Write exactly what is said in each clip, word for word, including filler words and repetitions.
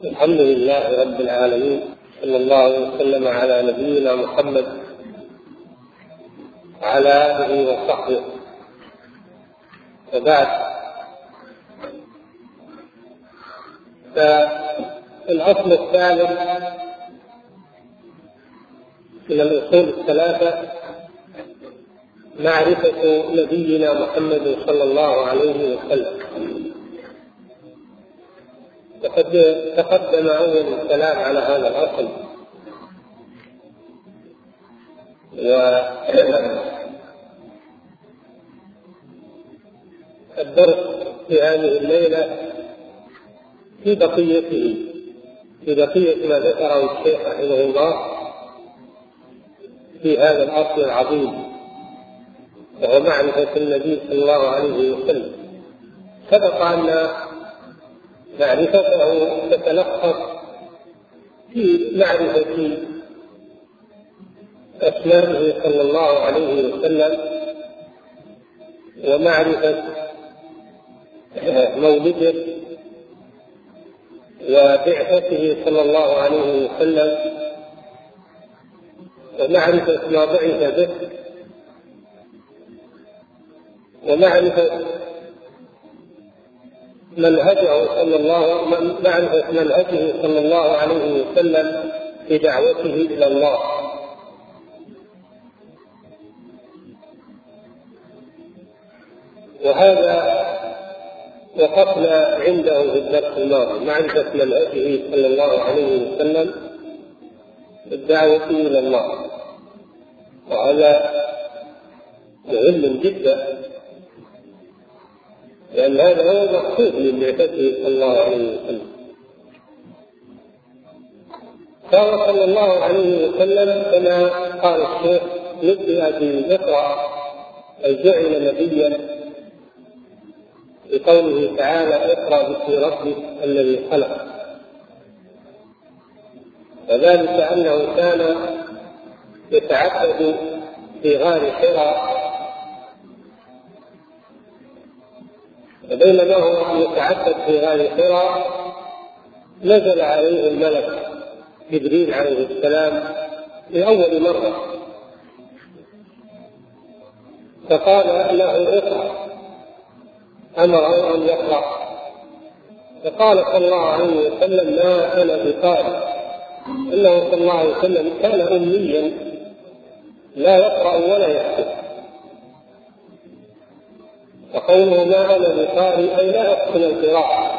الحمد لله رب العالمين، صلى الله وسلم على نبينا محمد وعلى آله وصحبه. وبعد، فالأصل الثالث من الأصول الثلاثة معرفة نبينا محمد صلى الله عليه وسلم. وقد تقدم أول الكلام على هذا الأصل، والدرس في هذه الليلة في بقيته في بقية ما ذكره الشيخ رحمه الله في هذا الأصل العظيم، وهو معرفة النبي صلى الله عليه وسلم. سبق أن معرفته تتلخص في معرفة أسمائه صلى الله عليه وسلم، ومعرفة مولده وبعثته صلى الله عليه وسلم، ومعرفة ما بعث به، ومعرفة منهجه صلى الله معرفة منهجه صلى الله عليه وسلم في دعوته إلى الله. وهذا وقفنا عنده في الدرس الماضي، معرفة منهجه صلى الله عليه وسلم في الدعوة إلى الله، وهذا مهم جدا، لأن هذا هو المقصود من بعثته صلى الله عليه وسلم. قال صلى الله عليه وسلم كما قال الشيخ: نبئ بذكرى أي جعل نبيا، بقوله تعالى: اقرأ باسم ربك الذي خلق. وذلك أنه كان يتعبد في غار حراء، وبينما هو يتعبد في غار حراء نزل عليه الملك جبريل عليه السلام لأول مرة، فقال له: اقرأ، أمره أن يقرأ. فقال صلى الله عليه وسلم: ما أنا بقارئ، إنه صلى الله عليه وسلم كان أميا لا يقرأ ولا يكتب. وقوله ما أنا بقارئ أي لا أتقن القراءة.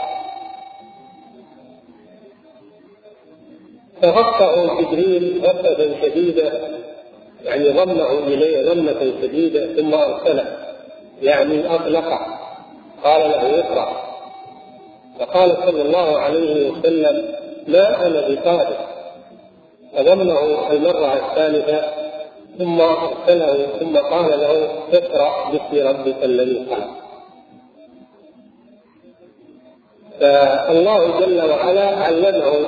فغطه جبريل غطة شديدة، يعني ضمه إليه ضمة شديدة، ثم أرسله، يعني أطلقه، قال له: اقرأ. فقال صلى الله عليه وسلم: ما أنا بقارئ، فضمه المرة الثالثة، ثم أرسله، ثم قال له: اقرأ باسم ربك الذي خلق. فالله جل وعلا علمه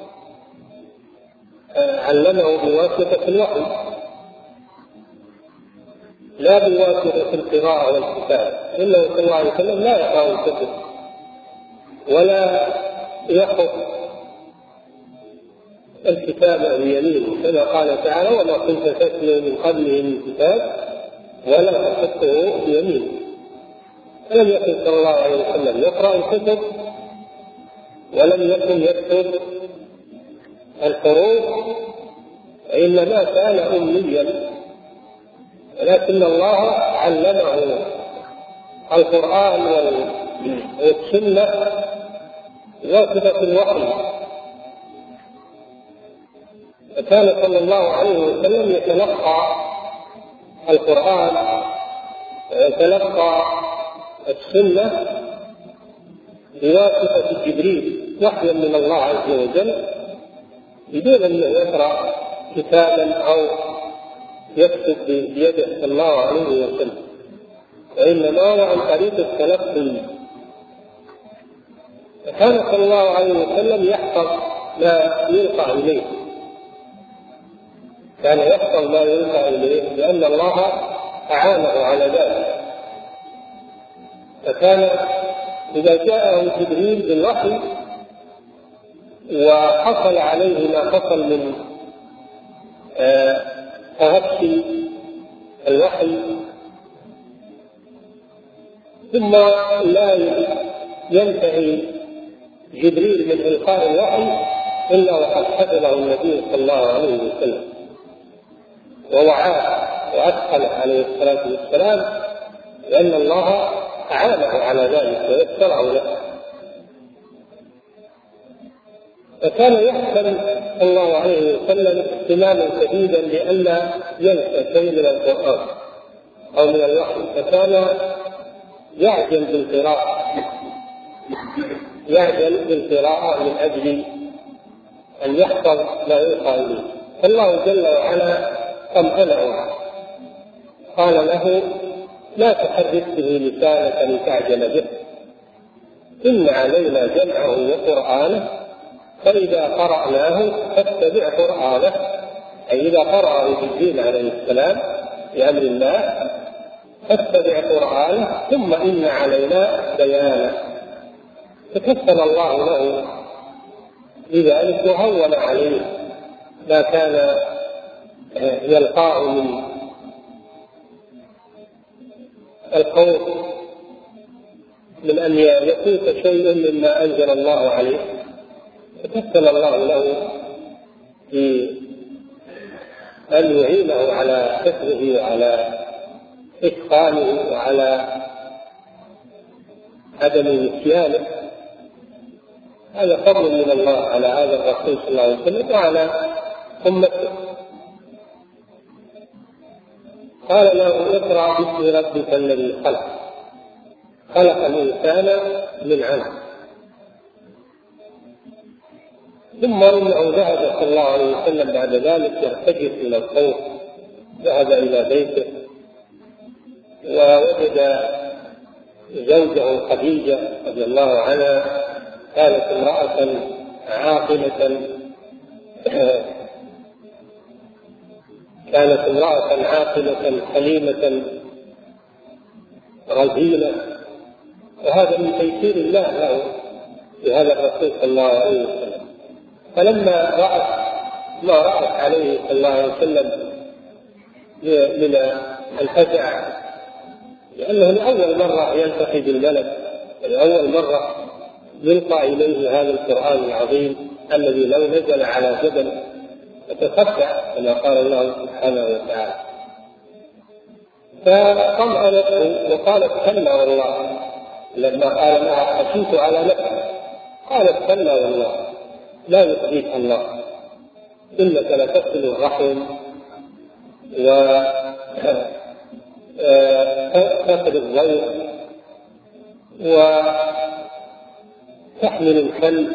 علمه بواسطة الوحي، لا بواسطة القراءة والكتابة. إنه صلى الله عليه وسلم لا يقرأ الكتب ولا يخط الكتاب بيمينه، كما قال تعالى: وما كنت تتلو من قبله من كتاب ولا تخطه بيمينه. فلم يكن صلى الله عليه وسلم يقرأ الكتب، ولم يكن يكتب الحروف، إنما كان أميا، ولكن الله علمه القرآن والسنة بواسطة الوحي. فكان صلى الله عليه وسلم يتلقى القرآن ويتلقى السنة بواسطة جبريل، وحيا من الله عز وجل، بدون أن يقرأ كتابا أو يكتب بيده صلى الله عليه وسلم، وإنما هو عن طريق التلقي. فكان صلى الله عليه وسلم يحفظ ما يلقى إليه، كان يحفظ ما يلقى إليه لأن الله أعانه على ذلك. فكان إذا جاءه جبريل بالوحي وحصل عليه ما حصل من تغطي الوحي، ثم لا ينتهي جبريل من إلقاء الوحي إلا وقد حفظه النبي صلى الله عليه وسلم ووعاه وأدخله عليه الصلاة والسلام، لأن الله أعانه على ذلك ويسره له. فكان يحسن صلى الله عليه وسلم اهتماما شديدا لئلا ينسى شيء من القرآن أو من الوحي، فكان يعجل بالقراءة يعجل بالقراءة من أجل أن يحفظ ما يلقى إليه. فالله جل وعلا طمأنه، قال له: لا تحرك به لسانك لتعجل به، إن علينا جمعه وقرآنه فإذا قرأناه فاتبع قرآنه، أي إذا قرأه جبريل عليه السلام بأمر الله فاتبع قرآنه ثم إن علينا بيانه. فكفل الله له لذلك وهون عليه ما كان يلقاه من الخوف من أن يفوت شيء مما أنزل الله عليه، فكفل الله له في أن يعينه على حفظه وعلى إتقانه وعلى عدم نسيانه. هذا فضل من الله على هذا الرسول صلى الله عليه وسلم وعلى أمته. قال له: اقرأ باسم ربك الذي خلق، خلق الإنسان من علق. ثم إنه ذهب صلى الله عليه وسلم بعد ذلك يرتجف إلى الخوف، ذهب إلى بيته ووجد زوجه خديجة رضي الله عنها كانت امرأة عاقلة كانت امرأة عاقلة حليمة رزينة، وهذا من تيسير الله له بهذا الرسول صلى الله عليه وسلم. فلما رأت ما رأت عليه صلى الله عليه وسلم من الفزع، لأنه لأول مرة يلتقي بالملك، لأول مرة يلقى إليه هذا القرآن العظيم الذي لو نزل على جبل فتخفع كما قال الله سبحانه وتعالى. فطمأنته وقالت: كلا والله، لما قال لها: خشيت على نفسي، قالت: كلا والله لا يخزيك الله، إنك لتصل الرحم وتقضي الضيف وتحمل الكلب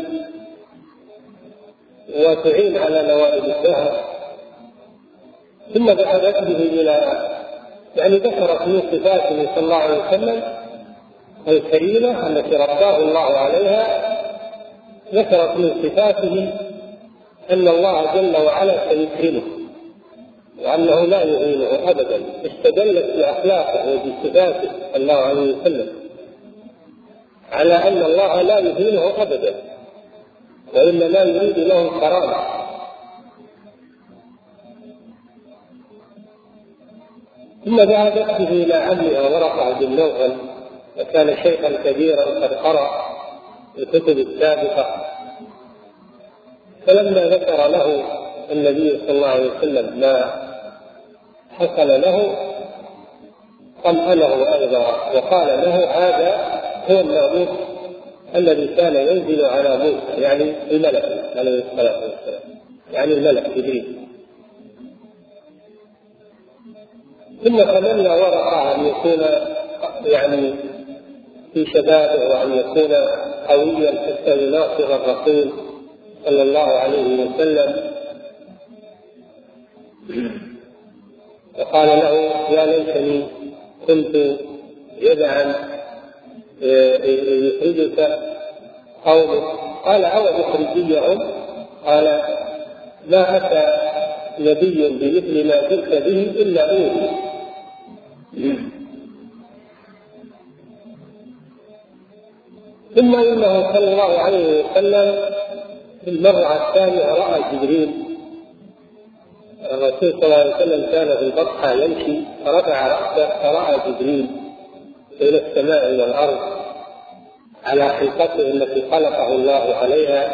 وتعين على نوائب الدهر. ثم ذهبت به إلى يعني ذكرت من صفاته صلى الله عليه وسلم الكريمة التي رباه الله عليها، ذكرت من صفاته أن الله جل وعلا سيكرمه وأنه لا يهينه أبدا، استدلت بأخلاقه وبصفاته صلى الله عليه وسلم على أن الله لا يهينه أبدا وإنما يريد له الكرامة. ثم ذهبت به إلى عمها ورقة بن نوفل، وكان شيخا كبيرا قد قرأ الكتب السابقة. فلما ذكر له النبي صلى الله عليه وسلم ما حصل له طمأنه أيضا وقال له: هذا هو الناموس الذي كان ينزل على موسى، يعني الملك عليه الصلاة والسلام، يعني الملك جبريل. ثم تمنى ورقة أن يكون يعني في شبابه وأن يكون قويا حتى يناصر الرسول صلى الله عليه وسلم. فقال له: يا ليتني كنت يدعا يخرجك قومك. قال: أو مخرجيهم؟ قال: ما أتى نبي بمثل ما جئت به إلا أوتي. ثم إنه صلى الله عليه وسلم في المرة الثانية رأى جبريل الرسول صلى الله عليه وسلم كان في البطحة يمشي فرفع رأسه فرأى جبريل إلى السماء إلى الأرض على خلقته التي خلقه الله عليها،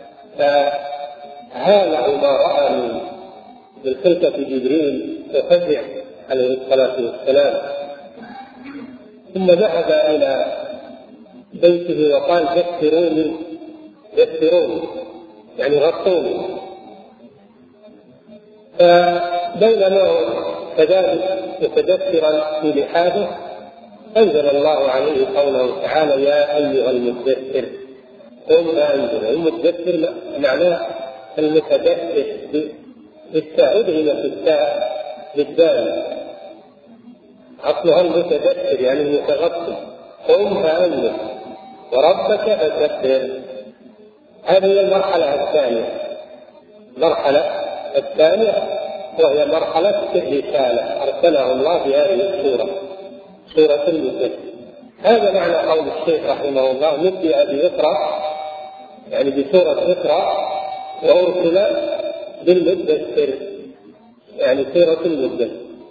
فهاله ما رأى من خلقة جبريل ففزع عليه الصلاة والسلام، ثم ذهب إلى بيته وقال يسروني يسروني يعني غطوني. فبينما كذلك متدثرا في لحاده أنزل الله عليه قوله تعالى يا أيها المدثر قم فأنذر. المدثر معناه المتدثر بالتاء أدغم في التاء بالدال، أصلها المتدثر يعني المتغطي. قم فأنذر وربك فكبر. هذه هي المرحلة الثانية. المرحلة الثانية وهي مرحلة الرسالة أرسله الله بهذه السورة سورة المدثر. هذا معنى قول الشيخ رحمه الله نبدأ بإقرأ يعني بسورة اقرأ وأرسل بالمدثر يعني سورة المدثر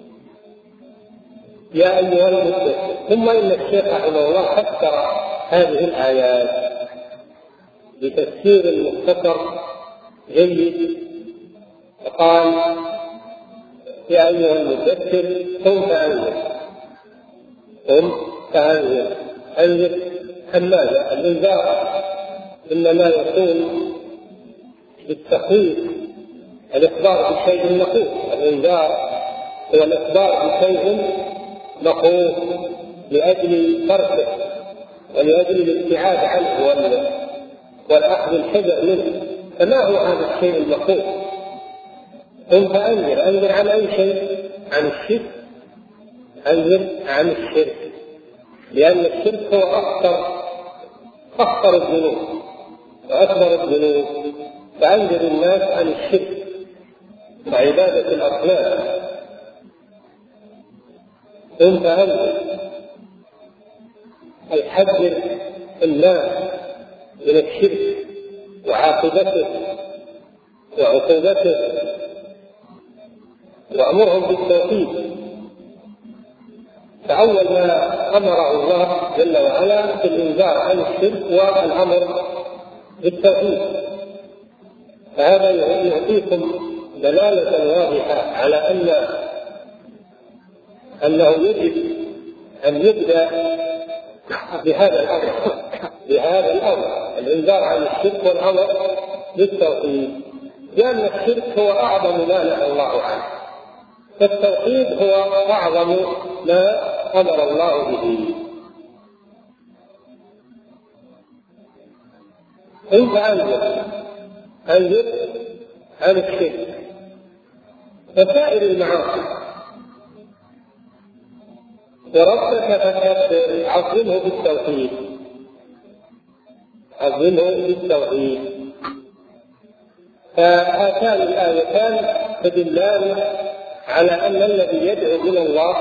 يا أيها المدثر. ثم إن الشيخ رحمه الله فسر هذه الآيات بتفسير مختصر جيد، فقال يا أيها المدثر قم فأنذر. قم فأنذر أنذر ماذا؟ الإنذار إنما يكون بالتخويف، الإخبار بشيء مخوف. الإنذار هو الإخبار بشيء مخوف لأجل تركه ولأجل الابتعاد عنه والأخذ الحذر منه. فما هو هذا الشيء المخوف؟ قم فأنذر. أنذر عن أي شيء؟ عن الشرك. أنذر عن الشرك، لأن الشرك هو أخطر أخطر الذنوب وأكبر الذنوب. فأنذر الناس عن الشرك وعبادة الأصنام. قم فأنذر أي حذر الناس من الشرك وعاقبته وعقوبته وأمرهم بالتوحيد. فأول ما أمره الله جل وعلا في الإنذار عن الشرك والأمر بالتوحيد. فهذا يعطيكم دلالة واضحة على أن أنه يجب أن يبدأ بهذا الأمر بهذا الأمر الإنذار عن الشرك والأمر بالتوحيد، لأن الشرك هو أعظم ما نهى الله عنه، فالتوحيد هو أعظم ما أمر الله به. إن أنذر أنذر عن الشرك وسائر المعاصي. وربك فكبر عظمه بالتوحيد عظمه بالتوحيد. فهاتان الآيتان تدلان على أن الذي يدعو إلى الله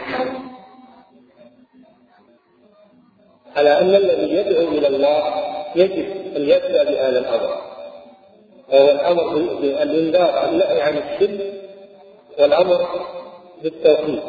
على أن الذي يدعو إلى الله يجب أن يبدأ بهذا الأمر، وهو الأمر بالإنذار النهي عن الشرك والأمر بالتوحيد.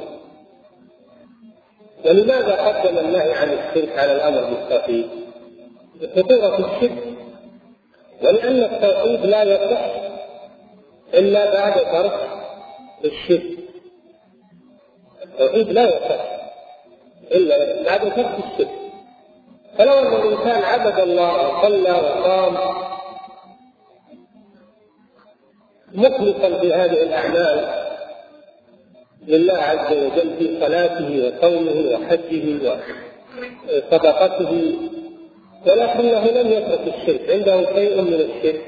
ولماذا قدم النهي عن الشرك على الأمر بالتوحيد؟ لخطورة الشرك، ولأن التوحيد لا يصح إلا بعد ترك الشرك. التوحيد لا يصح إلا بعد ترك الشرك. فلو أن الإنسان عبد الله وصلى وصام مخلصا في هذه الأعمال لله عز وجل في صلاته وصومه وحجه وصدقته، ولكنه لم يترك الشرك، عنده شيء من الشرك،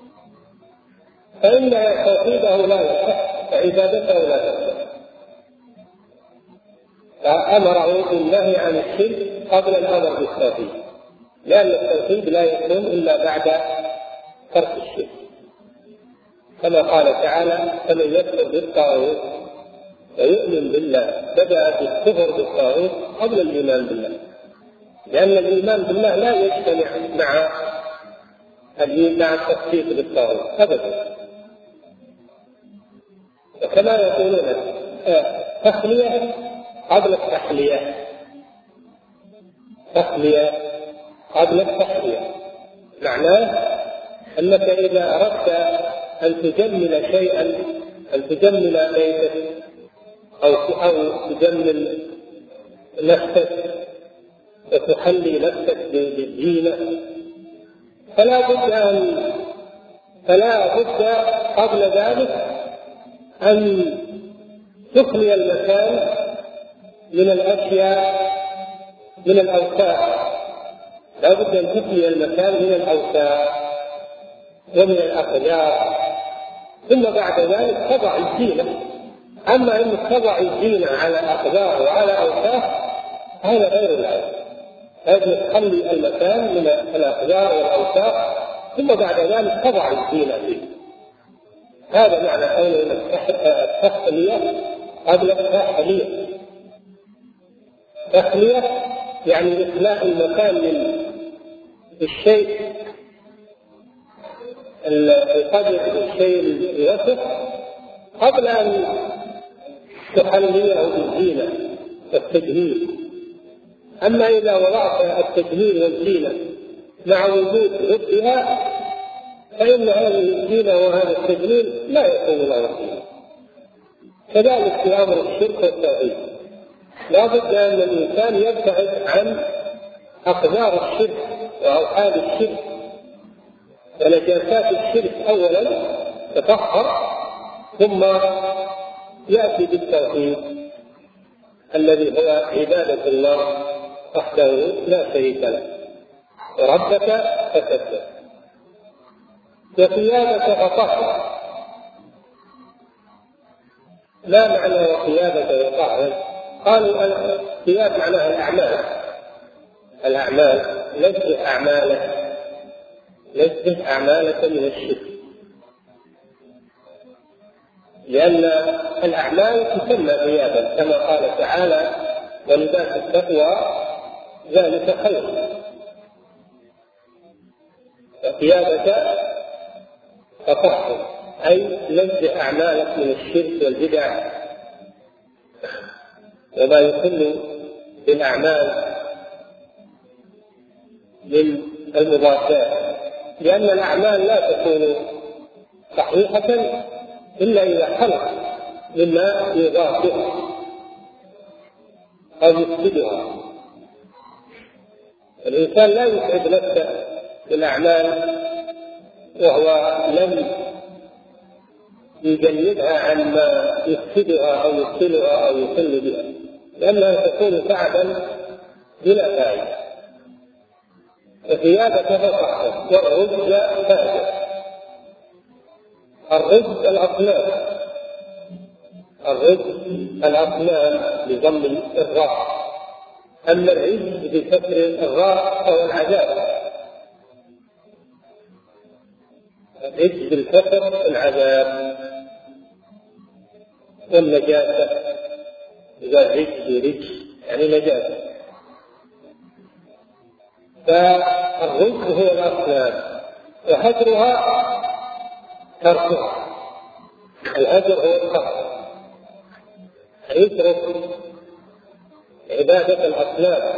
فإن توحيده لا يصح فعبادته لا تصح. فأمره بالنهي عن الشرك قبل الأمر بالتوحيد، لأن التوحيد لا يكون إلا بعد ترك الشرك، كما قال تعالى فمن يكفر بالطاغوت ويؤمن بالله بدأ بالكفر بالطاغوت قبل الإيمان بالله، لأن الإيمان بالله لا يجتمع مع الدين مع التصديق بالطاغوت أبدا. وكما يقولون تخلية قبل التحلية، تخلية قبل التحلية، معناه أنك إذا أردت أن تجمل شيئا، أن تجمل بيتك أو أو تجمل نفسك وتحلي نفسك بالزينة، فلا بد أن فلا بد قبل ذلك أن تخلي المكان من الأشياء، من الأوساخ، لا بد أن تخلي المكان من الأوساخ ومن الأحجار، ثم بعد ذلك تضع الزينة. أما أنك تضع الزينة على أحجار وعلى أوساخ هذا غير العلم، لازم تخلي المكان من الأحجار والأوساخ ثم بعد ذلك تضع الزينة فيه. هذا معنى قول التخلية قبل التحلية. تخلية يعني إخلاء المكان من الشيء القدر الشيء الوسخ قبل أن تحليه بالزينة والتجميل. أما إذا وضعت التجميل والزينة مع وجود ضدها فإن هذه الزينة وهذا التجميل لا يكون له قيمة. كذلك في أمر الشرك والتوحيد لا بد أن الإنسان يبتعد عن أقدار الشرك وأوحاد الشرك ونجاسات الشرك أولا تطهر، ثم يأتي بالتوحيد الذي هو عبادة الله وحده لا شريك له، وربك فكبر وثيابك فطهر. لا معنى وثيابك يطهر، قالوا الثياب معناها الأعمال، الأعمال نزه أعمالك، نزه أعمالك من الشرك، لأن الأعمال تسمى ثيابا كما قال تعالى ولباس التقوى ذلك خير. فثيابك فطهر أي نزه أعمالك من الشرك والبدع وما يخل بالأعمال من المضادات، لأن الأعمال لا تكون صحيحة إلا إذا خلق مما يضادها أو يفسدها. الإنسان لا يسعد نفسه بالأعمال وهو لم يجنبها عما يفسدها أو يبطلها أو يخل بها، لأنها تكون تعبا بلا فائدة. فثيابك فطهر والرجز فاجر. الرجز الأصنام، الرجز الأصنام بضم الراء، أما الرجز بكسر الراء فهو العذاب. الرجز بالكسر العذاب والنجاسة، إذا رجز رجز يعني نجاسة. فالرجز هو الأصنام وهجرها تركها، الهجر هو الترك، يترك عبادة الأصنام،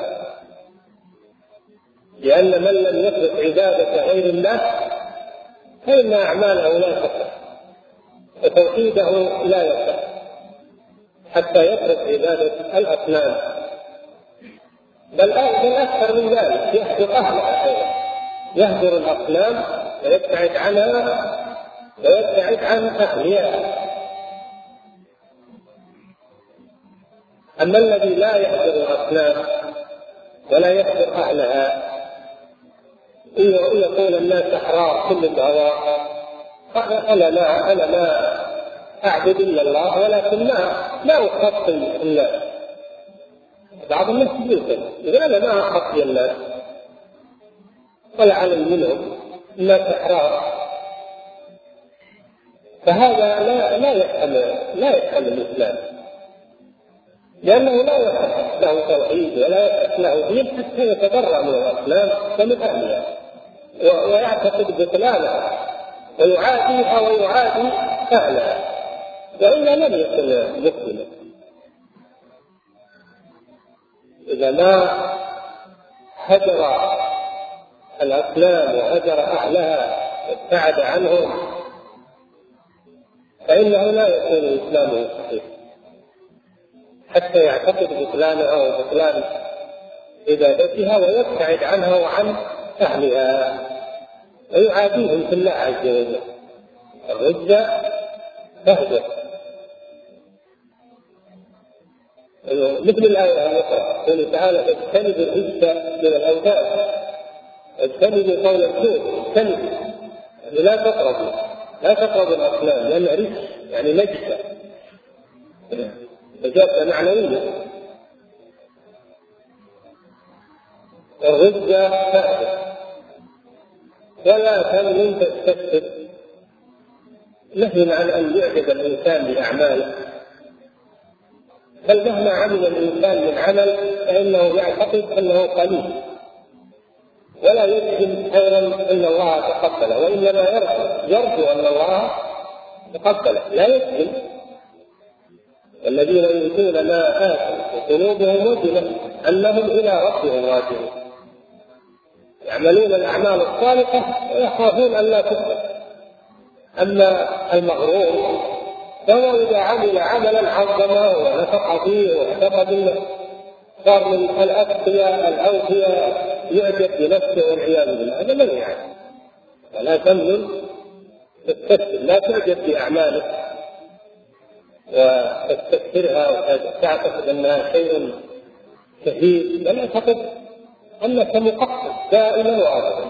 لأن من لم يترك عبادة غير الله فإن أعماله لا تصح وتوحيده لا يصح حتى يترك عبادة الأصنام، بل أكثر من ذلك يهجر أهلها أيضا، يهجر الأصنام ويبتعد عنها ويبتعد عن أهلها. أما الذي لا يهجر الأصنام ولا يهجر أهلها يقول الناس أحرار كل الهواء، أنا لا أنا لا أعبد إلا الله ولكن لا لا أخطي الناس. بعض الناس يقول إذا أنا ما أخطي الناس ولا أعلم منهم الناس أحرار، فهذا لا لا يفهم لا يفهم الإسلام، لأنه لا يصح له توحيد ولا يصح له دين حتى يتبرأ من الأصنام ومن أهلها. ويعتقد بطلانها ويعاديها ويعادي أهلها، وإلا لم يكن مسلما. إذا ما هجر الأصنام وهجر أهلها وابتعد عنهم فإنه لا يكون إسلامه صحيح، حتى يعتقد بطلانها وبطلان عبادتها ويبتعد عنها وعن أهلها ويعاديهم في الله عز وجل. الرجة تهجر مثل الآية الأخرى قوله تعالى: اجتنبوا الرجس من الأوثان، اجتنبوا قول الزور، اجتنبوا لا تقربوا لا تقربوا الأصنام لأن رجس يعني نجسة نجاسة معنوية. الرجة تهجر ولا تمنن تستكثر، نهي عن أن يعجب الإنسان بأعماله، بل مهما عمل الإنسان من عمل فإنه يعتقد أنه قليل ولا يجزم أيضا أن الله تقبله، وإنما يرجو يرجو أن الله تقبله لا يجزم. الذين يؤتون ما آتوا وقلوبهم وجلة أنهم إلى ربهم راجعون، يعملون الأعمال الصالحة ويخافون أن لا تقبل. أما المغرور فهو إذا عمل عملا عظمه ونفق فيه واعتقد أنه صار من الأتقياء الأوفياء يعجب بنفسه والعياذ بالله، هذا من يعني. ولا تمنن تستكثر، لا تعجب بأعمالك وتستكثرها وتعتقد أنها شيء كثير، بل اعتقد أنك مقصر دائما وأبدا،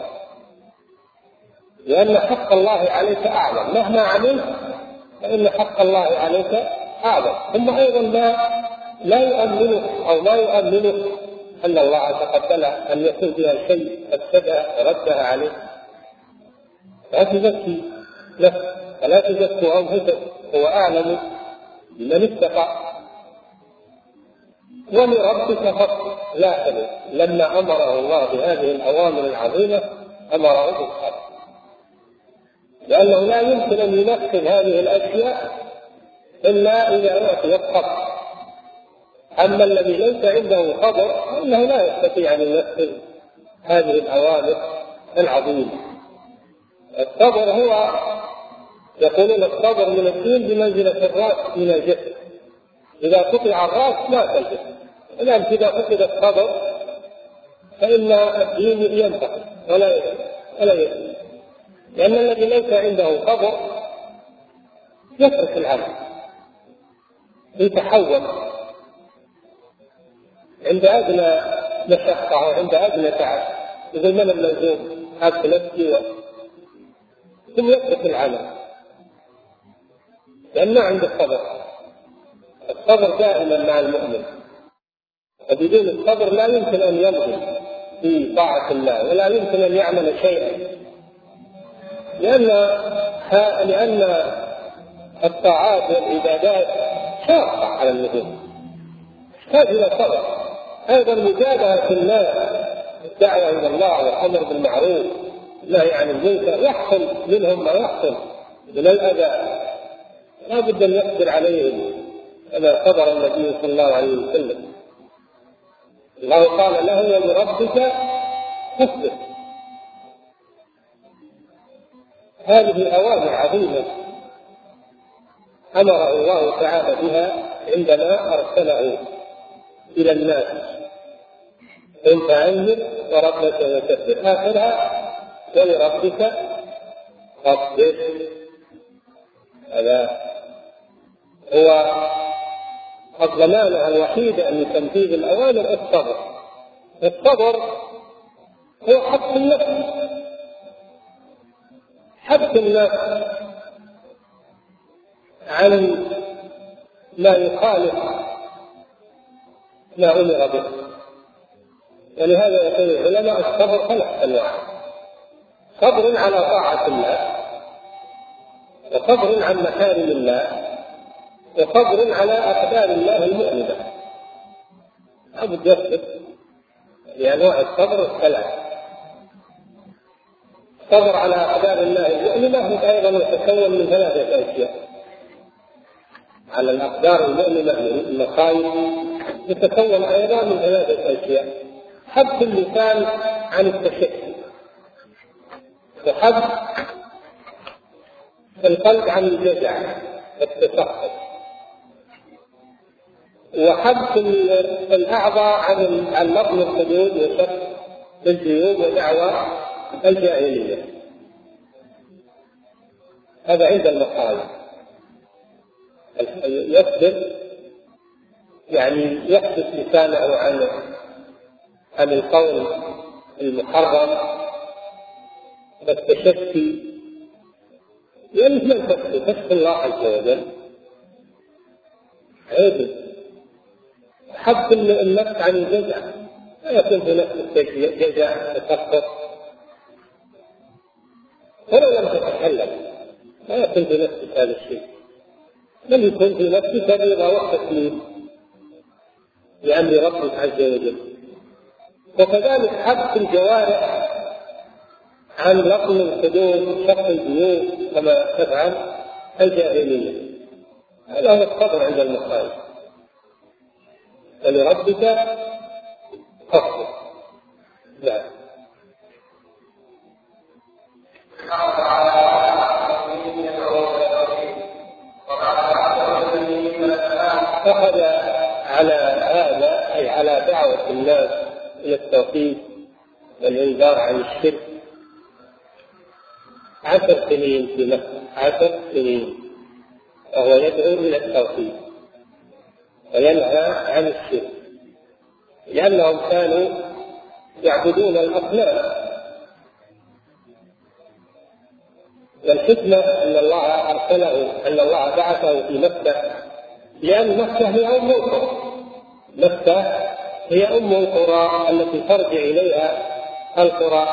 لأن حق الله عليك أعظم. مهما عملت فإن حق الله عليك أعظم. ثم أيضا ما لا يؤمنك أو ما يؤمنك أن الله تقبله، أن يكون بها شيء أفسدها وردها عليه. لا تزكي نفسك فلا تزكوا أنفسكم هو أعلم بمن اتقى ولربك فاصبر. لاحظوا لما أمره الله بهذه الأوامر العظيمة أمره بالصبر، لأنه لا يمكن أن ينفذ هذه الأشياء إلا إذا أعطي الصبر. أما الذي ليس عنده صبر فإنه لا يستطيع أن ينفذ هذه الأوامر العظيمة. الصبر هو يقولون الصبر من الدين بمنزلة الرأس من الجسد، إذا قطع الرأس مات الجسد، إذا إذا فقد الصبر فإن الدين ينتقل ولا ولا يزيد، لأن الذي ليس عنده صبر يترك العمل يتحول عند أدنى مشقة وعند أدنى تعب، إذا من اللزوم حتى نفسي ثم يترك العمل لأن ما عنده الصبر. الصبر دائما مع المؤمن، وبدون الصبر لا يمكن أن يمضي في طاعة الله ولا يمكن أن يعمل شيئا، لأن لأن الطاعات والعبادات شاقة على النفوس تحتاج إلى صبر. أيضا مجابهة الناس الدعوة إلى الله والأمر بالمعروف والنهي عن المنكر يحصل منهم ما يحصل من الأذى، لا بد أن يقدر عليهم كما صبر النبي صلى الله عليه وسلم. الله قال له ولربك فاصبر. هذه أوامر عظيمة أمره الله تعالى بها عندما أرسله إلى الناس، إن فأنذر وربك وكبر. آخرها ولربك فاصبر. هذا هو الضمانة الوحيدة أن تنفيذ الأوامر الصبر. الصبر هو حبس النفس، حبس النفس عن ما يخالف ما أمر به. ولهذا يقول العلماء الصبر ثلاث أنواع: صبر على طاعة الله، وصبر عن محارم الله، وصبر على أقدار الله المؤلمة. أبد يصبر لأنواع الصبر الثلاث. الصبر على أقدار الله المؤلمة أيضا يتكون من ثلاثة أشياء. على الأقدار المؤلمة المصائب يتكون أيضا من ثلاثة أشياء: حبس اللسان عن التشكي، وحبس القلب عن الجزع والتسخط، وحبس الأعضاء عن نظم الحدود وشق الجيوب ودعوى الجاهلية. هذا عند المصائب يصبر، يعني يحبس لسانه عن عن القول المحرم والتشكي، يعني من تشكي تشكي الله عز وجل عيب. حبس النفس عن الجزع، لا يكون في نفس الجزع تسقط ولو لم تتكلم، لا يكون في نفسك هذا الشيء، بل يكون في نفسك رضا والتسليم لأمر ربك عز وجل. وكذلك حبس الجوارح عن لطم الحدود شق الجيوب كما تفعل الجاهلية. هذا هو الصبر عند المصائب. فلربك فاصبر. لا أخذ على هذا أي على دعوة الناس إلى التوحيد والإنذار عن الشرك عشر سنين في مكة، عشر سنين وهو يدعو إلى التوحيد وينهى عن الشرك، لأنهم كانوا يعبدون الأصنام. والحكمة أن الله أرسله، أن الله بعثه في مكة، لأن مكة هي أم القرى، مكة هي أم القرى التي ترجع إليها القرى.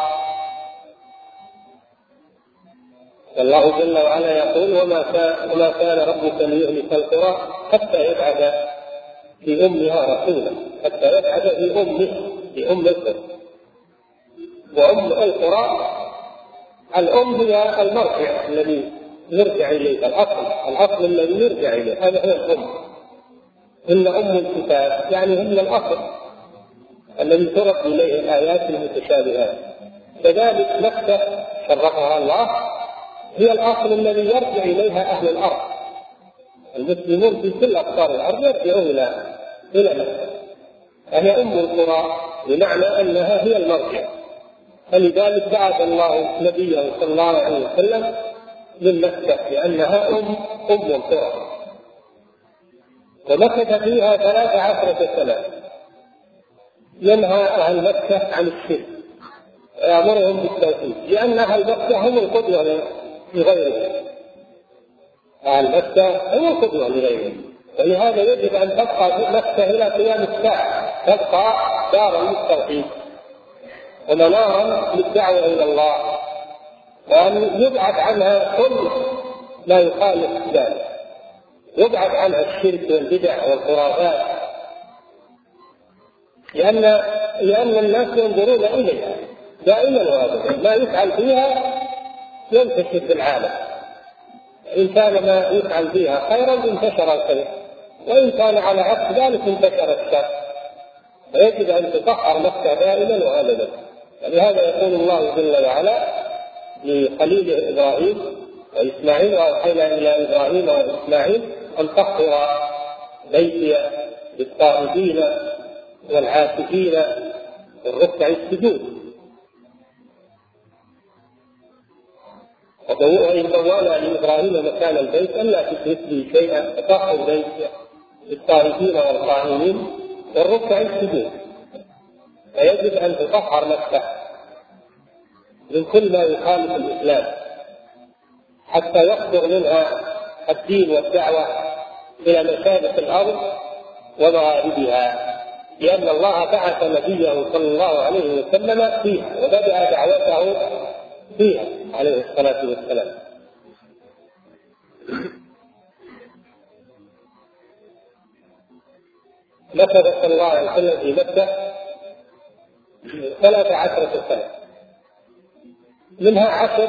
والله جل وعلا يقول: وما كان وما كان ربك ليهلك القرى حتى يبعث في أمها رسولا، حتى يبعث في أمه في أم القرى. وأم القرى الأم هي المرجع الذي يرجع إليه، الأصل الأصل الذي يرجع إليه، هذا هو الأم. إن أم الكتاب يعني هن الأصل الذي ترد إليه الآيات المتشابهات. كذلك مكة شرفها الله هي الأصل الذي يرجع إليها أهل الأرض. المسلمون في كل أقطار الأرض يرجعون إلى إلى مكة، فهي أم القرى بمعنى أنها هي المرجع. فلذلك بعث الله نبيه صلى الله عليه وسلم من مكة لأنها أم أم القرى، ومكث فيها ثلاث عشرة سنة ينهى أهل مكة عن الشرك ويأمرهم بالتوحيد، لأن أهل مكة هم القدوة لغيرهم. أهل مكة هم القدوة لغيرهم، ولهذا يجب أن تبقى مكة إلى قيام الساعة، تبقى دارا للتوحيد ومنارا للدعوة إلى الله، وأن يبعد عنها كل ما يخالف ذلك، يبعد عنها الشرك والبدع والخرافات، لأن لأن الناس ينظرون إليها دائما وابدا، ما يفعل فيها ينتشر في العالم. إن كان ما يفعل فيها خيرا انتشر الخير، وإن كان على عكس ذلك انتشر الشر. فيجب أن تطهر مكة دائما وابدا. ولهذا يقول الله جل وعلا لخليله إبراهيم وإسماعيل: وأوحينا إلى إبراهيم وإسماعيل أن طهر بيتي للطائفين والعاكفين والركع السجود. وإن بوأنا لإبراهيم مكان البيت ألا تشرك به شيئا فطهر بيتي للطائفين والقائمين والركع السجود. فيجب أن تطهر مكة من كل ما يخالف الإسلام حتى يصدر منها الدين والدعوة إلى مشارق الأرض ومغاربها، لأن الله بعث نبيه صلى الله عليه وسلم فيها وبدأ دعوته فيها عليه الصلاة والسلام. مكث صلى الله عليه وسلم في مكة ثلاث عشرة سنة، منها عشر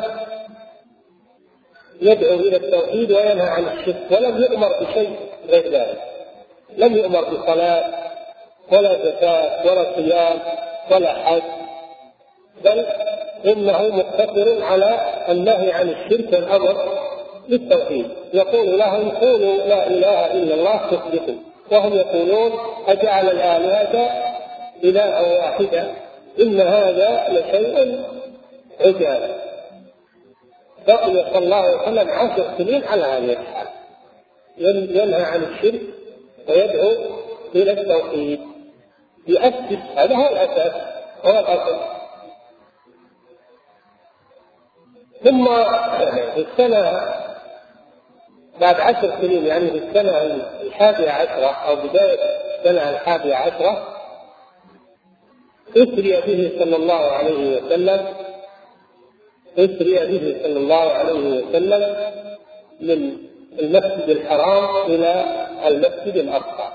يدعو إلى التوحيد وينهى عن الشرك، ولم يؤمر بشيء غير ذلك، لم يؤمر بصلاة ولا زكاة ولا صيام ولا حج، بل إنه مقتصر على النهي عن الشرك والأمر بالتوحيد. يقول لهم قولوا لا إله إلا الله تفلحوا، وهم يقولون أجعل الآلهة إلها واحدة إن هذا لشيء عجاب. بقي صلى الله عليه وسلم عشر سنين على هذه الحال، ينهى عن الشرك ويدعو إلى التوحيد، يؤسس، هذا هو الأساس، هو الأصل. ثم في السنة بعد عشر سنين، يعني في السنة الحادية عشرة أو بداية السنة الحادية عشرة، أسري به صلى الله عليه وسلم أسري به صلى الله عليه وسلم من المسجد الحرام إلى المسجد الأقصى.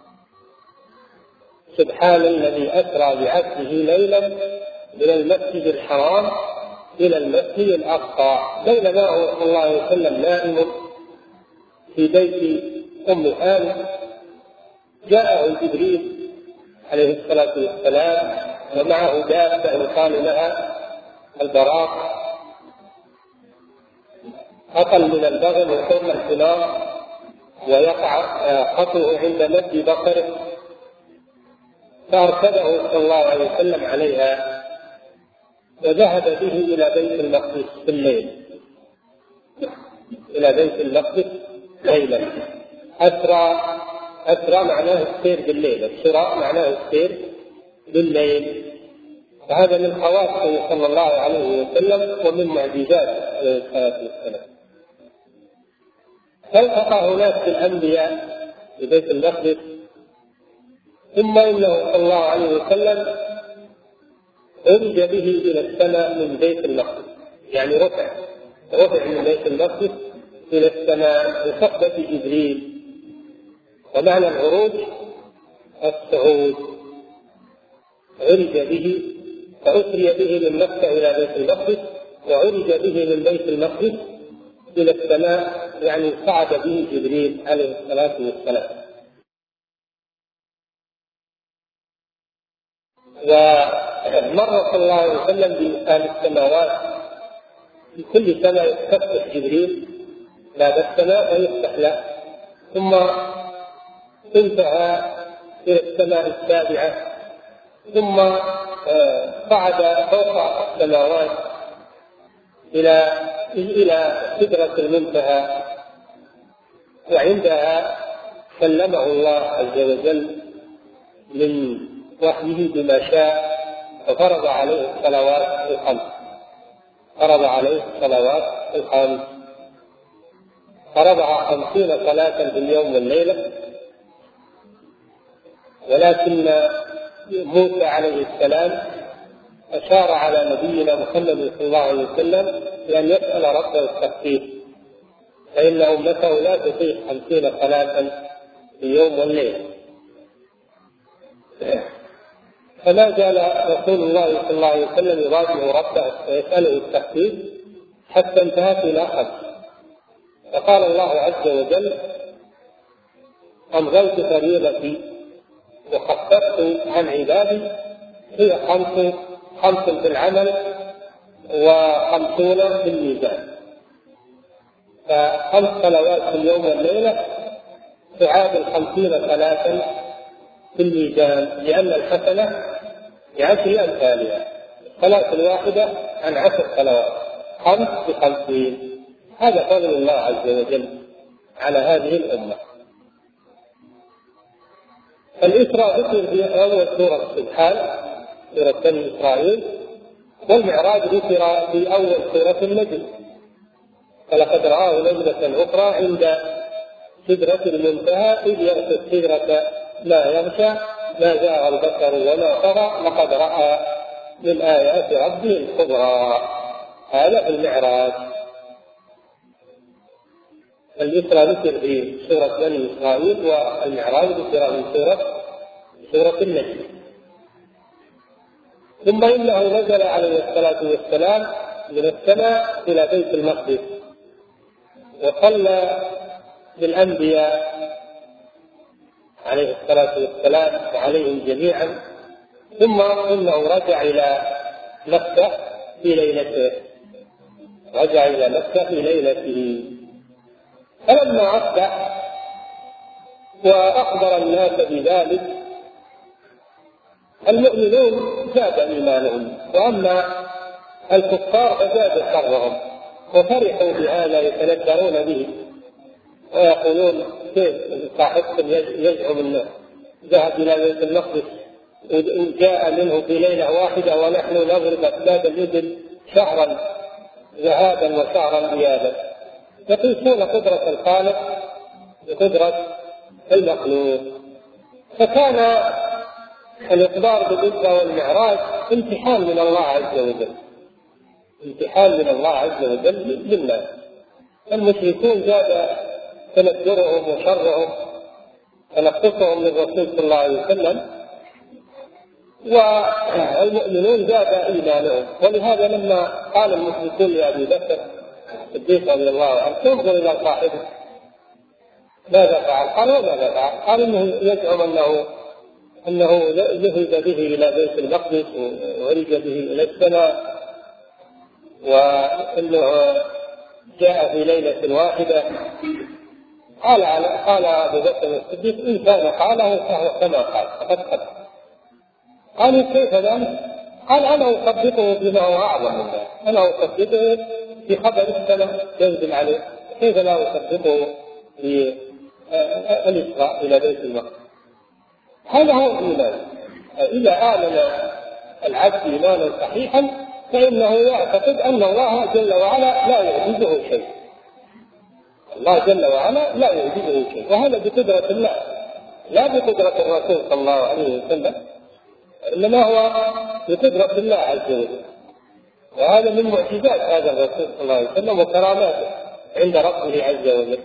سبحان الذي أسرى بعبده ليلا من المسجد الحرام إلى المسجد الأقصى، بينما هو صلى الله عليه وسلم نائم في بيت أم هانئ جاءه جبريل عليه الصلاة والسلام ومعه دابة يقال لها البراق، أقل من البغل وثم الحمار، ويقع خطوه عند مد بصره، فأركبه صلى الله عليه وسلم عليها وذهب به إلى بيت المقدس في الليل، إلى بيت المقدس ليلا. أسرى أسرى معناه السير بالليل، السراء معناه السير بالليل، وهذا من خواصه صلى الله عليه وسلم ومن معجزات عليه الصلاة والسلام. فالتقى هناك بالأنبياء في بيت المقدس، ثم إنه صلى الله عليه وسلم أرج به إلى السماء من بيت المقدس، يعني رفع رفع من بيت المقدس إلى السماء بصحبة جبريل. ومعنى العروج الصعود، عرج به، فأسري به من مكة إلى بيت المقدس، وعرج به من بيت المقدس إلى السماء، يعني صعد به جبريل عليه الصلاة والسلام. ومر صلى الله عليه وسلم بمثال السماوات، في كل سنة يستفتح جبريل باب السماء فيفتح له، ثم انتهى إلى السماء السابعة، ثم صعد فوق السماوات إلى إلى سدرة المنتهى، وعندها كلمه الله عز وجل من وحيه بما شاء، وفرض عليه الصلوات الخمس فرض عليه الصلوات الخمس فرضها خمسين صلاة في اليوم والليلة. ولكن موسى عليه السلام أشار على نبينا محمد صلى الله عليه وسلم بأن يسأل ربه التخفيف، فإن أمته لا تطيق خمسين صلاة في يوم والليلة. فما زال رسول الله صلى الله عليه وسلم يراجع ربه ويسأله التخفيف حتى انتهت إلى خمس. فقال الله عز وجل: أمضيت فريضتي وخففت عن عبادي، هي خمس خمس في العمل وخمسون في الميزان. فخمس صلوات في اليوم والليلة تعادل خمسين صلاة في الميزان، لأن الحسنة بعشر أمثالها، الصلاة الواحدة عن عشر صلوات، خمس بخمسين. هذا فضل الله عز وجل على هذه الأمة. الإسراء ذكر في أول سورة سبحان، سورة بني إسرائيل، والمعراج ذكر في أول سورة النجم: فلقد رآه نزلة أخرى عند سدرة المنتهى إذ يغشى السدرة ما يغشى ما زاغ البصر وما طغى لقد رأى من آيات ربه الكبرى. هذا في المعراج. الإسراء ذكر في سورة بني إسرائيل، والمعراج ذكر في سورة سورة النجم. ثم إنه نزل عليه الصلاة والسلام من السماء إلى بيت المقدس وصلى بالأنبياء عليه الصلاة والسلام وعليهم جميعا، ثم إنه رجع إلى مكة في ليلته رجع إلى مكة في ليلته. فلما أصبح وأخبر الناس بذلك المؤمنون زاد إيمانهم، وأما الكفار فزاد شرهم وفرحوا بهذا يتندرون به ويقولون كيف صاحبكم يزعم أنه ذهب إلى بيت المقدس وجاء منه في ليلة واحدة ونحن نضرب أسباب الإبل شهرا ذهابا وشهرا إيابا. يقيسون قدرة الخالق بقدرة المخلوق. فكان الإخبار بالإسراء والمعراج امتحان من الله عز وجل، امتحان من الله عز وجل للناس. المشركون زاد تندرهم وشرهم تنقصهم للرسول صلى الله عليه وسلم، والمؤمنون زاد إيمانهم. ولهذا لما قال المشركون لأبي بكر الصديق رضي الله عنه انظر إلى صاحبه ماذا فعل؟ قال وماذا فعل؟ قال إنه يزعم أنه أنه ذهب به إلى بيت المقدس وعرج به إلى السماء، وأنه جاء في ليلة واحدة. قال قال أبو بكر الصديق إن كان قاله فهو كما قال فقد قال. قالوا كيف ذلك؟ قال أنا أصدقه بما هو أعظم من ذلك، أنا أصدقه في خبر السماء ينزل عليه، كيف لا أصدقه في الإسراء إلى بيت المقدس؟ هذا هو الإيمان. إذا آمن العبد إيمانا صحيحا فإنه يعتقد أن الله جل وعلا لا يعجزه شيء، الله جل وعلا لا يعجزه شيء، وهذا بقدرة الله لا بقدرة الرسول صلى الله عليه وسلم، إنما هو بقدرة الله عز وجل. وهذا من معجزات هذا الرسول صلى الله عليه وسلم وكراماته عند ربه عز وجل.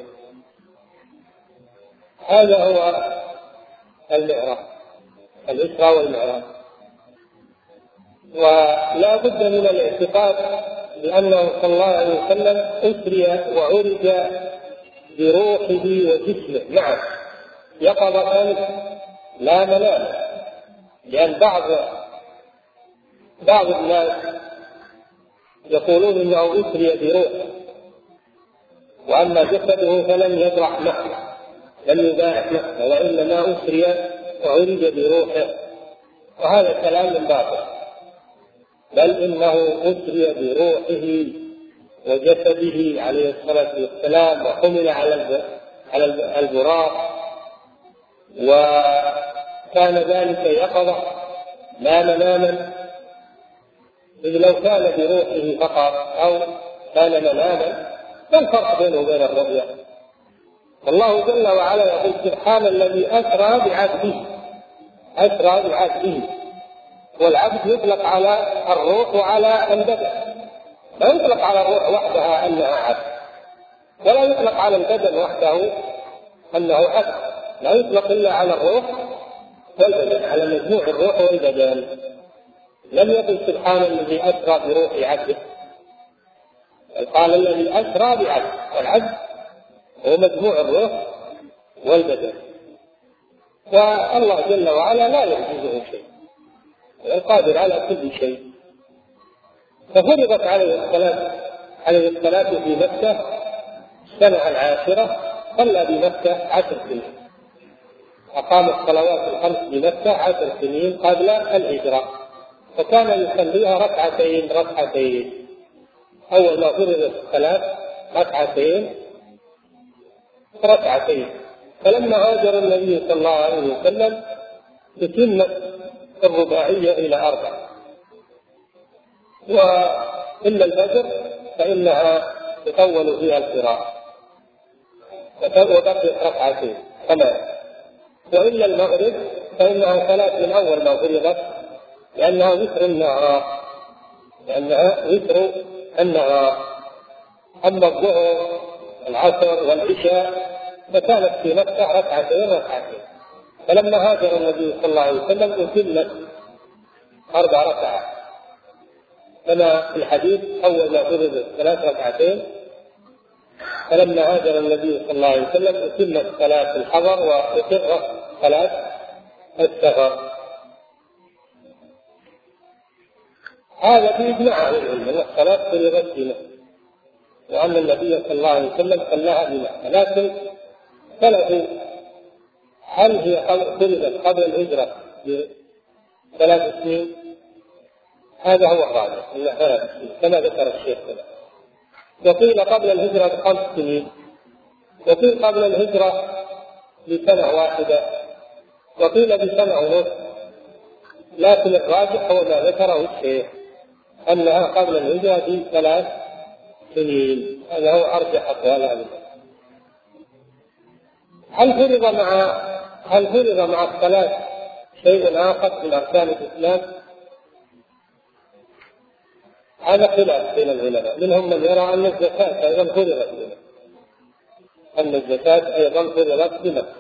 هذا هو المعراج، الإسراء والمعراج. ولا بد من الاعتقاد بأنه صلى الله عليه وسلم أسري وعرج بروحه وجسمه معا يقظة لا منام. لأن بعض بعض الناس يقولون إنه أسري بروحه وأما جسده فلم يبرح مكة، لم يبارح مكة، وإنما أسري وعرج بروحه، وهذا كلام من باطل. بل إنه أسري بروحه وجسده عليه الصلاة والسلام وحمل على على البراق، وكان ذلك يقظة لا مناما. إذ لو كان بروحه فقط أو كان مناما ما الفرق بينه وبين الرؤيا؟ الله جل وعلا يقول سبحان الذي أسرى بعبده، أسرى بعبده، والعبد يطلق على الروح وعلى البدن، لا يطلق على الروح وحدها أنها عبد، ولا يطلق على البدن وحده أنه عبد، لا يطلق إلا على الروح والبدن، على مجموع الروح والبدن. لم يقل سبحان الذي أسرى بروح عبده، قال الذي أسرى بعبد، والعبد هو مجموع الروح والبدن. والله جل وعلا لا يعجزه شيء، القادر على كل شيء. ففرضت عليه الصلاة عليه الصلاة في مكة السنة العاشرة، صلى بمكة عشر سنين، أقام الصلوات الخمس بمكة عشر سنين قبل الهجرة، فكان يصليها ركعتين ركعتين. أول ما فرضت الصلاة ركعتين ركعتين، فلما هاجر النبي صلى الله عليه وسلم تتمت الرباعية إلى أربع، وإلا الفجر فإنها تطول فيها القراءة وبقيت ركعتين ثمان، وإلا المغرب فإنها ثلاث من أول ما فرضت، لأنها وتر النهار لأنها وتر النهار. أما الظهر العصر والعشاء فكانت في مكة ركعتين ركعتين، فلما هاجر النبي صلى الله عليه وسلم أتمت أربع ركعات. كما في الحديث أول ما فرض ثلاث ركعتين، فلما هاجر النبي صلى الله عليه وسلم أتمت صلاة الحضر وأقرت صلاة السفر. هذا بإجماع أهل العلم أن الصلاة فرضت بمكة وأن النبي صلى الله عليه وسلم صلاها بمكة، لكن اختلفوا هل هي فرضت قبل الهجرة بثلاث سنين؟ هذا هو الراجح أنها ثلاث سنين كما ذكر الشيخ كذا، وقيل قبل الهجرة بخمس سنين، وقيل قبل الهجرة بسنة واحدة، وقيل بسنة ونصف، لكن الراجح هو ما ذكره الشيخ أنها قبل الهجرة بثلاث سنين. هذا هو أرجح أقوال أهل العلم. هل فرض مع هل فرض مع الصلاة شيء آخر من أركان الإسلام؟ هذا خلاف بين العلماء، منهم من يرى أن الزكاة أيضا فرضت بمكة، أن الزكاة أيضا فرضت بمكة،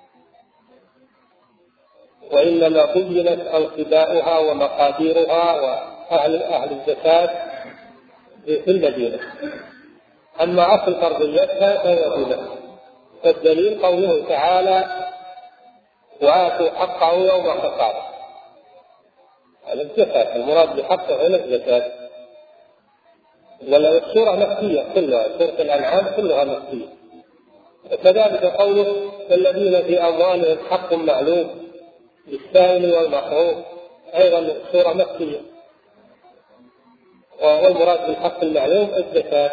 وإنما بينت أنصباؤها ومقاديرها وأهل أهل الزكاة في المدينة، أما أصل فرضيتها فهي في مكة. فالدليل قوله تعالى وآتوا حقه يوم حصاده، على الزكاة، المراد بحقه هنا الزكاة. ولا السورة مكية كلها، سورة الأنعام كلها مكية. وكذلك قوله الذين في أموالهم حق معلوم للسائل والمحروم، أيضا السورة مكية، والمراد بالحق المعلوم الزكاة.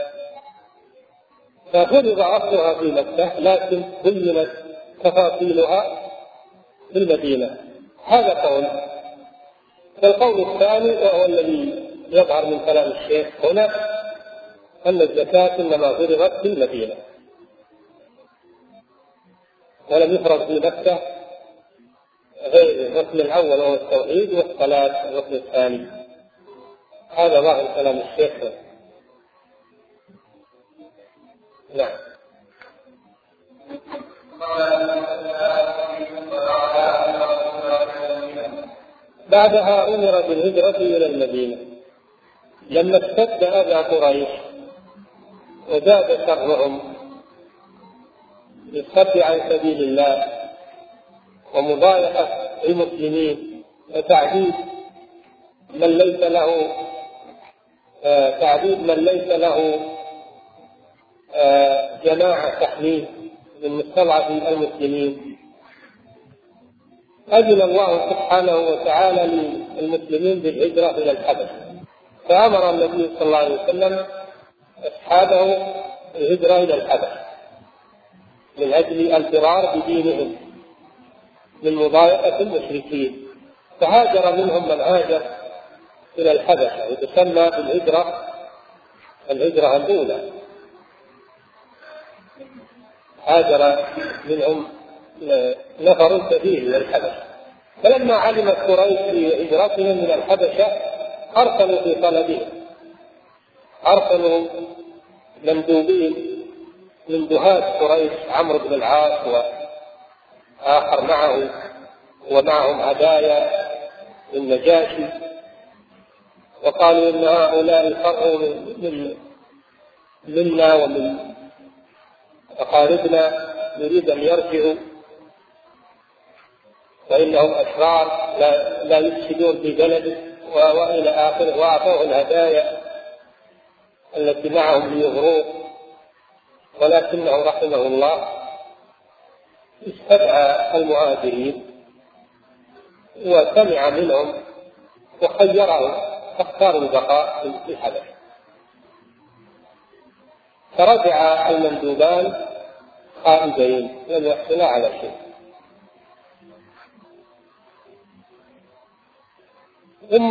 ففرض أصلها في مكة لكن بينت تفاصيلها في المدينة. هذا قول. القول الثاني وهو الذي يظهر من كلام الشيخ هنا أن الزكاة إنما فرضت في المدينة ولم يفرض في مكة غير الركن الأول وهو التوحيد والصلاة الركن الثاني. هذا ظاهر كلام الشيخ. نعم. بعدها أمر بالهجرة إلى المدينة لما اشتد أذى قريش وزاد شرهم بالصد عن سبيل الله ومضايقة المسلمين وتعذيب من ليس له آه تعذيب من ليس له آه جماعة تحميه من مستضعف المسلمين. أذن الله سبحانه وتعالى للمسلمين بالهجرة إلى الحبشة، فأمر النبي صلى الله عليه وسلم أصحابه الهجرة إلى الحبشة من أجل الفرار بدينهم من مضايقة المشركين، فهاجر منهم من هاجر إلى الحبشة وتسمى بالهجرة الهجرة الأولى. هاجر منهم نفر كثير إلى الحبشة، فلما علمت قريش بهجرتهم من الحبشة أرسلوا في طلبهم، أرسلوا مندوبين من دهاة قريش عمرو بن العاص وآخر معه ومعهم هدايا للنجاشي، وقالوا إن هؤلاء فروا من منا ومن أقاربنا نريد أن يرجعوا وإنهم أشرار لا, لا يفسدون في بلده وإلى آخره، وأعطوه الهدايا التي معهم ليغروه، ولكنه رحمه الله استدعى المهاجرين وسمع منهم وخيرهم فاختاروا البقاء في الحبشة. فرجع المندوبان خائبين لم يحصلا على شيء. ثم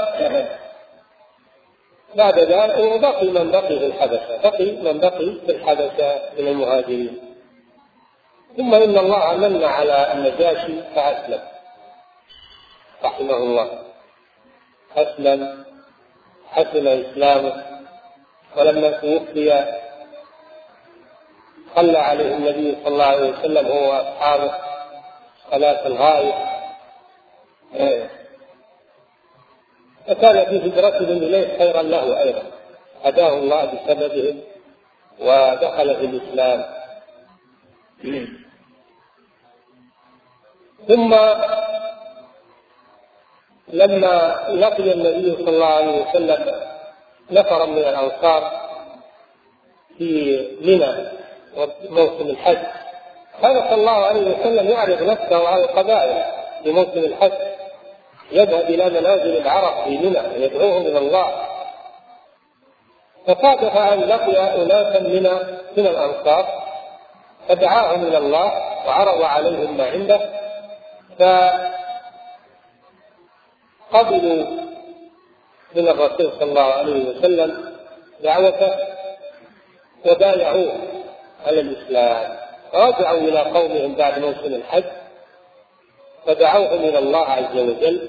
بعد ذلك وبقي من بقي في الحبشة بقي من بقي في الحبشة من المهاجرين. ثم إن الله من على النجاشي فأسلم رحمه الله، أسلم حسن إسلامه، ولما توفي صلى عليه النبي صلى الله عليه وسلم هو وأصحابه صلاة الغائب، فكان في هجرتهم إليه خيرا له أيضا، هداه الله بسببهم ودخل في الإسلام. ثم لما لقي النبي صلى الله عليه وسلم نفرا من الأنصار في منى موسم الحج، كان صلى الله عليه وسلم يعرض نفسه على القبائل في موسم الحج، يذهب إلى منازل العرب في منى ويدعوهم إلى الله. فصادف أن لقي أناسا من من الأنصار فدعاهم إلى الله وعرض عليهم ما عنده، فقبلوا من الرسول صلى الله عليه وسلم دعوته وبايعوه على الإسلام، فرجعوا إلى قومهم بعد موسم الحج فدعوهم إلى الله عز وجل.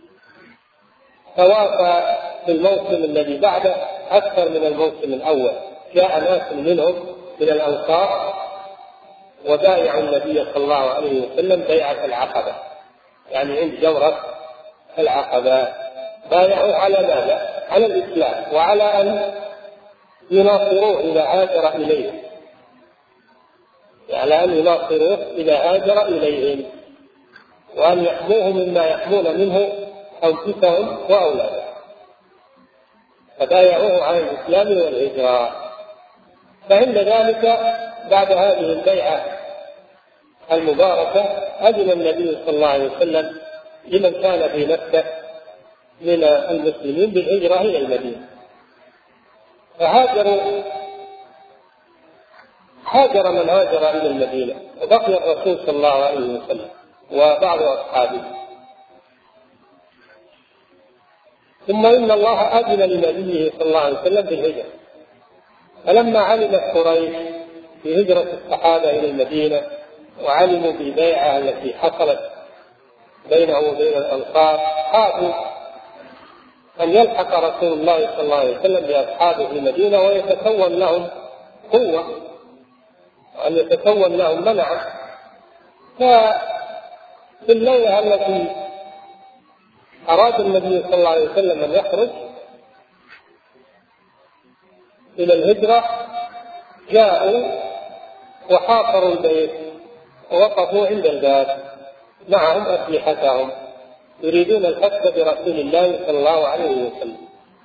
فوافى في الموسم الذي بعده أكثر من الموسم الأول، جاء ناس منهم من الأنصار وبايعوا النبي صلى الله عليه وسلم بيعة العقبة، يعني عند جورة العقبة بايعوا على ماذا؟ على الإسلام وعلى أن يناصروه إذا هاجر إليهم، على أن يناصروه إذا هاجر إليهم وأن يحموه مما يحمون منه أنفسهم وأولادهم، فبايعوه على الإسلام والهجرة. فعند ذلك بعد هذه البيعة المباركة أذن النبي صلى الله عليه وسلم لمن كان في مكة من المسلمين بالهجرة إلى المدينة، فهاجروا هاجر من هاجر إلى المدينة، وبقي الرسول صلى الله عليه وسلم وبعض أصحابه. ثم إن الله أذن لنبيه صلى الله عليه وسلم بالهجرة، فلما علمت قريش بهجرة الصحابة إلى المدينة وعلموا بالبيعة التي حصلت بينه وبين الأنصار خافوا أن يلحق رسول الله صلى الله عليه وسلم بأصحابه في المدينة ويتكون لهم قوة وأن يتكون لهم منع. ففي الليلة التي أراد النبي صلى الله عليه وسلم أن يخرج إلى الهجرة جاءوا وحاصروا البيت ووقفوا عند الباب معهم أسلحتهم يريدون الفتك برسول الله صلى الله عليه وسلم.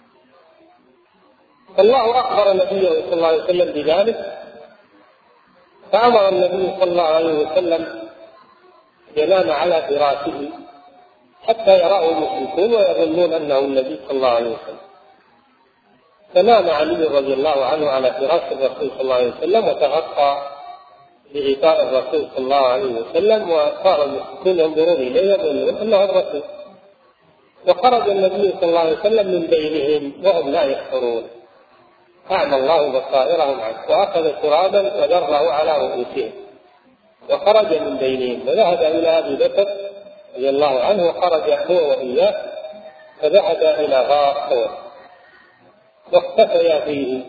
فالله أخبر نبيه صلى الله عليه وسلم بذلك، فأمر النبي صلى الله عليه وسلم ينام على فراشه حتى يراه المشركون ويظنون أنه النبي صلى الله عليه وسلم. فنام علي رضي الله عنه على فراش الرسول صلى الله عليه وسلم وتغطى بغطاء الرسول صلى الله عليه وسلم، وصار المشركون ينظرون إليه يظنون أنه الرسول. وخرج النبي صلى الله عليه وسلم من بينهم وهم لا يشعرون، أعمى الله بصائرهم عنه، وأخذ ترابا وذره على رؤوسهم وخرج من بينهم وذهب إلى أبي بكر رضي الله عنه، وخرج هو وإياه فذهب إلى غار ثور واختفيا فيه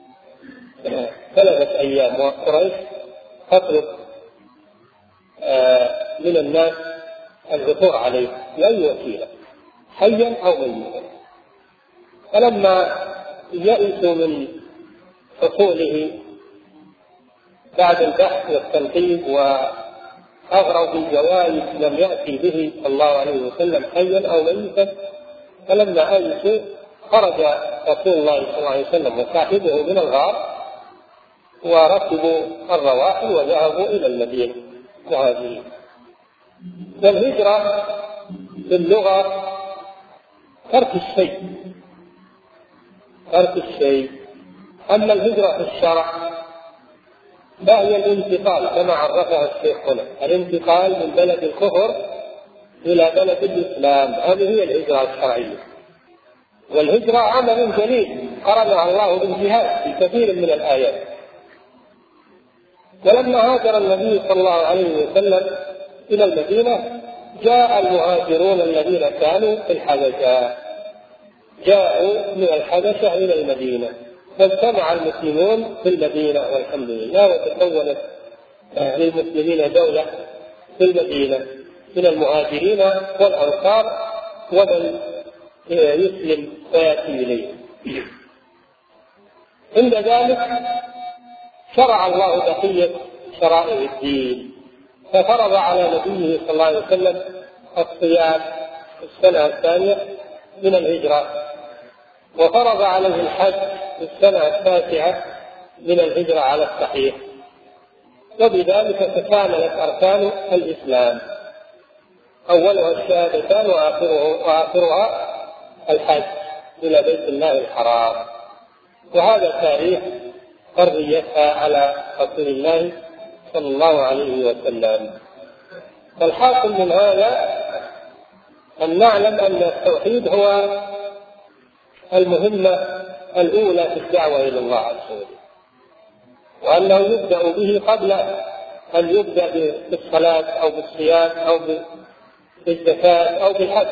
ثلاثة أيام. وقريش تطلب من الناس العثور عليه بأي وسيلة حيا أو ميتا، فلما يئسوا من حصوله بعد البحث والتنقيب وأغروا بالجوائز لم يأتي به صلى الله عليه وسلم حيا أو ميتا، فلما أيسوا خرج رسول الله صلى الله عليه وسلم وصاحبه من الغار وركبوا الرواحل وذهبوا إلى المدينة مهاجرين. والهجرة في اللغة ترك الشيء ترك الشيء أما الهجرة في الشرع فهي الانتقال كما عرفها الشيخ هنا، الانتقال من بلد الكفر إلى بلد الإسلام، هذه هي الهجرة الشرعية. والهجرة عمل جليل قرنها الله بالجهاد في كثير من الآيات. ولما هاجر النبي صلى الله عليه وسلم إلى المدينة جاء المهاجرون الذين كانوا في الحبشة، جاءوا من الحبشة إلى المدينة، فاجتمع المسلمون في المدينة والحمد لله، وتكونت للمسلمين دولة في المدينة من المهاجرين والأنصار ومن يسلم ويأتي إليه. عند ذلك شرع الله بقية شرائع الدين، ففرض على نبيه صلى الله عليه وسلم الصيام في السنة الثانية من الهجرة، وفرض عليه الحج في السنة التاسعة من الهجرة على الصحيح، وبذلك تكاملت أركان الإسلام، أولها الشهادتان وآخرها الحج إلى بيت الله الحرام. وهذا تاريخ فرضيتها على رسول الله صلى الله عليه وسلم. فالحاصل من هذا أن نعلم أن التوحيد هو المهمة الأولى في الدعوة إلى الله عز وجل، وأنه يبدأ به قبل أن يبدأ بالصلاة أو بالصيام أو بالزكاة أو بالحج،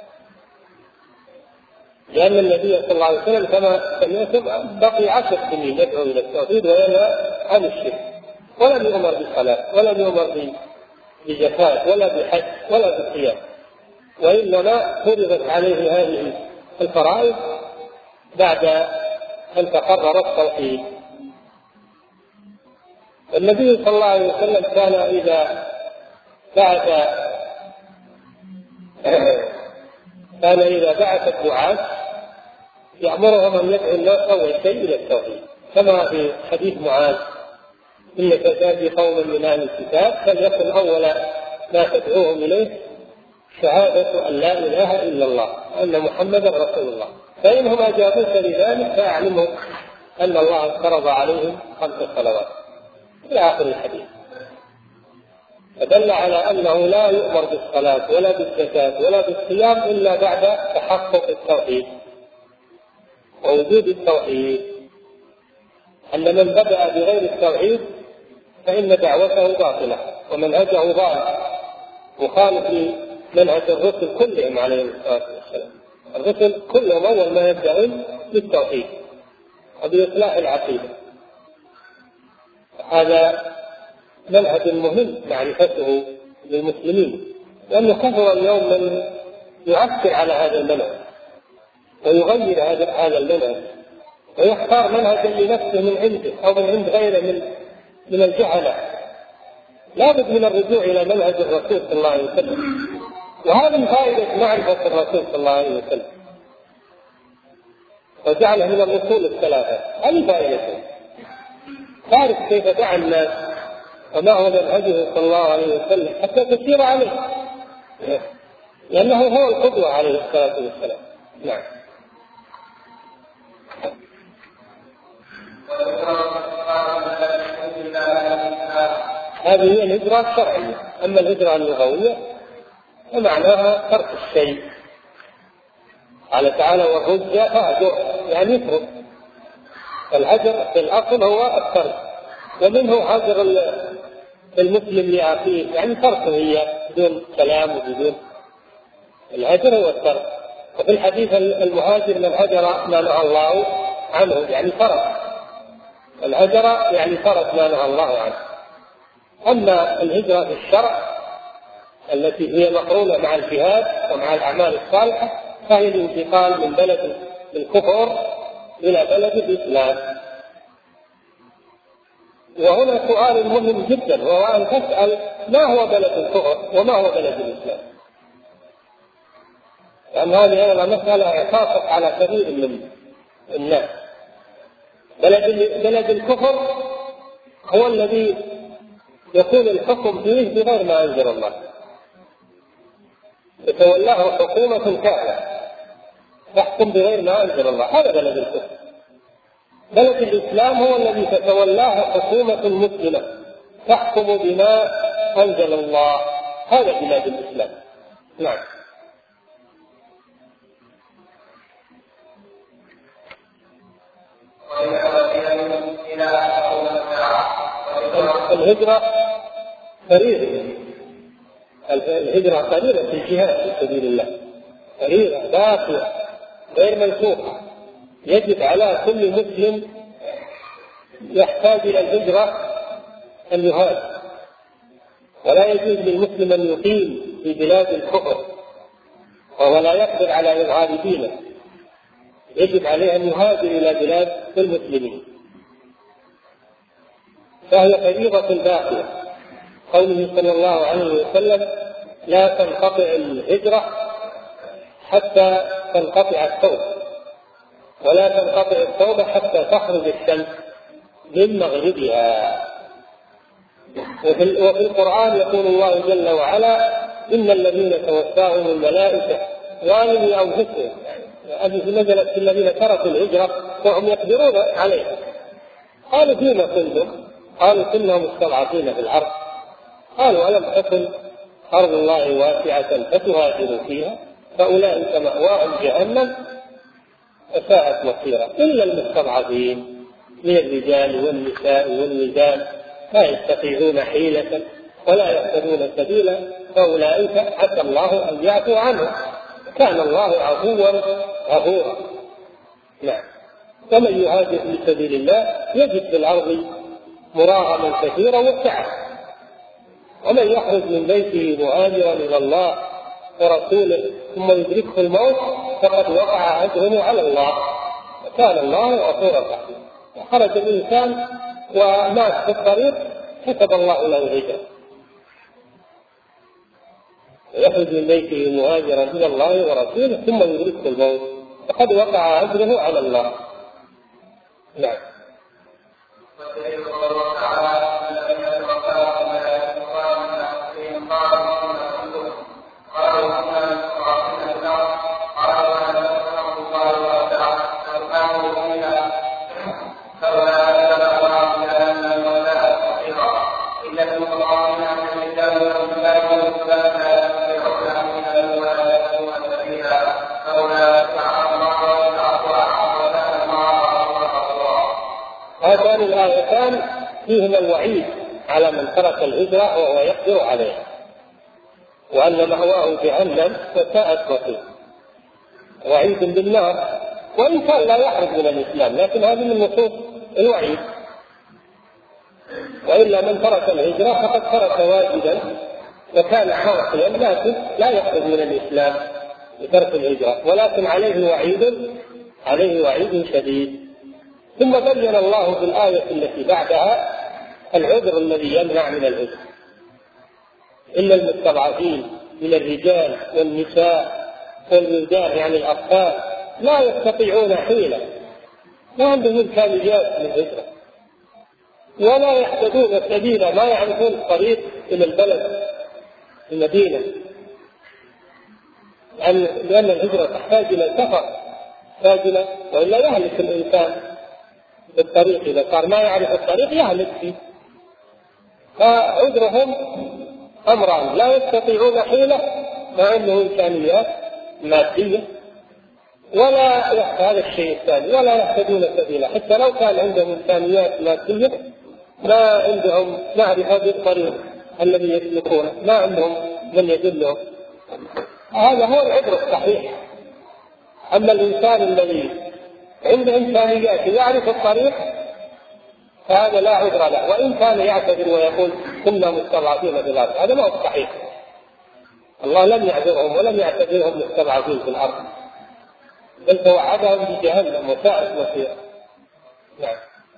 لأن النبي صلى الله عليه وسلم كما سمعتم بقي عشر سنين يدعو إلى التوحيد وينهى عن الشرك، ولم يؤمر بالصلاة ولم يؤمر بزكاة ولا بحج ولا بالصيام، وإنما فرضت عليه هذه الفرائض بعد أن تقرر التوحيد. النبي صلى الله عليه وسلم كان إذا بعث كان إذا بعث الدعاة يأمرهم أن يدعوا الناس أول شيء إلى التوحيد، كما في حديث معاذ: إنك تأتي قوما من أهل الكتاب فليكن أول ما تدعوهم إليه شهادة أن لا إله إلا الله وأن محمدا رسول الله، فإنهم أجابوك لذلك فأعلمهم أن الله فرض عليهم خمس صلوات إلى آخر الحديث. فدل على أنه لا يؤمر بالصلاة ولا بالزكاة ولا بالصيام إلا بعد تحقق التوحيد ووجود التوحيد، أن من بدأ بغير التوحيد فإن دعوته باطلة ومنهجه ضال مخالف لمنهج الرسل كلهم عليهم الصلاة والسلام. الرسل كلهم أول ما يبدأون بالتوحيد وبإصلاح العقيدة، هذا منهج مهم معرفته للمسلمين، لأنه كثر اليوم من يؤثر على هذا المنهج ويغير هذا المنهج ويختار منهجا لنفسه من عنده أو من عند غيره من من الجهلة. لا بد من الرجوع إلى منهج الرسول صلى الله عليه وسلم، وهذا من فائدة معرفة الرسول صلى الله عليه وسلم وجعله من الأصول الثلاثة. هذه فائدته، تعرف كيف دعا الناس وما هو منهجه صلى الله عليه وسلم حتى تسير عليه، لأنه هو القدوة عليه الصلاة والسلام. نعم. هذه هي الهجرة الشرعية. أما الهجرة اللغوية فمعناها ترك الشيء. قال تعالى: والرجل فهجر، يعني يترك. الهجر في الأصل هو الترك، ومنه هجر المسلم لأخيه، يعني تركه هي بدون كلام وبدون. الهجر هو الترك. وفي الحديث: المهاجر من هجر ما نهى الله عنه، يعني ترك. الهجر يعني ترك ما نهى الله عنه. أما الهجرة في الشرع التي هي مقرونة مع الجهاد ومع الأعمال الصالحة فهي الانتقال من بلد الكفر إلى بلد الإسلام. وهنا سؤال مهم جدا، وهو أن تسأل: ما هو بلد الكفر وما هو بلد الإسلام؟ لأن هذه أيضا مسألة تطرق على كثير من الناس. بلد بلد الكفر هو الذي يكون الحكم فيه بغير ما أنزل الله، يتولاه حكومة كافرة تحكم بغير ما أنزل الله، هذا بلد الكفر. بلد الإسلام هو الذي تتولاه حكومة مسلمة تحكم بما أنزل الله، هذا بلاد الإسلام. نعم. الهجرة فريضة، الهجرة فريضة في الجهاد في سبيل الله، فريضة باقية غير منسوخة. يجب على كل مسلم يحتاج إلى الهجرة أن يهاجر، ولا يجوز للمسلم أن يقيم في بلاد الكفر وهو لا يقدر على إظهار دينه، يجب عليه أن يهاجر إلى بلاد المسلمين، فهي فريضة باقية. قوله صلى الله عليه وسلم: لا تنقطع الهجرة حتى تنقطع التوبة، ولا تنقطع التوبة حتى تخرج الشمس من مغربها. وفي القرآن يقول الله جل وعلا: إن الذين توفاهم الملائكة ظالمي أنفسهم، هذه نزلت في الذين تركوا الهجرة وهم يقدرون عليها. قالوا: فيما كنتم؟ قالوا: كنا مستضعفين في الأرض. قالوا: ألم تكن أرض الله واسعة فتهاجروا فيها؟ فأولئك مأواهم جهنم وساءت مصيرا، إلا المستضعفين من الرجال والنساء والولدان لا يستطيعون حيلة ولا يهتدون سبيلا، فأولئك عسى الله أن يعفو عنهم، كان الله عفوا غفورا. نعم. ومن يهاجر في سبيل الله يجد في الأرض مراغما كثيرا وسعة. ومن يخرج من بيته مهاجرا إلى الله ورسوله ثم يدركه الموت فقد وقع أجره على الله، وكان الله غفورا رحيما. خرج الإنسان ومات في الطريق كتب الله له الهجرة. يخرج من بيته مهاجرا إلى الله ورسوله ثم يدركه الموت فقد وقع أجره على الله. نعم. هاتان الآيتان فيهما الوعيد على من ترك الهجرة وهو يقدر عليها، وأن مأواه جهنم وساءت مصيره، وعيد بالنار، وإن كان لا يخرج من الإسلام، لكن هذه من نصوص الوعيد. وإلا من ترك الهجرة فقد ترك واجبا وكان عاصيا، لكن لا يخرج من الإسلام بترك الهجرة، ولكن عليه وعيد عليه وعيد شديد. ثم بين الله في الآية التي بعدها العذر الذي يمنع من الهجرة: إلا المستضعفين من الرجال والنساء والولدان، يعني الأطفال لا يستطيعون حيلة، ما عندهم إمكانيات للهجرة ولا يحتاجون سبيلا، ما يعرفون الطريق إلى البلد المدينة، لأن الهجرة تحتاج إلى سفر، تحتاج إلى، وإلا يهلك الإنسان بالطريق، إذا صار ما يعرف الطريق يهلك فيه. فعذرهم أمران: لا يستطيعون حيلة ما عندهم إمكانيات مادية، ولا هذا الشيء الثاني ولا يهتدون سبيلا، حتى لو كان عندهم إمكانيات مادية ما عندهم معرفة بالطريق الذي يسلكونه، ما عندهم من يدلهم. هذا هو العذر الصحيح. أما الإنسان الذي عنده إمكانيات يعرف الطريق فهذا لا عذر له، وإن كان يعتذر ويقول كنا مستضعفين في الأرض، هذا ما هو صحيح. الله لم يعذرهم ولم يعتذرهم مستضعفين في الأرض، بل توعدهم بجهنم وساءت مصيرا. نعم.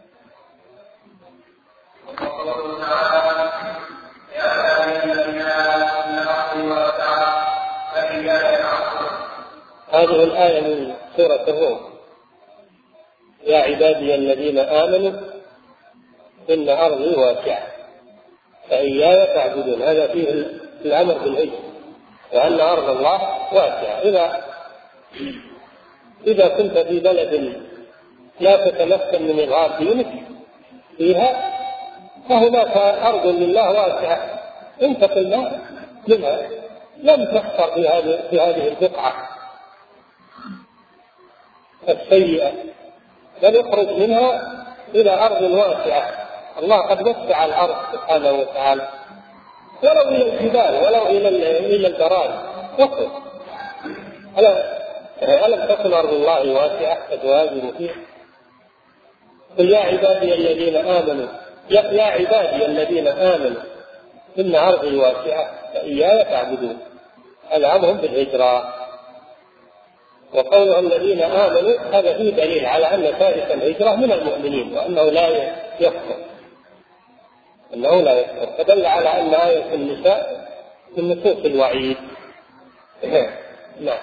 هذه الآية من سورة الروم: يا عبادي الذين آمنوا إن أرضي واسعة فإياي تعبدون. هذا فيه الأمر بالهجرة، وأن أرض الله واسعة. إذا إذا كنت في بلد لا تتمكن من إظهار دينك فيها فهناك أرض لله واسعة، انتقل منها، لم تحصر في هذه في هذه البقعة السيئة، بل يخرج منها إلى أرض واسعة. الله قد وسع الأرض سبحانه وتعالى، ولو إلى الجبال ولو إلى إلى البراد وصل. ألم تكن أرض الله واسعة فتهاجروا فيها؟ قل يا عبادي الذين آمنوا يا عبادي الذين آمنوا إن أرضي واسعة فإياي تعبدون. الأمر بالهجرة، وقوله الذين آمنوا هذا فيه دليل على أن تارك الهجرة من المؤمنين وأنه لا يكفر، أنه لا يكفر، فدل على أن آية النساء من نصوص الوعيد. نعم.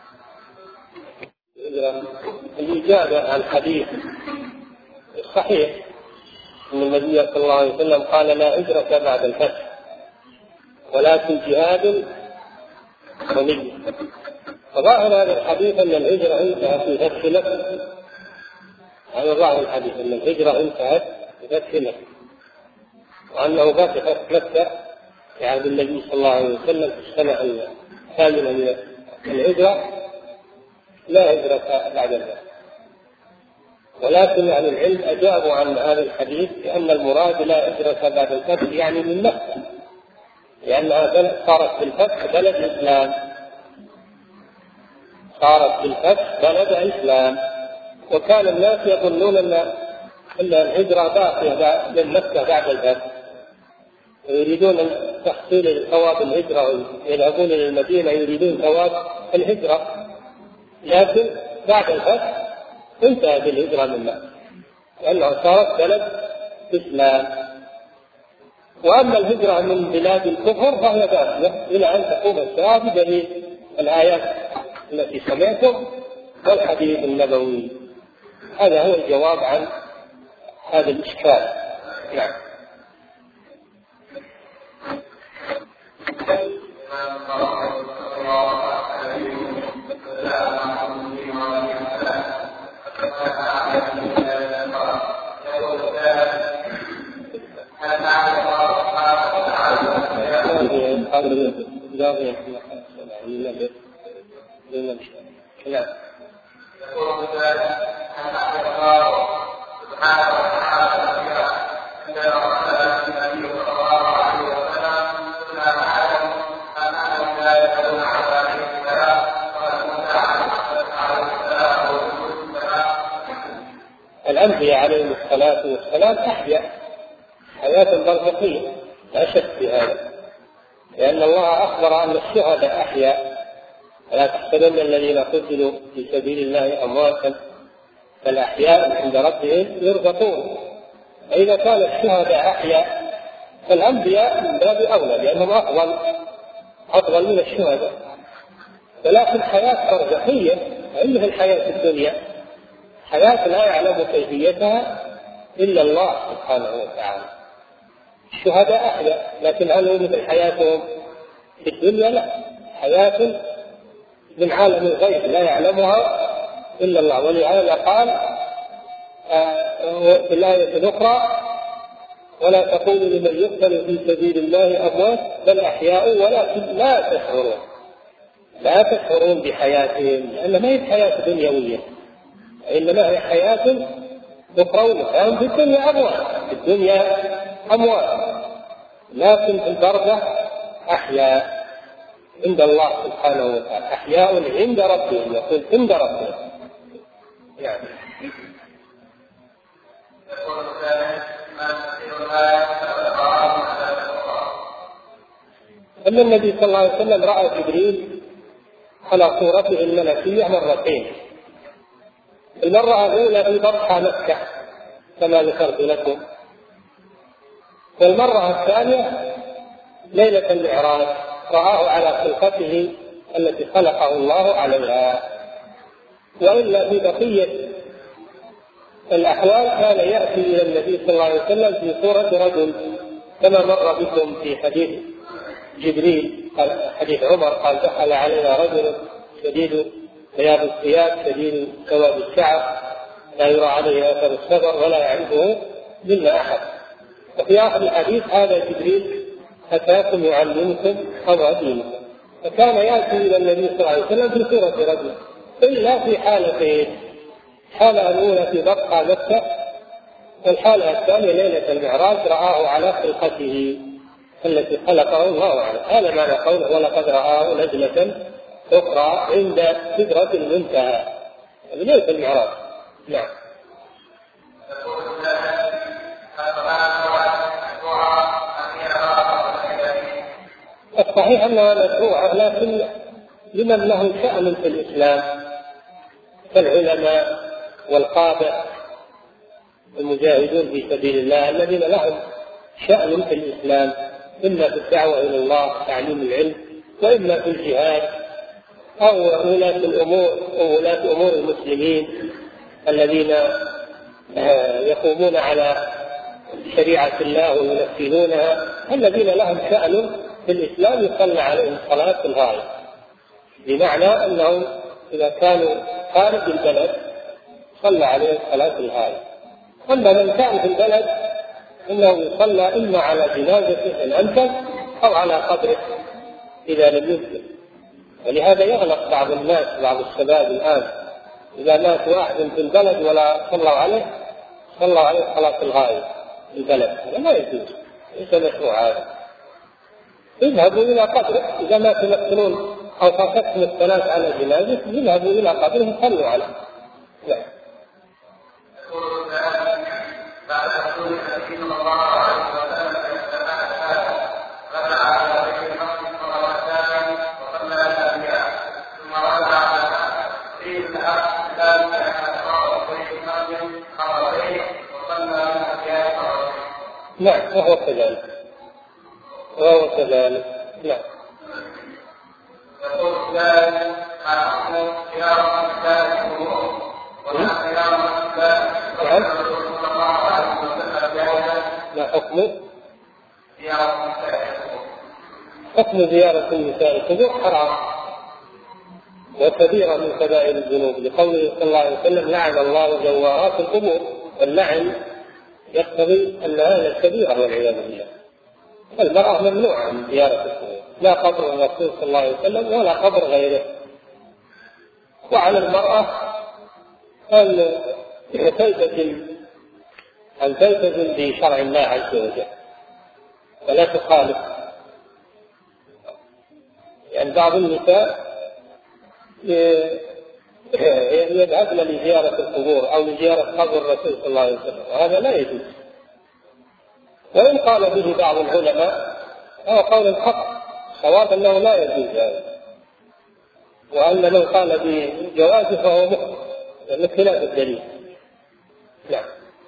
الإجابة عن الحديث الصحيح أن النبي صلى الله عليه وسلم قال لا هجرة بعد الفتح ولكن جهاد ونية. فظاهر هذا الحديث أن الهجرة انتهت في فتح مكة. هذا ظاهر الحديث أن الهجرة انتهت في فتح مكة، وأنه بات فتح مكة في عهد النبي صلى الله عليه وسلم في السنة الثامنة من الهجرة لا هجرة بعد ذلك. ولكن أهل العلم أجابوا عن هذا الحديث بأن المراد لا هجرة بعد الفتح يعني من مكة، لأنها صارت في الفتح بلد إسلام، صارت في الفتح بلد إسلام. وكان الناس يظنون أن الهجرة باقية من مكة بعد الفتح، ويريدون تحصيل ثواب الهجرة ويذهبون إلى المدينة يريدون ثواب الهجرة، لكن بعد الفتح انتهت الهجرة من مكة لأنها صارت بلد إسلام. وأما الهجرة من بلاد الكفر فهي باقية إلى أن تقوم الساعة بدليل الآيات التي سمعتم والحديث النبوي. هذا هو الجواب عن هذا الإشكال. نعم. الأنبياء عليهم الصلاة والسلام أحيا حياة برزخية لا شك في هذا، لأن الله أخبر أن الشهداء أحياء، فلا تحسبن الذين قتلوا في سبيل الله أمواتا بل أحياء عند ربهم يرزقون. فإذا كان الشهداء أحياء فالأنبياء من باب أولى لأنهم أفضل أفضل من الشهداء، ولكن حياة برزخية مثل الحياة الدنيا، حياة لا يعلم كيفيتها إلا الله سبحانه وتعالى. الشهداء أحياء لكن هل هو مثل حياتهم في الدنيا؟ لا، حياة من عالم الغيب لا يعلمها إلا الله. ولهذا قال في الآية الأخرى ولا تقولوا لمن يقتل في سبيل الله أموات بل أحياء ولكن لا تشعرون، لا تشعرون بحياتهم، لأن ما هي حياة دنيوية إنما هي حياة أخروية. فهم في الدنيا أموات، في الدنيا أموات لكن في البرزخ أحياء عند الله سبحانه وتعالى، أحياء عند ربهم، يقول عند ربهم يعني. أن النبي صلى الله عليه وسلم رأى جبريل على صورته الملكية مرتين، المرة الأولى في بطحة مكة كما ذكرت لكم، والمرة الثانية ليلة المعراج رآه على خلقته التي خلقه الله عليها. وإلا في بقية الأحوال كان يأتي إلى النبي صلى الله عليه وسلم في صورة رجل كما مر بكم في حديث جبريل، حديث عمر قال دخل علينا رجل شديد بياض الثياب شديد سواد الشعر لا يرى عليه أثر السفر ولا يعرفه منا أحد. وفي آخر الحديث هذا جبريل أتاكم يعلمكم أمر دينكم. فكان يأتي إلى النبي صلى الله عليه وسلم في صورة رجل إلا في حالتين، الحالة الأولى في بطحة مكة، والحالة الثانية ليلة المعراج رآه على خلقته التي خلقه الله عليه. هذا معنى قوله ولقد رآه نزلة أخرى عند سدرة المنتهى ليلة المعراج. نعم. الصحيح أنها مشروعة، لكن لمن له شأن في الإسلام كالعلماء والقادة المجاهدون في سبيل الله الذين لهم شأن في الإسلام، إما في الدعوة إلى الله تعليم العلم، وإما في الجهاد، أو ولاة الأمور أو ولاة أمور المسلمين الذين يقومون على شريعة الله وينفذونها، الذين لهم شأن في الإسلام يصلى عليهم صلاة الغائب، بمعنى أنهم إذا كانوا خارج البلد صلى عليهم صلاة الغائب. أما من كان في البلد إنه يصلى إما على جنازته إن أمكن أو على قبره إذا لم يمكن. ولهذا يغلق بعض الناس بعض الشباب الآن إذا مات واحد في البلد ولا صلوا عليه صلوا عليه صلاة الغائب في البلد، هذا لا يجوز، ليس مشروع هذا. اذهبوا إلى قبره إذا ما تمثلون أو فاتتم الصلاة على جنازة، اذهبوا إلى قبره صلوا عليه. لا. بعد رسول الله صلى الله عليه وسلم رفع على بيت المقدس مرتان وصلى الانبياء ثم رفع على في الارض ذلك اقرا بيت المقدس مرتين وصلى الانبياء مرتين. نعم وهو كذلك وهو كذلك. نعم. يقول الثاني حكم خيار الثالث الامور ولا خيار الثالث ما حكم حكم زيارة النساء القبور حرام وكبيرة من كبائر الذنوب، لقوله صلى الله عليه وسلم لعن الله زوارات القبور، واللعن يقتضي أن هذا كبيرة والعياذ بالله. المرأة ممنوعة من زيارة القبور، لا قبر الرسول صلى الله عليه وسلم ولا قبر غيره. وعلى المرأة أن تلتزم أن تلتزم بشرع الله عز وجل ولا تخالف. يعني بعض النساء يذهبن لزيارة القبور أو لزيارة قبر الرسول صلى الله عليه وسلم، وهذا لا يجوز. وإن قال به بعض العلماء هو قول الحق، صواب أنه لا يجوز هذا، وأن من قال بجوازه فهو مخطئ لأنه خلاف الدليل. نعم.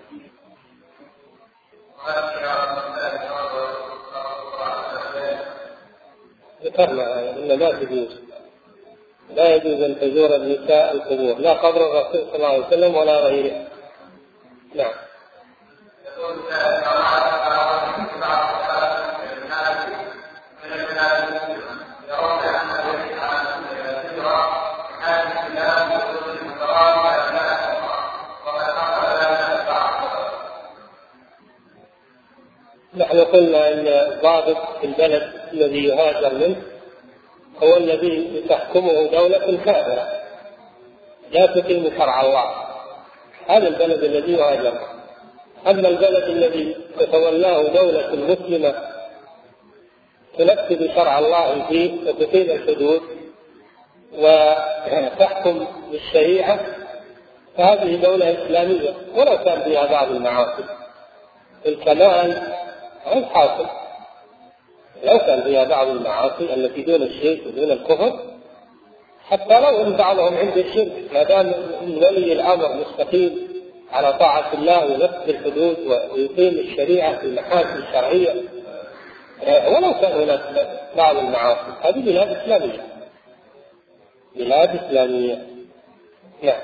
ذكرنا أن لا تجوز لا يجوز أن تزور النساء القبور، لا قبر الرسول صلى الله عليه وسلم ولا غيره. نعم. نحن قلنا أن الضابط في البلد الذي يهاجر منه هو الذي تحكمه دولة كافرة لا تقيم شرع الله، هذا البلد الذي يهاجر. أما البلد الذي تتولاه دولة مسلمة تنفذ شرع الله فيه وتقيم الحدود وتحكم بالشريعة، فهذه دولة إسلامية ولو كان فيها بعض المعاصي. الكمال غير حاصل لو كان فيها بعض المعاصي التي دون الشرك ودون الكفر، حتى لو ان بعضهم عند الشرك، ما دام ولي الامر مستقيم على طاعه الله وينفذ الحدود ويقيم الشريعه في المحاكم الشرعيه، ولو كان هناك بعض المعاصي، هذه بلاد اسلاميه بلاد اسلاميه. نعم.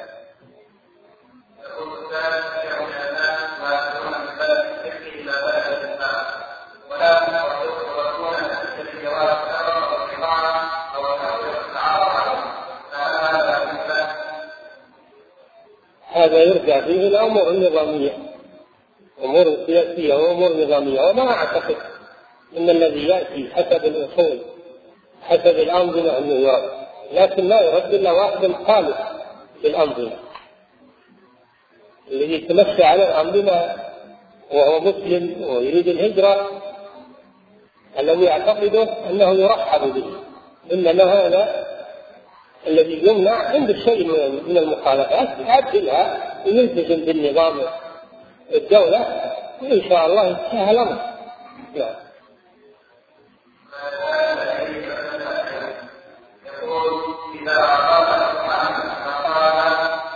هذا يرجع فيه الأمور النظامية، أمور سياسية وأمور نظامية. وما أعتقد أن الذي يأتي حسب الأصول حسب الأنظمة أنه يرد، لكن لا يرد إلا واحد خالص في الأنظمة الذي يتمشى على الأنظمة وهو مسلم ويريد الهجرة، الذي يعتقده أنه يرحب به. إنما هذا الذي يمنع عند الشيء من المخالفات يعدلها ويلتزم بالنظام الدولة، وإن شاء الله ينتهي الأمر. نعم. يقول إذا أقام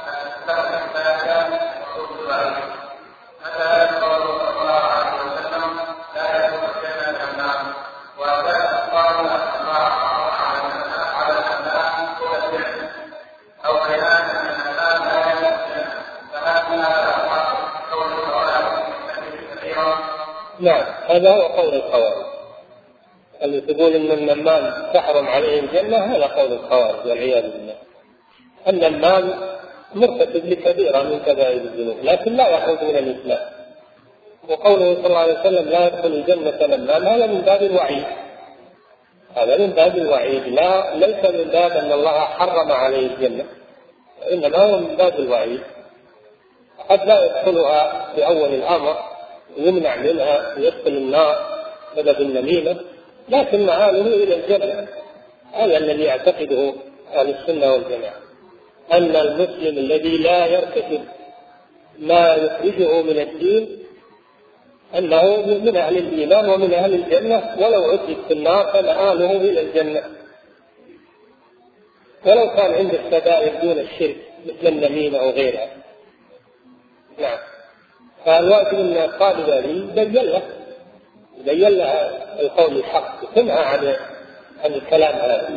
هذا هو قول الخوارج اللي تقول ان النمام تحرم عليه الجنه، هذا قول الخوارج والعياذ بالله. النمام مرتكب لكبيره من كبائر الذنوب لكن لا يخرج من الاسلام. وقوله صلى الله عليه وسلم لا يدخل الجنه نمام، هذا من باب الوعيد، هذا من باب الوعيد، لا ليس من باب ان الله حرم عليه الجنه، انما هو من باب الوعيد. قد لا يدخلها في اول الامر، يمنع منها ويدخل النار بسبب النميمه، لكن مآله الى الجنه. هذا الذي يعتقده اهل السنه والجماعه، ان المسلم الذي لا يرتكب ما يخرجه من الدين انه من اهل الايمان ومن اهل الجنه، ولو عذب في النار فمآله الى الجنه، ولو كان عنده السبائل دون الشرك مثل النميمه او غيرها. نعم. فالواجب ان الطالب يبين له يبين له القول الحق وتنهى عن عن الكلام هذا.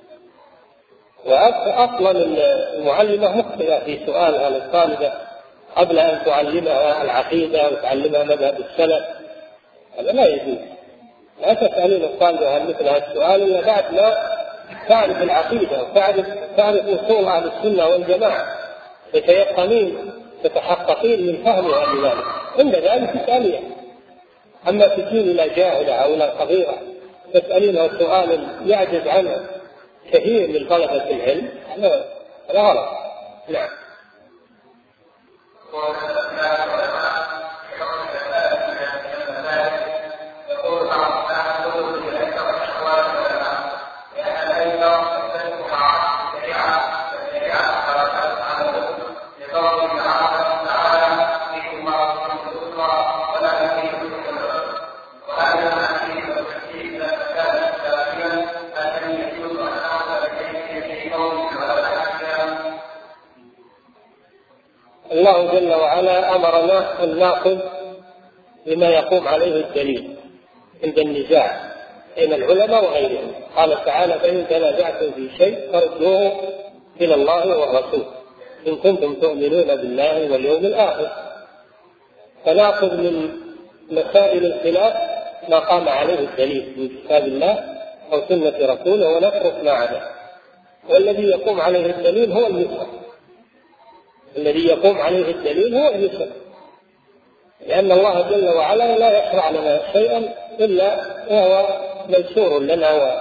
واصلا المعلمه مخطئه في سؤالها للطالبه قبل ان تعلمها العقيده وتعلمها مذهب السلف، هذا لا يجوز. لا تسالين الطالبه مثل هذا السؤال الا بعد ما تعرف العقيده وتعرف تعرف اصول اهل السنه والجماعه، تتيقنين تتحققين من فهمها لذلك، عند ذلك تسالين. اما تجين الى جاهله او الى صغيره تسالينها سؤال يعجز عنه كثير من طلبه العلم، هذا غلط. نعم. الله جل وعلا أمرنا أن نأخذ بما يقوم عليه الدليل عند النزاع بين العلماء وغيرهم. قال تعالى فإن تنازعتم في شيء فردوه إلى الله والرسول إن كنتم تؤمنون بالله واليوم الآخر. فنأخذ من مسائل الخلاف ما قام عليه الدليل من كتاب الله أو سنة رسوله ونترك ما عداه، والذي يقوم عليه الدليل هو اليسر، الذي يقوم عليه الدليل هو اليسر، لأن الله جل وعلا لا يشرع لنا شيئا إلا وهو ميسور لنا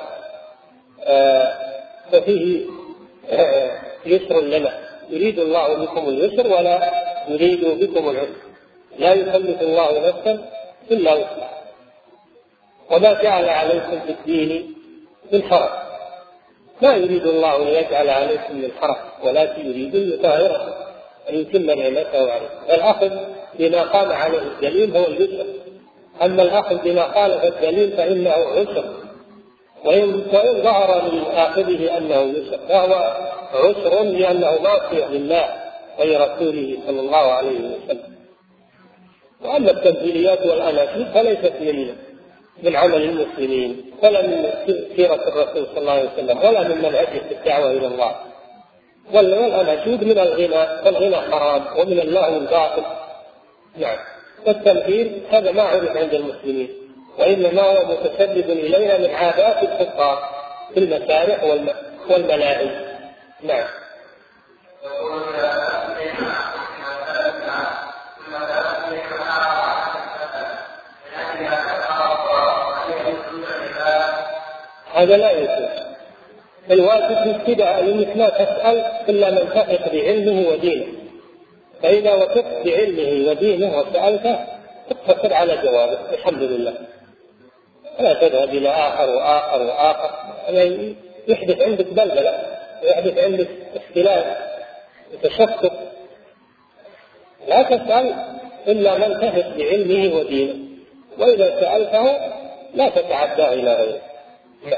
وفيه يسر لنا. يريد الله بكم اليسر ولا يريد بكم العسر، لا يكلف الله نفسا إلا وسعها، وما جعل عليكم في الدين من حرج، ما يريد الله أن يجعل عليكم من حرج ولكن يريد أن يطهركم أن يتم نعمته عليكم. الأخذ بما قام عليه الدليل هو اليسر، أما الأخذ بما خالف الدليل فإنه عسر، وإن ظهر لآخذه أنه يسر فهو عسر لأنه معصية لله ولرسوله صلى الله عليه وسلم. وأما التمثيليات والأناشيد فليست من من عمل المسلمين ولا من سيرة الرسول صلى الله عليه وسلم ولا من منهجه في الدعوة إلى الله. والأناشيد من الغنى، والغنى حرام ومن اللهو الباطل. نعم. والتمثيل هذا ما عرف عند المسلمين، وإنما هو متسبب إلينا من عادات الكفار في المسارح والملاهي. نعم. هذا لا يجوز. الواجب في الابتداء انك لا تسأل الا من تثق بعلمه ودينه، فإذا وثقت بعلمه ودينه وسألته تقتصر على جوابه الحمد لله، لا تذهب إلى آخر وآخر وآخر، يعني يحدث عندك بلبلة، يحدث عندك اختلاف وتشتت. لا تسأل إلا من تثق بعلمه ودينه، وإذا سألته لا تتعدى إلى غيره. لا.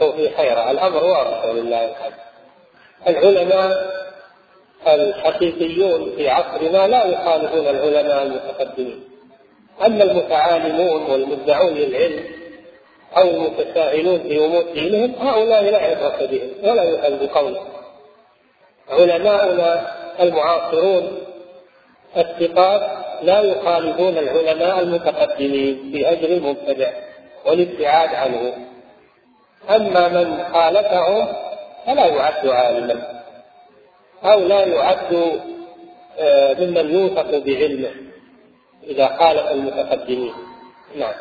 أفتوا في حيرة، الأمر واضح ولله الحمد. العلماء الحقيقيون في عصرنا لا يخالفون العلماء المتقدمين، أما المتعالمون والمدعون للعلم أو المتساهلون في أمور دينهم هؤلاء لا عبرة بهم ولا يؤخذ بقولهم. علماؤنا المعاصرون الثقات لا يخالفون العلماء المتقدمين في أجر المبتدع والابتعاد عنه، أما من خالفهم فلا يعد عالما أو لا يعد ممن يوثق بعلمه إذا خالف المتقدمين. نعم.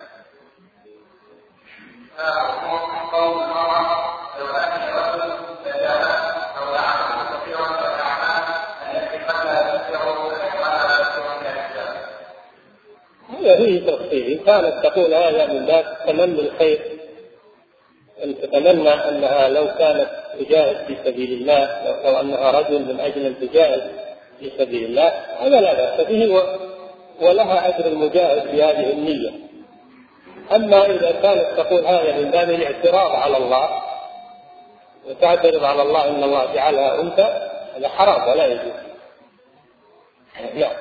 هذا فيه تفصيل. كانت تقول هذا من باب تمني الخير، أن تتمنى أنها لو كانت تجاهد في سبيل الله، أو أنها رجل من أجل أن تجاهد في سبيل الله، هذا لا بأس به ولها أجر المجاهد في هذه النية. أما إذا كانت تقول هذا من باب الاعتراض على الله وتعترض على الله أن الله جعلها أنثى، هذا حرام ولا يجوز. نعم.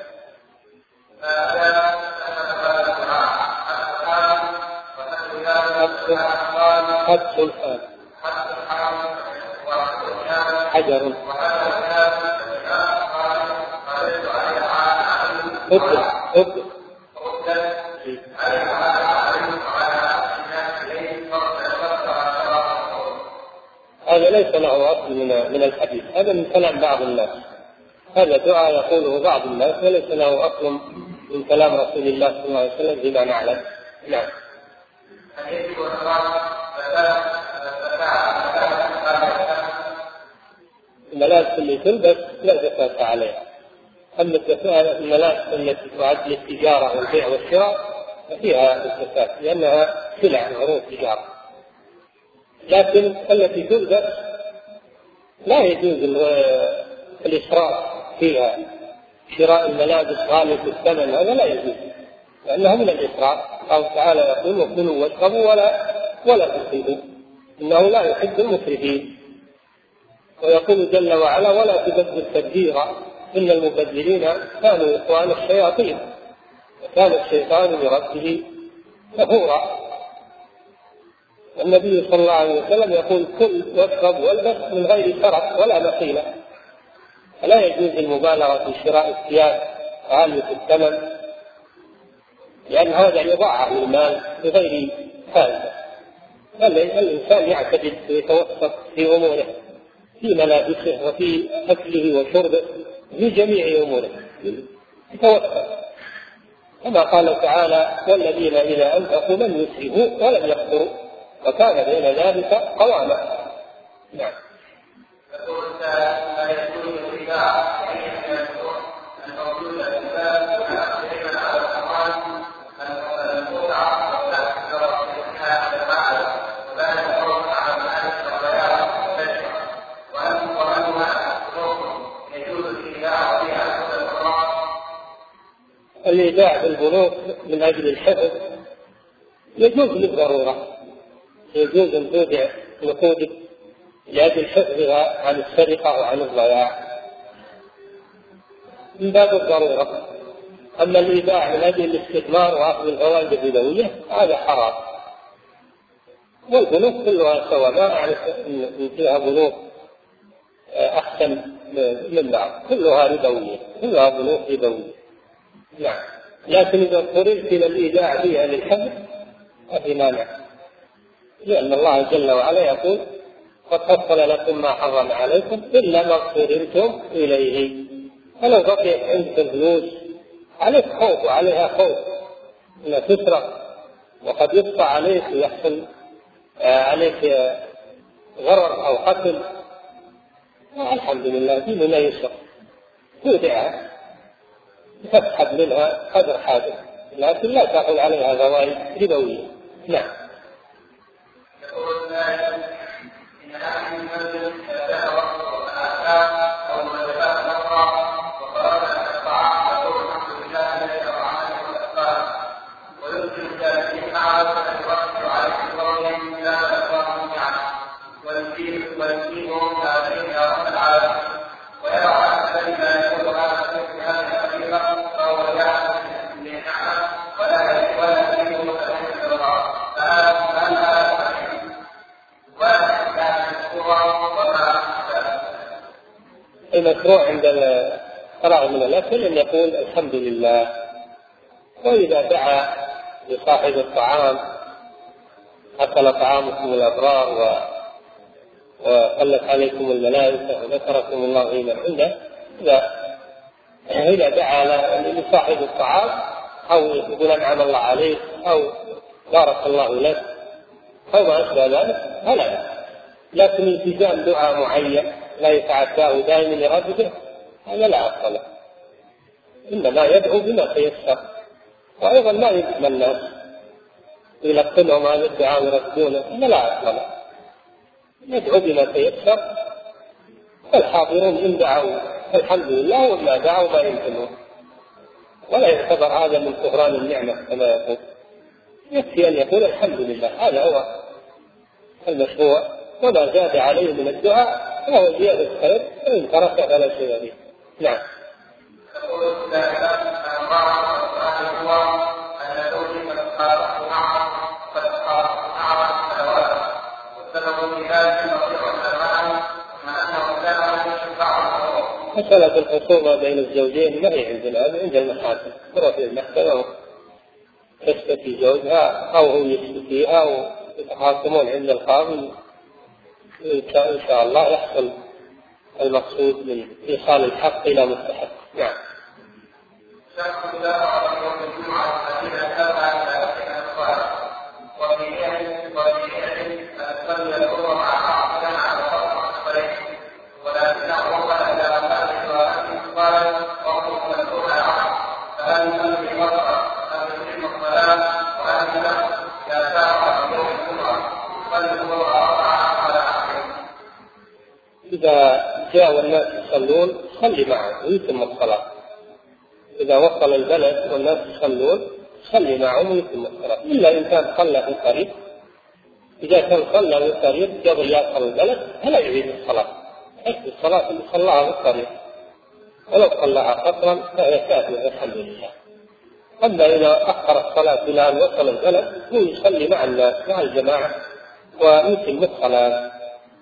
حد سلطان حجر أبدأ أبدأ هذا ليس له أصل من الحديث، هذا من كلام بعض الناس، هذا دعاء يقوله بعض الناس وليس له أصل من كلام رسول الله صلى الله عليه وسلم فيما نعلم. نعم. الملابس اللي تلبس لا زكاة عليها، أما الملابس التي تعد للتجارة والبيع والشراء ففيها الزكاة لأنها سلع عروض تجارة، لكن التي تلبس لا يجوز الإسراف فيها. شراء الملابس غالية الثمن هذا لا يجوز لأنها من الإسراف. الله تعالى يقول وكلوا واشربوا ولا ولا تسرفوا إنه لا يحب المسرفين، ويقول جل وعلا ولا تبذر تبذيرا إن المبذرين كانوا إخوان الشياطين وكان الشيطان لربه كفورا. النبي صلى الله عليه وسلم يقول كل واشرب والبس من غير شرف ولا مخيلة، فلا يجوز المبالغة في شراء الثياب غالية الثمن لأن هذا يضاعف المال بغير فائدة. الإنسان يعتدل ويتوسط في أموره، في ملابسه وفي أكله وشربه، في جميع أموره يتوسط، كما قال تعالى والذين إذا أنفقوا لم يسرفوا ولم يقتروا وكان بين ذلك قواما. نعم. الإيداع بالبنوك من أجل الحفظ يجوز للضرورة، يجوز أن تودع نقودك لأجل حفظها عن السرقة وعن الضياع من باب الضرورة. أما الإيداع من أجل الاستثمار وأخذ الفوائد الربوية هذا حرام. والبنوك كلها سواء، ما أعرف أن فيها بنوك أحسن من بعض، كلها ربوية، كلها بنوك ربوية. نعم. لكن إذا اضطررت إلى الإيداع فيها للحفظ ففي مانع، لأن الله جل وعلا يقول قد فصل لكم ما حرم عليكم إلا ما اضطررتم إليه. فلو بقيت عندك فلوس عليك خوف وعليها خوف أنها تسرق وقد يقطع عليك ويحصل عليك غرر أو قتل، الحمد لله ديننا يسر، تودعها تسحب منها قدر حاجة لكن لا تأخذ عليها فوائد ربوية. نعم. المشروع عند الفراغ من الأكل أن يقول الحمد لله. وإذا دعا لصاحب الطعام أكل طعامكم الأبرار و وصلت عليكم الملائكة وذكركم الله في من عنده، إذا إذا دعا لصاحب الطعام أو يقول أنعم الله عليك أو بارك الله لك أو ما أشبه ذلك فلا. لكن التزام دعاء معين لا يتعداه دائما لربه هذا لا أصل له، إنما يدعو بما تيسر. وأيضا ما يجمع الناس يلقنهم هذا الدعاء ويردونه، هذا لا أصل له. يدعو بما تيسر، الحاضرون إن دعوا الحمد لله وما دعوا ما يمكنون، ولا يعتبر هذا من كفران النعمة كما يقول. يكفي أن يقول الحمد لله، هذا هو المشروع، وما زاد عليه من الدعاء فهو زيادة خير، وإن ترك فلا شيء به. نعم. مسألة الخصومة بين الزوجين ما هي عندنا، عند المحاكم، تروح للمحكمة تشتكي زوجها أو هو يشتكيها أو يتخاصمون عند القاضي، إن شاء الله يحصل المقصود من إيصال الحق إلى مستحق. نعم. إذا جاء والناس يصلون صلي معهم ويتم الصلاة. إذا وصل البلد والناس يصلون صلي معهم ويتم الصلاة، إلا إن كان صلى في الطريق. إذا كان صلى في الطريق قبل يصل البلد فلا يعيد الصلاة، يكفي الصلاة اللي صلاها في الطريق، ولو صلاها قصرا فهي كافية الحمد لله. أما إذا أخر الصلاة إلى أن وصل البلد هو يصلي مع الناس مع الجماعة ويتم الصلاة.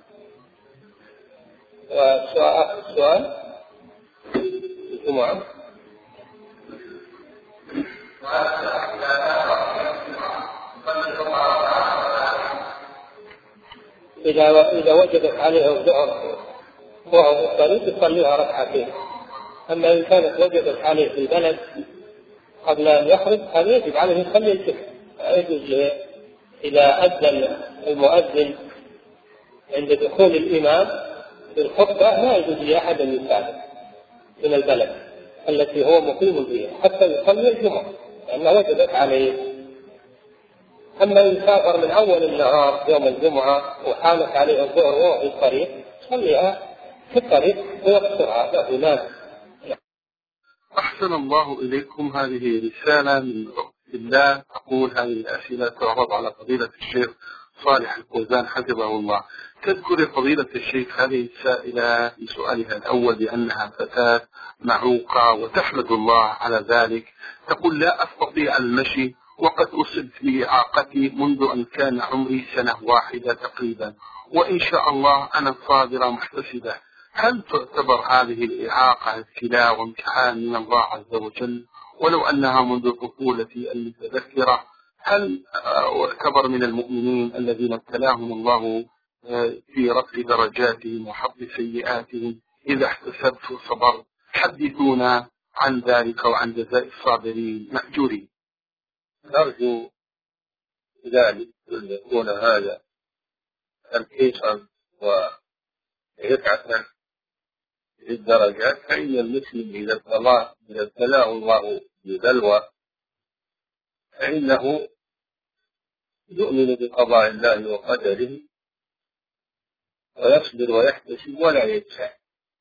وسؤال السؤال الجمعة إذا إذا وجدت عليها الظهر وهو في الطريق يصليها ركعتين. أما إن كانت وجدت عليه في البلد قبل أن يخرج هذا يجب عليه يصلي الجمعة. يجوز إذا أذن المؤذن عند دخول الإمام في الخطبة ما يجوز لأحد أن يسافر من البلد التي هو مقيم فيها حتى يصلي الجمعة لأنه وجدت عليه. أما إن سافر من أول النهار يوم الجمعة وحانت عليه الظهر وهو في الطريق صليها في الطريق ويقصرها لا بناس. أحسن الله إليكم. هذه رسالة من الله أقول هذه الأسئلة تعرض على فضيلة الشيخ صالح الفوزان حفظه الله. تذكر فضيلة الشيخ هذه السائلة في سؤالها الأول بأنها فتاة معوقة وتحمد الله على ذلك. تقول لا أستطيع المشي وقد أصبت بإعاقتي منذ أن كان عمري سنة واحدة تقريبا، وإن شاء الله أنا صابرة محتسبة. هل تعتبر هذه الإعاقة ابتلاء وامتحان من الله عز وجل ولو أنها منذ طفولتي المتذكرة؟ هل أعتبر من المؤمنين الذين ابتلاهم الله في رفع درجاتهم وحفظ سيئاتهم إذا احتسبت وصبرت؟ حدثونا عن ذلك وعن جزاء الصابرين مأجورين. نرجو ذلك أن يكون هذا تمحيصا ويبعثا للدرجات، فإن المسلم إذا ابتلاه إذا ابتلاه الله ببلوى فإنه يؤمن بقضاء الله وقدره ويصبر ويحتسب ولا يجزع،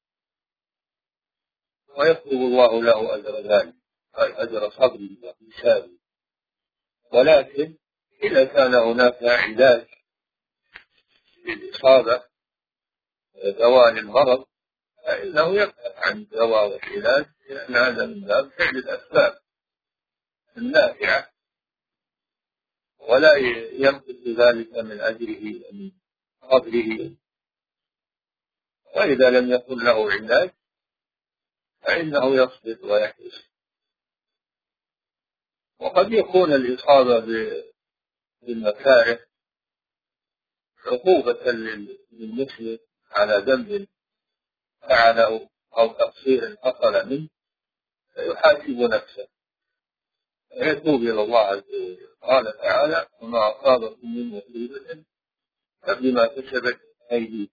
ويكتب الله له أجر ذلك أي أجر صبره وإحسانه. ولكن إذا كان هناك علاج للإصابة دوال المرض فإنه يبحث عن دواء والعلاج، لأن هذا من باب فعل الأسباب النافعة، ولا ينقص ذلك من أجره من قدره. وإذا لم يكن له علاج فإنه يصبر ويحرص. وقد يكون الإصابة بالمكاره عقوبة للمسلم على ذنب فعله أو تقصير حصل منه، فيحاسب نفسه ويتوب إلى الله عز وجل. قال تعالى: وما أصابكم من مصيبة فبما كسبت أيديكم.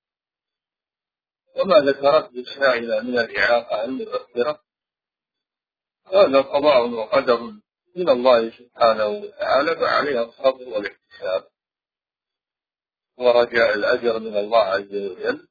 وما ذكرته السائلة من الإعاقة عن المغفرة هذا قضاء وقدر من الله سبحانه وتعالى، فعليها الصبر والاحتساب ورجاء الأجر من الله عز وجل.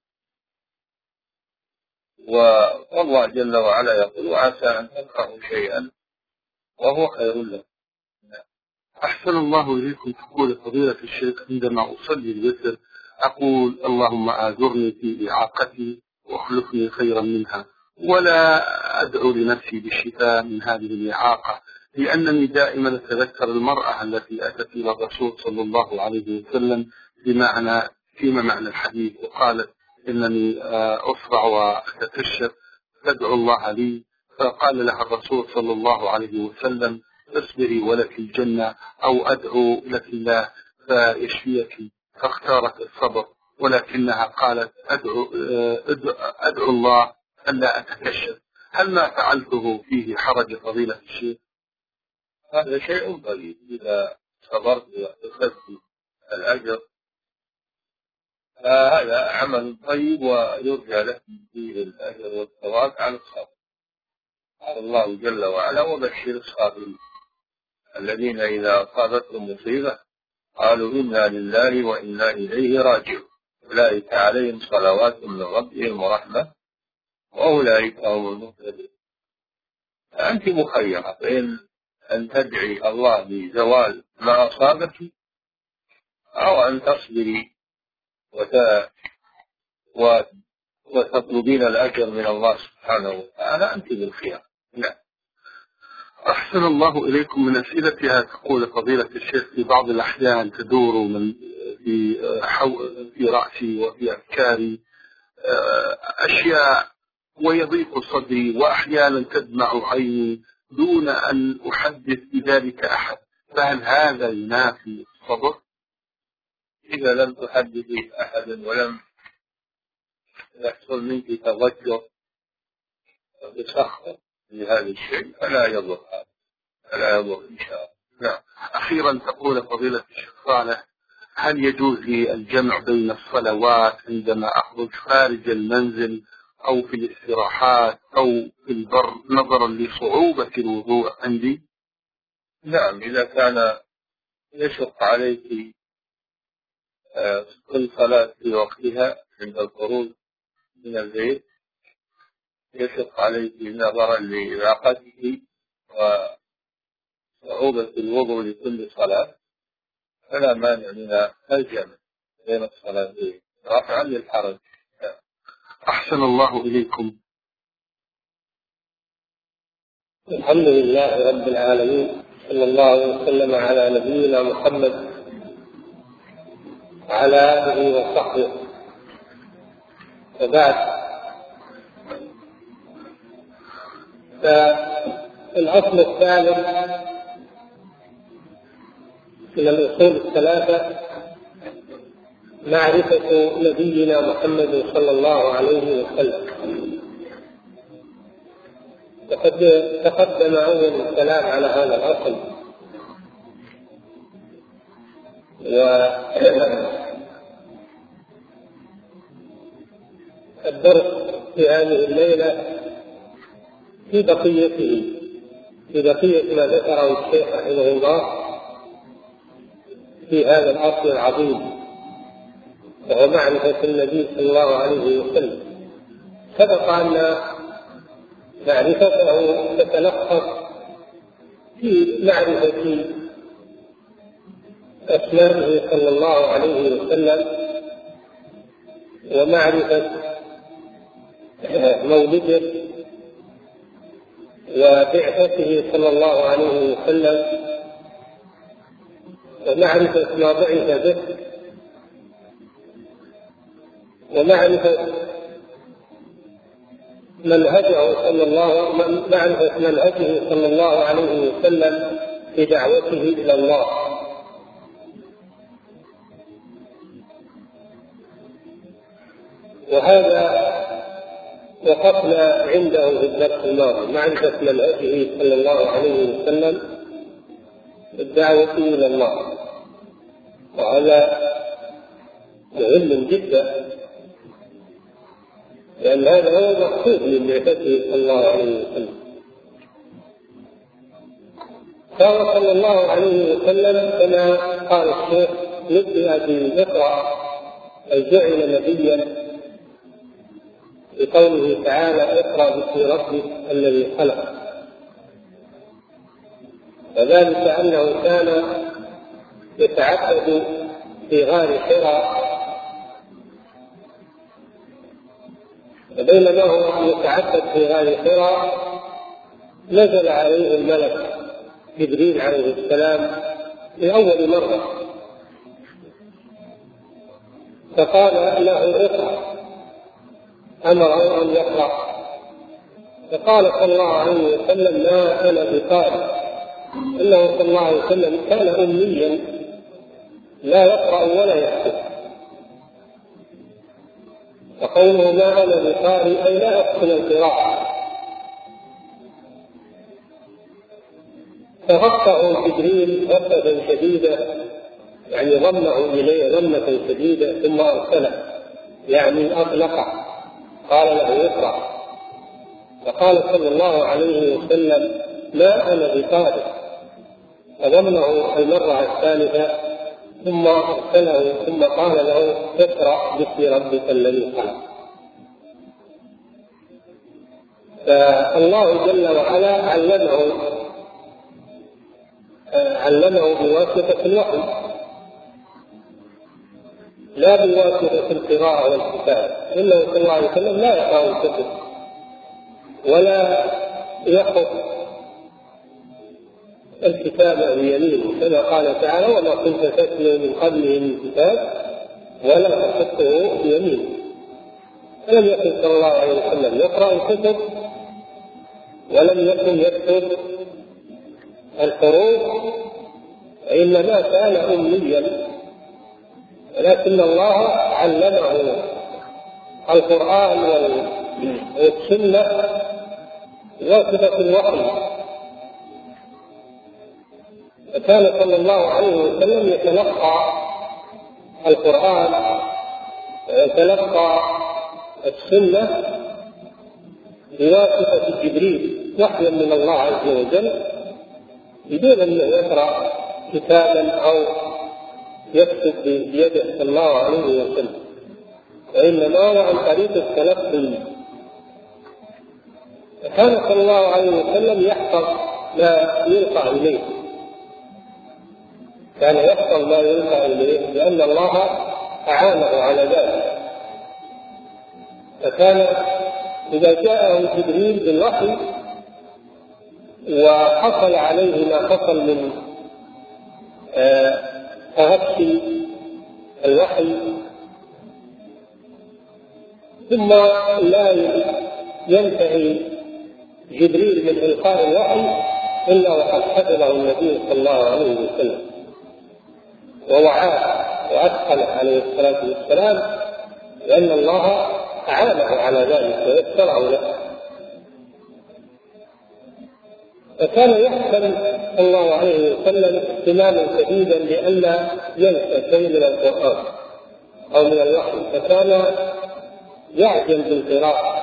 والله جل وعلا يقول: عسى أن تكرهوا شيئا وهو خير لكم. أحسن الله إليكم. تقول فضيلة الشيخ: عندما أصلي الوتر أقول: اللهم آذرني في إعاقتي واخلفني خيرا منها، ولا أدعو لنفسي بالشفاء من هذه الإعاقة، لأنني دائما أتذكر المرأة التي أتت إلى الرسول صلى الله عليه وسلم بمعنى فيما معنى الحديث، وقالت: إنني أصرع وأتكشف فادعو الله لي. فقال لها الرسول صلى الله عليه وسلم: اصبري ولك الجنة، أو أدعو لك الله فيشفيك. فاختارت الصبر، ولكنها قالت: أدعو, أدعو الله ألا أتكشف. هل ما فعلته فيه حرج فضيلة الشيخ؟ هذا شيء طيب، إذا صبرت واحتسبت الأجر فهذا عمل طيب ويرجى لك فيه الأجر والثواب على الصبر. قال الله جل وعلا: وبشر الصابرين الذين إذا أصابتهم مصيبة قالوا إنا لله وإنا إليه راجعون أولئك عليهم صلوات من ربهم ورحمة وأولئك هم المهتدون. أنت مخيرة بين أن تدعي الله بزوال ما أصابك أو أن تصبري وتطلبين الأجر من الله سبحانه وتعالى. أنت بالخيار. نعم. أحسن الله إليكم. من أسئلتها تقول فضيلة الشيخ: في بعض الأحيان تدور من في حو... في رأسي وفي أفكاري أشياء ويضيق صدري، وأحيانا تدمع عيني دون أن أحدث بذلك أحد، فهل هذا ينافي الصبر؟ إذا لم تحدثي أحدا ولم يحصل منك تضجر بسخط لهذا الشيء فلا يضر هذا، فلا يضر إن شاء الله. نعم. أخيرا تقول فضيلة الشيخ صالح: هل يجوز لي الجمع بين الصلوات عندما أخرج خارج المنزل أو في الاستراحات أو في البر نظرا لصعوبة الوضوء عندي؟ نعم، إذا كان يشق عليك كل صلاة في وقتها عند الخروج من البيت، يشق عليك نظرا لإراقته وصعوبة الوضوء لكل صلاة، فلا مانع من الجمع بين الصلاتين رفعا للحرج. أحسن الله إليكم. الحمد لله رب العالمين، صلى الله وسلم على نبينا محمد وعلى آله وصحبه، وبعد. فالأصل الثالث من الأصول الثلاثة معرفة نبينا محمد صلى الله عليه وسلم. لقد تقدم أول الكلام على هذا الأصل، والدرس في هذه الليلة في بقيته في بقية ما ذكره الشيخ رحمه الله في هذا الأصل العظيم، وهو معرفة النبي صلى الله عليه وسلم. سبق أن معرفته تتلخص في معرفة أسمائه صلى الله عليه وسلم، ومعرفة مولده وبعثته صلى الله عليه وسلم، ومعرفة ما بعث به، ومعرفة منهجه صلى الله معرفة منهجه صلى الله عليه وسلم في دعوته إلى الله. وهذا وقفنا عنده في الدرس الماضي، معرفة منهجه صلى الله عليه وسلم في الدعوة إلى الله، وهذا مهم جدا، لأن هذا هو المقصود من بعثته صلى الله عليه وسلم. قال صلى الله عليه وسلم كما قال الشيخ نبدأ بذكر أي جعل نبيا بقوله تعالى اقرأ باسم ربك الذي خلق، وذلك أنه كان يتعبد في غار حراء، وبينما هو يتعبد في غار حراء نزل عليه الملك جبريل عليه السلام لأول مرة، فقال له اقرأ، أمره أن يقرأ، فقال صلى الله عليه وسلم ما أنا بقارئ، إنه صلى الله عليه وسلم كان أميا لا يقرأ ولا يكتب، فقوله ما أنا بقارئ أي لا أحسن القراءة. فغطه جبريل غطة شديدة، يعني ضمه إليه ضمة شديدة، ثم أرسله يعني أطلقه، قال له اقرأ، فقال صلى الله عليه وسلم ما أنا بقارئ، فضمه المرة الثالثة ثم أرسله ثم قال له اقرأ باسم ربك الذي خلق. فالله جل وعلا علمه علمه بواسطة الوحي لا بواسطة القراءة والكتابة، إنه صلى الله عليه وسلم لا يقرأ الكتب ولا يخط الكتاب بيمينه، كما قال تعالى وما كنت تتلو من قبله من كتاب ولا تخطه بيمينه. فلم يكن صلى الله عليه وسلم يقرأ الكتب ولم يكن يكتب الحروف، وإنما كان أميا، ولكن الله علمه القرآن والسنة بواسطة الوحي، فكان صلى الله عليه وسلم يتلقى القرآن ويتلقى السنة بواسطة جبريل وحيا من الله عز وجل، بدون أن يقرأ كتابا أو يكتب بيده صلى الله عليه وسلم، وإنما هو عن طريق التلقي. فكان صلى الله عليه وسلم يحفظ ما يلقى إليه، كان يحفظ ما يلقى إليه لأن الله أعانه على ذلك. فكان إذا جاءه جبريل بالوحي وحصل عليه ما حصل من تهكي الوحي ثم لا ينتهي جبريل من إلقاء الوحي إلا وقد حفظه النبي صلى الله عليه وسلم ووعاه وأدخله عليه الصلاة والسلام، لأن الله أعانه على ذلك ويسره له. فكان يحسن صلى الله عليه وسلم اهتماما شديدا لئلا ينسى شيء من القرآن أو من الوحي، فكان يعجل بالقراءة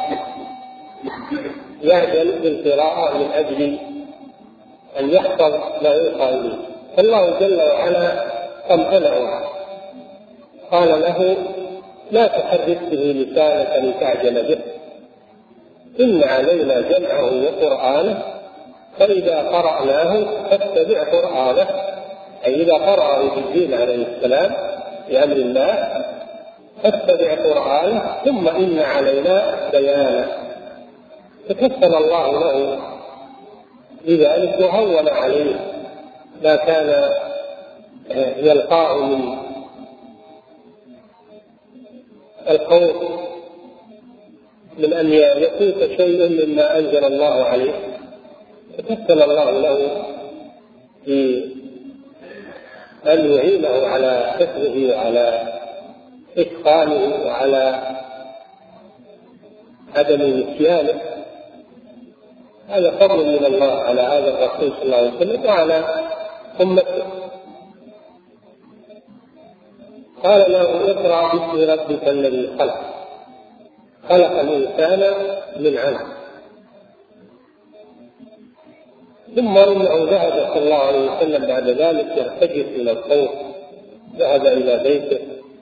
يعجل بالقراءة من أجل أن يحفظ ما يلقى إليه. فالله جل وعلا طمأنه، قال له لا تحرك به لسانك لتعجل به، إن علينا جمعه وقرآنه فإذا قرأناه فاتبع قرآنه، أي إذا قرأه جبريل عليه السلام بأمر الله فاتبع قرآنه ثم إن علينا بيانه. فكفل الله له لذلك وهون عليه ما كان يلقاه من الخوف من أن يفوت شيء مما أنزل الله عليه، فكفل الله له في أن يعينه على حفظه وعلى إتقانه وعلى عدم نسيانه. هذا فضل من الله على هذا الرسول صلى الله عليه وسلم وعلى أمته. قال له اقرأ باسم ربك الذي خلق، خلق الإنسان من علق. ثم انه ذهب صلى الله عليه وسلم بعد ذلك يرتجف الى الخوف، ذهب الى بيته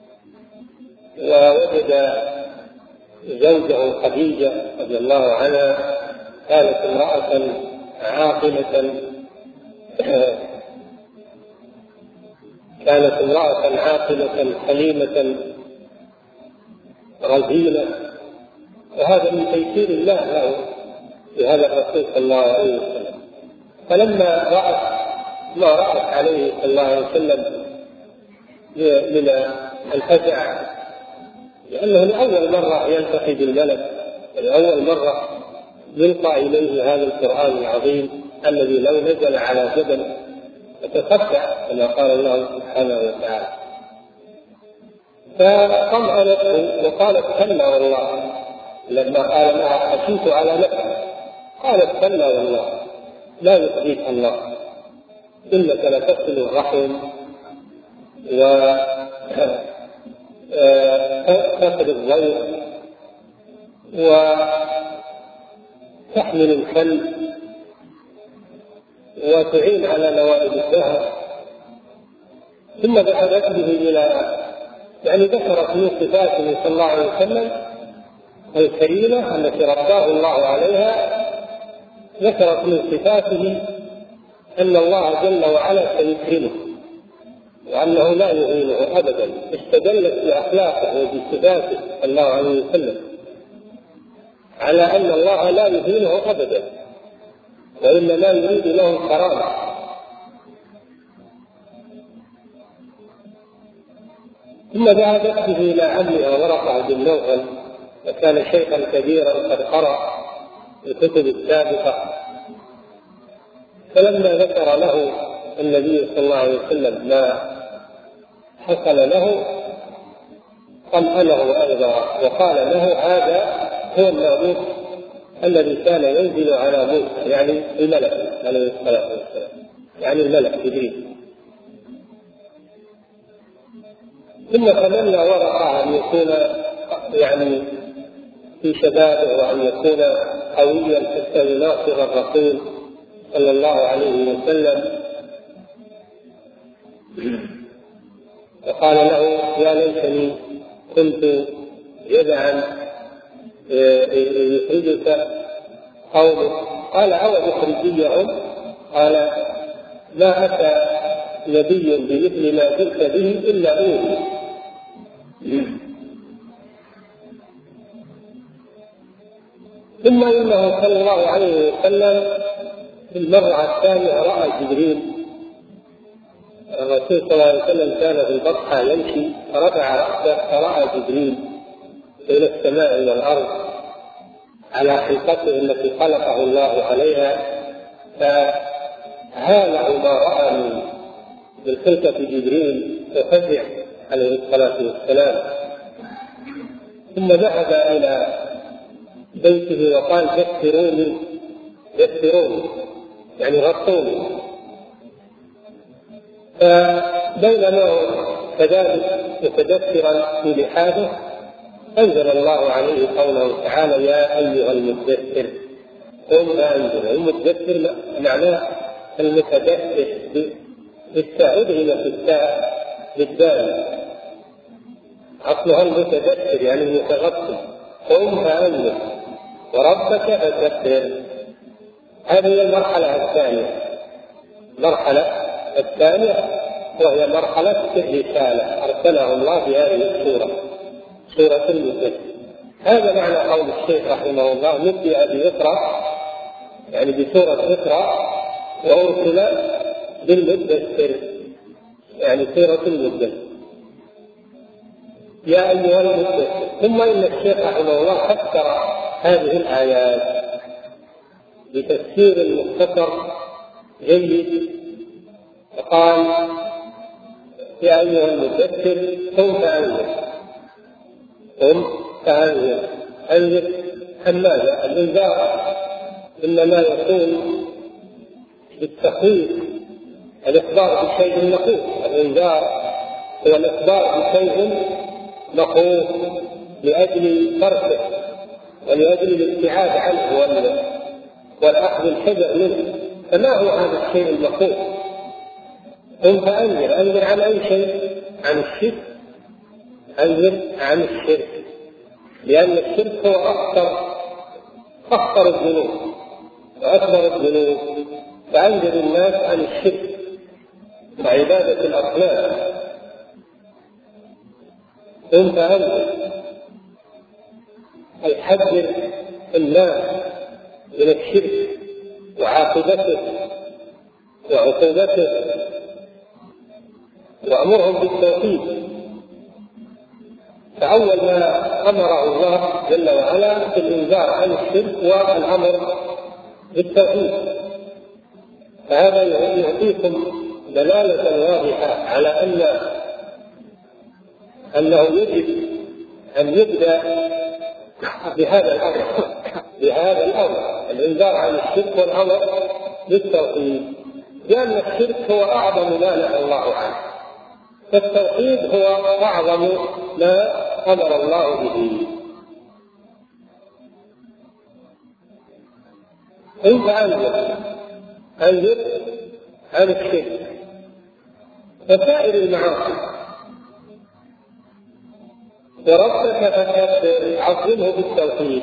ووجد زوجه خديجه رضي الله عنها كانت امراه عاقله كانت امراه عاقله حليمه رزينه، وهذا من تيسير الله له بهذا الرسول صلى الله عليه وسلم. فلما رأت ما رأت عليه صلى الله عليه وسلم من الفزع، لأنه لأول مرة يلتقي بالملك، لأول مرة يلقى إليه هذا القرآن العظيم الذي لو نزل على جبل فتخفع كما قال الله سبحانه وتعالى. فطمأنته وقالت كلا والله، لما قال لها خشيت على نفسي قالت كلا والله لا يخزيك الله، إنك لتصل الرحم وتقضي الضيف وتحمل الكلب وتعين على نوائب الدهر. ثم ذهبت به إلى يعني ذكرت من صفاته صلى الله عليه وسلم الكريمة التي رباه الله عليها، ذكرت من صفاته أن الله جل وعلا سيكرمه وأنه لا يهينه أبدا، استدلت بأخلاقه وبصفاته صلى الله عليه وسلم على أن الله لا يهينه أبدا وإنما يريد له الكرامة. ثم ذهبت به إلى عمها ورقة بن نوفل، وكان شيخا كبيرا قد قرأ الكتب السابقة. فلما ذكر له النبي صلى الله عليه وسلم ما حصل له طمأنه أيضا وقال له هذا هو الناموس الذي كان ينزل على موسى، يعني الملك عليه الصلاة والسلام، يعني الملك جبريل. ثم تمنى ورقة أن يكون يعني في شبابه وأن يكون قويا حتى يناصر الرسول صلى الله عليه وسلم. فقال له يا ليتني كنت جذعا يخرجك قومك. قال أو يخرجيهم؟ قال ما أتى نبي بمثل ما جئت به إلا أوتي. ثم إنه صلى الله عليه وسلم في المرة الثانية رأى جبريل. الرسول صلى الله عليه وسلم كان في البطحة يمشي فرفع رأسه فرأى جبريل إلى السماء إلى الأرض على خلقته التي خلقه الله عليها، فهاله ما رأى من خلقة جبريل ففزع عليه الصلاة والسلام. ثم ذهب إلى بيته وقال دثروني دثروني يعني غطوني. فبينما كذلك متدثرا في لحافه أنزل الله عليه قوله تعالى يا أيها المدثر قم فأنذر. المدثر معناه المتدثر بالتاء، أدغم في التاء بالدال، أصلها المتدثر يعني المتغطي. قم فأنذر وربك فكبر. هذه هي المرحلة الثانية. المرحلة الثانية وهي مرحلة الرسالة، أرسله الله بهذه السورة، سورة المدثر. هذا معنى قول الشيخ رحمه الله نبدأ بإقرأ يعني بسورة اقرأ وأرسل بالمدثر يعني سورة المدثر. يا أيها المدثر. ثم إن الشيخ رحمه الله فسر هذه الآيات بتفسير مختصر جيد، فقال يا أيها المدثر قم فأنذر، قم فأنذر. أنذر ماذا؟ الإنذار إنما يكون بالتخويف، الإخبار بشيء مخوف. الإنذار هو الإخبار بشيء مخوف لأجل تركه ولأجل الابتعاد عنه والأخذ الحذر منه. فما هو هذا الشيء المخوف؟ قم فأنذر. أنذر عن أي شيء؟ عن الشرك. أنذر عن الشرك، لأن الشرك هو أخطر أخطر الذنوب وأكبر الذنوب. فأنذر الناس عن الشرك وعبادة الأصنام. قم فأنذر أي حذر الناس من الشرك وعاقبته وعقوبته، وأمرهم بالتوحيد. فأول ما أمر الله جل وعلا في الإنذار عن الشرك والأمر بالتوحيد. فهذا يعطيكم دلالة واضحة على أن أنه يجب أن يبدأ بهذا الأمر بهذا الأمر الإنذار عن الشرك والأمر بالتوحيد، لأن الشرك هو أعظم ما نهى الله عنه، فالتوحيد هو أعظم ما أمر الله به. إن أنذر أنذر عن الشرك وسائر المعاصي، وربك فكبر عظمه بالتوحيد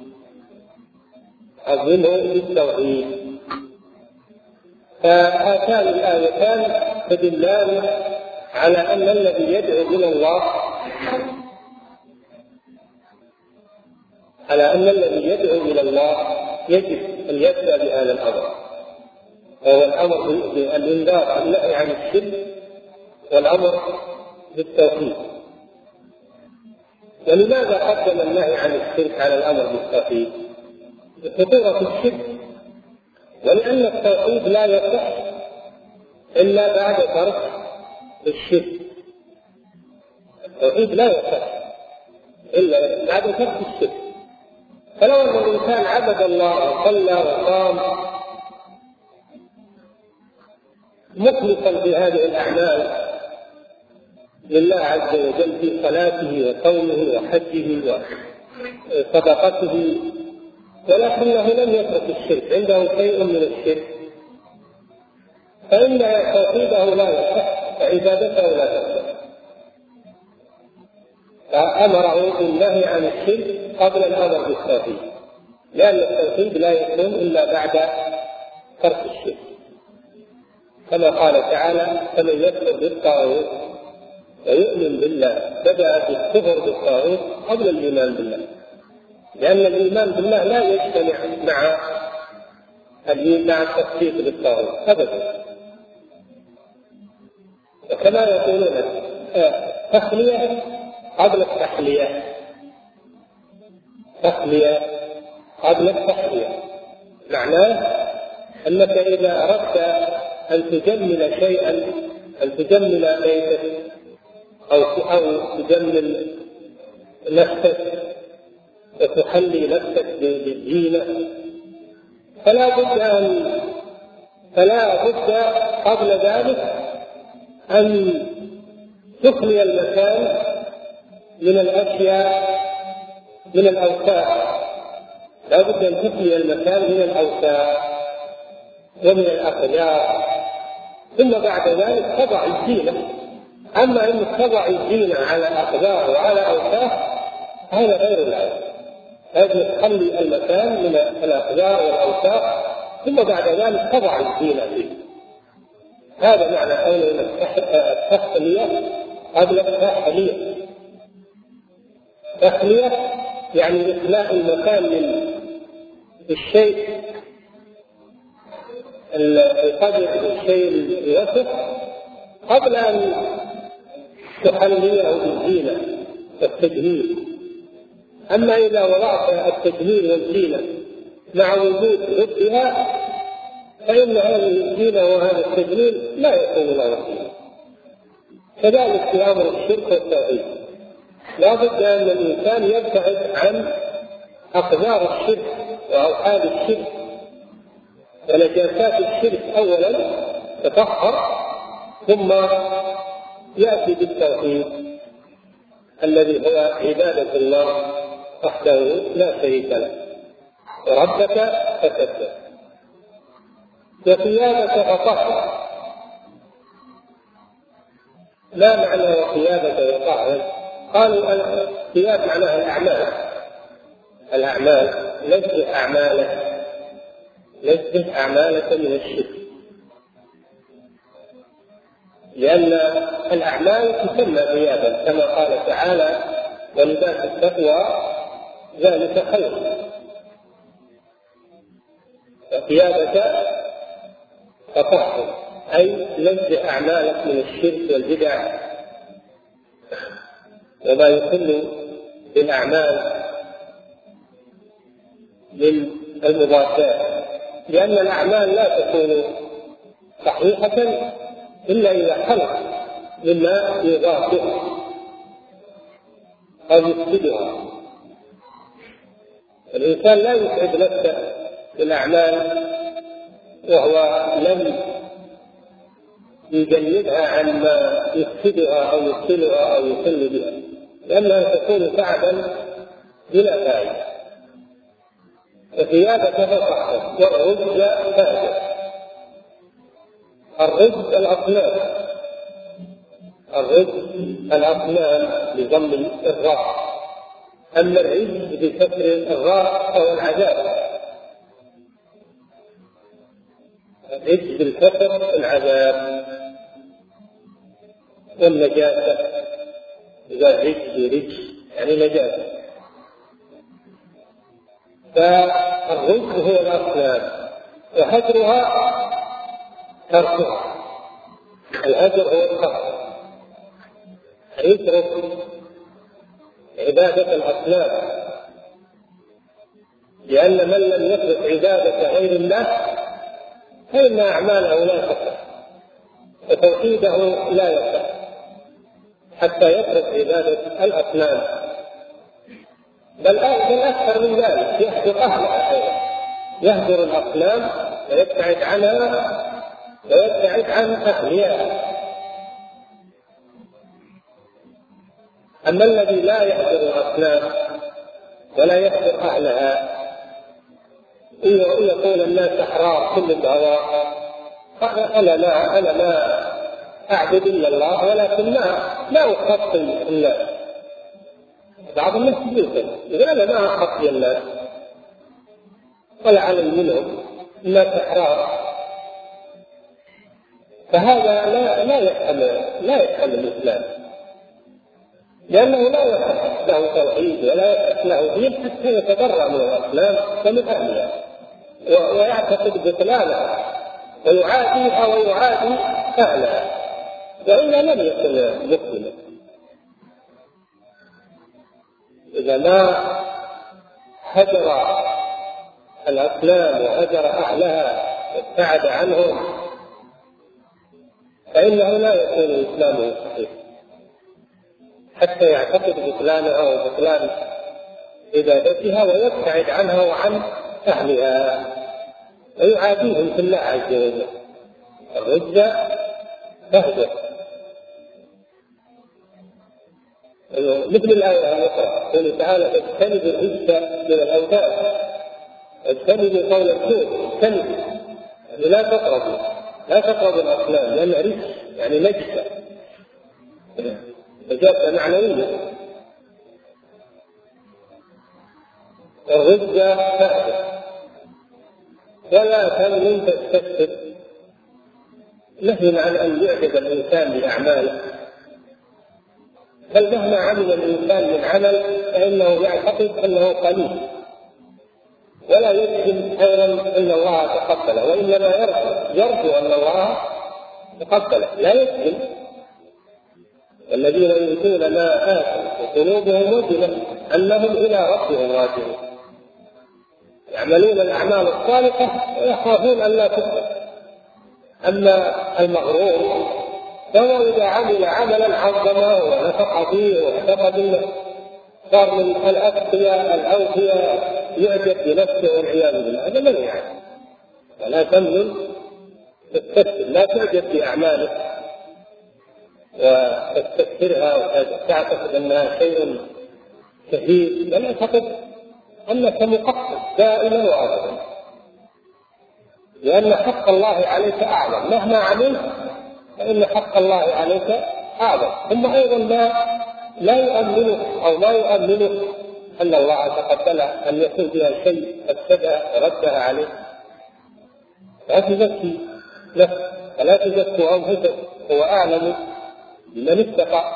عظمه بالتوحيد. فهاتان الآيتان تدلان على أن الذي يدعو إلى الله على أن الذي يدعو إلى الله يجب أن يبدأ بهذا الأمر، وهو الأمر بالإنذار النهي عن الشرك والأمر بالتوحيد. ولماذا قدم النهي عن الشرك على الأمر بالتوحيد؟ بخطورة الشرك، ولأن التوحيد لا يصح إلا بعد ترك الشرك. التوحيد لا يصح إلا بعد ترك الشرك. فلو أن الإنسان عبد الله وصلى وصام مخلصا في هذه الأعمال لله عز وجل في صلاته وصومه وحجه وصدقته، ولكنه لم يترك الشرك، عنده شيء من الشرك، فإن توحيده لا يصح وعبادته لا تصح. فأمره بالنهي عن الشرك قبل الأمر بالتوحيد، لأن التوحيد لا يكون إلا بعد ترك الشرك، كما قال تعالى فمن يكفر بالطاغوت ويؤمن بالله بدأ بالكفر بالطاغوت قبل الإيمان بالله، لأن الإيمان بالله لا يجتمع مع مع التصديق بالطاغوت أبدا. وكما يقولون تخلية قبل التحلية تخلية قبل التحلية معناه أنك إذا أردت أن تجمل شيئا، أن تجمل بيتك أو أو تجمل نفسك وتحلي نفسك بالزينة، فلا بد أن فلا بد قبل ذلك أن تخلي المكان من الأشياء من الأوساخ، لا بد أن تخلي المكان من الأوساخ ومن الأخلاق، ثم بعد ذلك تضع الزينة. أما أن تضع الزينة على أخلاق وعلى أوساخ هذا غير العادة، لازم تخلي المكان من الأخلاق والأوساخ ثم بعد ذلك تضع الزينة فيه. هذا معنى قول التخلية قبل التحلية. تخلية يعني إخلاء المكان من الشيء القدر الشيء الوسخ قبل أن تحليه بالزينة التجميل. أما إذا وضعت التجميل والزينة مع وجود ضدها فإن هذه الزينة وهذا التجميل لا يكون له قيمة. كذلك في أمر الشرك والتوحيد لا بد أن الإنسان يبتعد عن أقدار الشرك وأوحاد الشرك ونجاسات الشرك أولا تطهر، ثم يأتي بالتوحيد الذي هو عبادة الله وحده لا شريك له. وربك فكبر وثيابك فطهر. لا معنى وثيابك فطهر؟ قالوا الثياب معناها الأعمال. الأعمال ليست أعمالك ليست أعمالك من الشرك، لأن الأعمال تسمى ثيابا كما قال تعالى: ولباس التقوى ذلك خير. فثيابك فطهر أي نزه أعمالك من الشرك والبدع وما يخل بالأعمال من المضادات، لأن الأعمال لا تكون صحيحة إلا إذا خلق مما يضادها أو يفسدها. الإنسان لا يسعد نفسه بالأعمال وهو لم يجنبها عن ما يفسدها أو يبطلها أو يخل بها، لأنها تكون تعبا بلا فائدة. فثيابك فطهر والرجز فاهجر. الرجز الأصنام، الرجز الأصنام بضم الراء، أما الرجز بكسر الراء فهو العذاب. الرجز بالكسر العذاب والنجاسة. إذا رجز رجز يعني نجاسة. فالرجز هو الأصنام وهجرها تركها. الهجر هو الترك، يترك عبادة الأصنام، لأن من لم يترك عبادة غير الله فإن أعماله لا تصح وتوحيده لا يصح حتى يترك عبادة الأصنام، بل أكثر من ذلك يهجر أهلها أيضا، يهجر الأصنام ويبتعد عنها ويبتعد عن أهلها. أما الذي لا يهجر الأصنام ولا يهجر أهلها يقول الناس أحرار كل الهواء، أنا ما أنا ما أعبد إلا الله ولكن ما ما أخطي الناس. بعض الناس يقول أنا ما أخطي الناس ولا علم منهم، الناس أحرار. فهذا لا لا يفهم لا يفهم الإسلام، لأنه لا يصح له توحيد ولا يصح له دين حتى يتبرأ من الأصنام ومن أهلها ويعتقد بطلانها ويعاديها ويعادي أهلها، وإلا لم يكن مسلما. إذا ما هجر الأصنام وهجر أهلها وابتعد عنهم فإنه لا يكون إسلامه صحيح حتى يعتقد بطلانها وبطلان عبادتها ويبتعد عنها وعن أهلها ويعاديهم في الله عز وجل. الرجز فهجر. مثل الآية الأخرى قوله تعالى: اجتنبوا الرجس من الأوثان، اجتنبوا قول الزور، اجتنبوا لا تقربوا لا تقربوا الأصنام، لأن رجس يعني نجسة نجاسة معنوية. الرجس فهجر. ولا تمنن تستكثر، نهي عن أن يعجب الإنسان بأعماله، بل مهما عمل الإنسان من عمل فإنه يعتقد أنه قليل ولا يجزم أيضا أن الله تقبله، وإنما يرجو يرجو أن الله تقبله، لا يجزم. الذين يؤتون ما آتوا وقلوبهم وجلة أنهم إلى ربهم راجعون، يعملون الأعمال الصالحة ويخافون أن لا تقبل. أما المغرور فهو إذا عمل عملا عظمه ونفق فيه واعتقد أنه صار من الأتقياء الأوفياء يعجب بنفسه والعياذ بالله، هذا من يعني. فلا تمنن تستكثر، لا تعجب بأعمالك وتستكثرها وتعتقد أنها شيء كثير، بل اعتقد أنك مقصر دائما وأبدا، لأن حق الله عليك أعظم. مهما عملت فإن حق الله عليك أعظم. ثم أيضا لا لا يؤمنك أو ما يؤمنك أن الله تقبل أن يكون فيها شيء أفسدها ردها عليه. لا تزكي نفسك ولا تزكوا أنفسكم، هو أعلم بمن اتقى.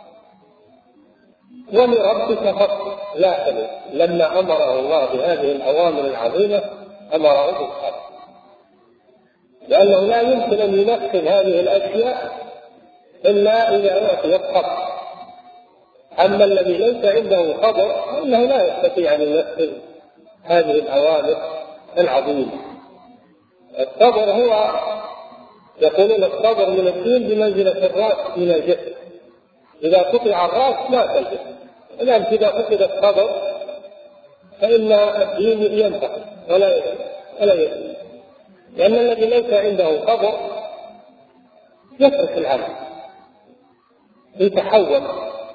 ولربك فاصبر لا تمل. لما أمره الله بهذه الأوامر العظيمة أمره بالصبر، لأنه لا يمكن أن ينفذ هذه الأشياء إلا إذا أعطي الصبر. أما الذي ليس عنده صبر فإنه لا يستطيع أن ينفذ هذه الأوامر العظيمة. الصبر هو يقولون الصبر من الدين بمنزلة الرأس من الجسد، إذا قطع الرأس ما تلبس، الآن إذا فقد الصبر فإن الدين ينتقل ولا ولا يزيد، لأن الذي ليس عنده صبر يترك العمل، يتحول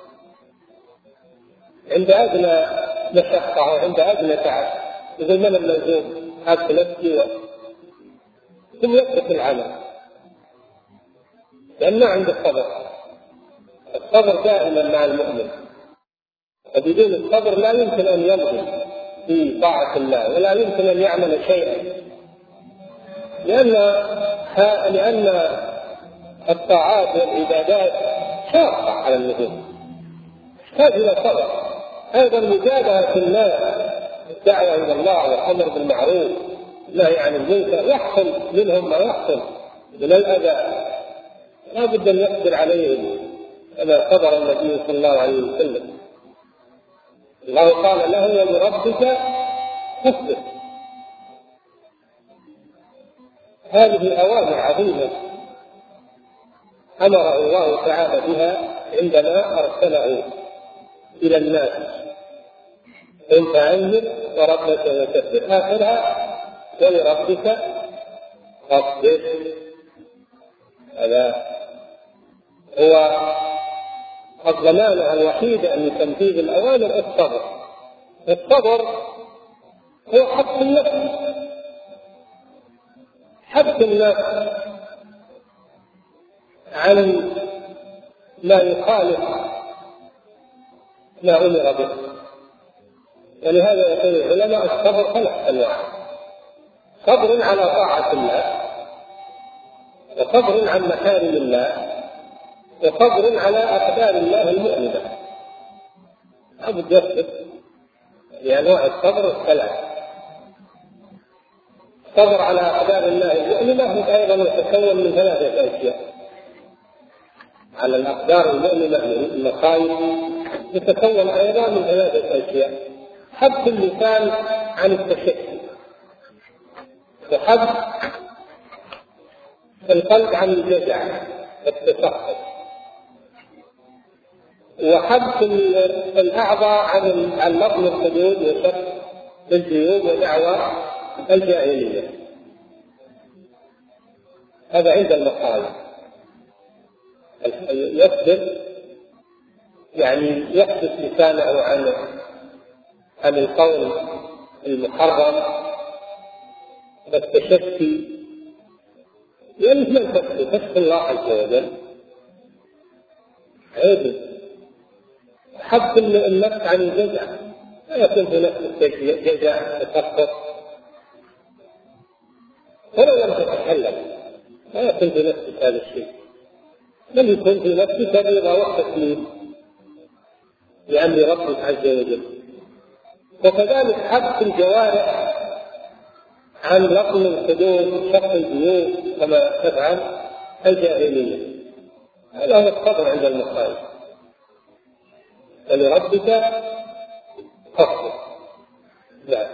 عند أدنى مشقة وعند أدنى تعب، يقول من اللزوم هذا نفسي، ثم يترك العمل لأن ما عنده صبر. الصبر دائما مع المؤمن، وبدون الصبر لا يمكن أن يمضي في طاعة الله ولا يمكن أن يعمل شيئا، لأن لأن الطاعات والعبادات شاقة على النفوس تحتاج إلى صبر. أيضا مجابهة الناس، الدعوة إلى الله والأمر بالمعروف والنهي عن المنكر يحصل منهم ما يحصل من الأذى، لا بد أن يقدر عليهم كما صبر النبي صلى الله عليه وسلم. الله قال له ولربك فاصبر. هذه أوامر عظيمة أمر الله تعالى بها عندما أرسله إلى الناس، إن فأنذر وربك فكبر، آخرها ولربك فاصبر. هذا هو الضمانة الوحيدة أن تنفيذ الأوامر الصبر. الصبر هو حبس النفس، حبس النفس عن ما يخالف ما أمر به. ولهذا يقول العلماء الصبر ثلاث أنواع: صبر على طاعة الله، وصبر عن محارم الله، وصبر على أقدار الله المؤلمة. أبد يصبر لأنواع الصبر الثلاث. صبر على أقدار الله المؤلمة أيضا يتكون من ثلاثة أشياء: على الأقدار المؤلمة من المصائب يتكون أيضا من ثلاثة أشياء: حبس اللسان عن التشكي، وحبس القلب عن الجزع والتسخط، وحبس الأعضاء عن لطم الخدود وشق الجيوب ودعوى الجاهلية. هذا عند المصائب. يصبر يعني يحبس لسانه عن عن القول المحرم والتشكي، لأن من تشكي الله عز وجل عيب. حبس النفس عن الجزع، لا يكون في نفس الجزع تسقط ولو لم تتكلم، لا يكون في نفسك هذا الشيء، بل يكون في نفسك رضا والتسليم لأمر ربك عز وجل. وكذلك حبس الجوارح عن لطم الخدود شق الجيوب كما تفعل الجاهلية. هذا هو الصبر عند المصائب. فلربك فاصبر. لا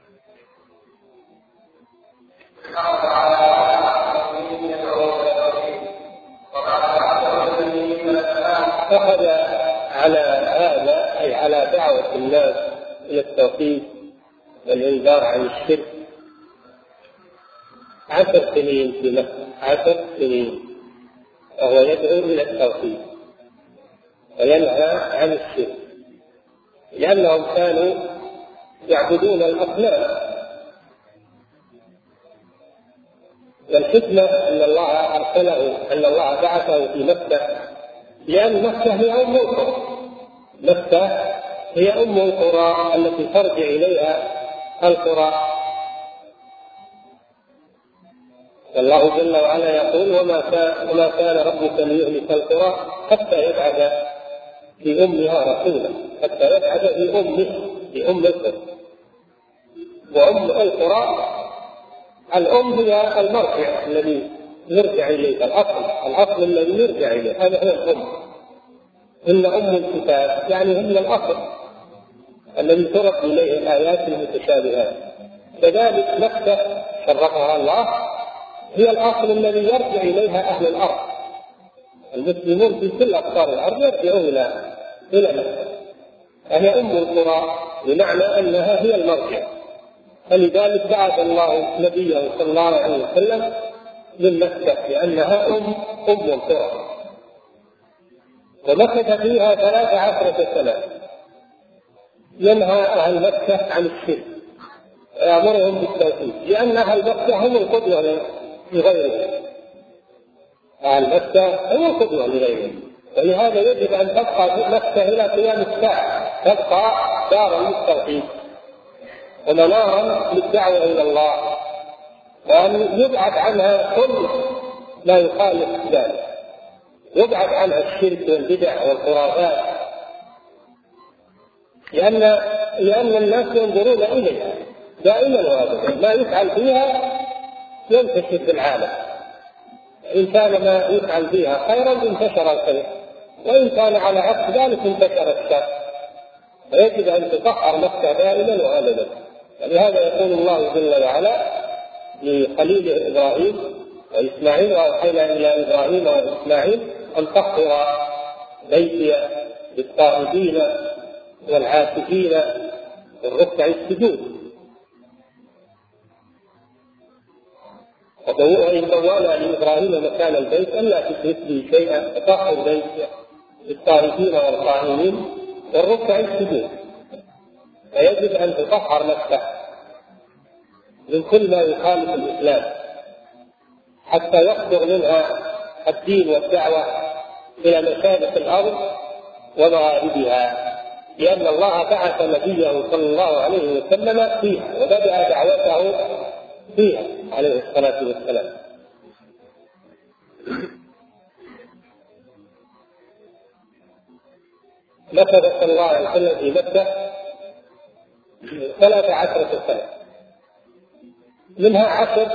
أخذ على هذا أي على دعوة الناس إلى التوحيد والإنذار عن الشرك عشر سنين في مكة، عشر سنين وهو يدعو إلى التوحيد وينهى عن الشرك، لأنهم كانوا يعبدون الأصنام. والحكمة أن الله أرسله، أن الله بعثه في مكة، لأن مكة هي أم القرى، مكة هي أم القرى التي ترجع إليها القرى. الله جل وعلا يقول: وما كان وما كان ربك ليهلك القرى حتى يبعث في أمها رسولا، حتى يبعث في أمه، في أم القرى. وأم القرى الأم هي المرجع الذي يرجع إليه، الأصل الأصل الذي يرجع إليه، هذا هو الأم. إن أم الكتاب يعني هي الأصل الذي ترد إليه الآيات المتشابهات. كذلك مكة شرفها الله هي الأصل الذي يرجع إليها أهل الأرض. المسلمون في كل أقطار الأرض يرجعون إلى إلى مكة، فهي أم القرى بمعنى أنها هي المرجع. فلذلك بعث الله نبيه صلى الله عليه وسلم من مكة لأنها أم أم القرى، ومكث فيها ثلاث عشرة سنة ينهى أهل مكة عن الشرك ويأمرهم بالتوحيد، لأن أهل مكة هم القدوة لغيرهم. أهل مكة هم القدوة لغيرهم، ولهذا يجب أن تبقى مكة إلى قيام الساعة، تبقى دارا للتوحيد ومنارا للدعوة إلى الله، وأن يبعد عنها كل ما يخالف ذلك، يبعد عنها الشرك والبدع والخرافات، لأن لأن الناس ينظرون إليها دائما وابدا، ما يفعل فيها ينتشر في العالم. إن كان ما يفعل فيها خيرا انتشر الخير، وإن كان على عكس ذلك انتشر الشر، فيجب أن تطهر مكة دائما وابدا. ولهذا يقول الله جل وعلا لخليل إبراهيم وإسماعيل: وأوحينا إلى إبراهيم وإسماعيل أن طهر بيتي للطائفين والعاكفين والركع السجود. وإن بوأنا لإبراهيم مكان البيت ألا تشرك به شيئا فطهر بيتي للطائفين والقائمين والركع السجود. فيجب أن تطهر مكة من كل ما يخالف الإسلام حتى يصدر منها الدين والدعوة إلى مشارق الأرض ومغاربها، لأن الله بعث نبيه صلى الله عليه وسلم فيها وبدأ دعوته فيها عليه الصلاة والسلام. مكث صلى الله عليه وسلم في مكة ثلاث عشرة سنة، منها عشر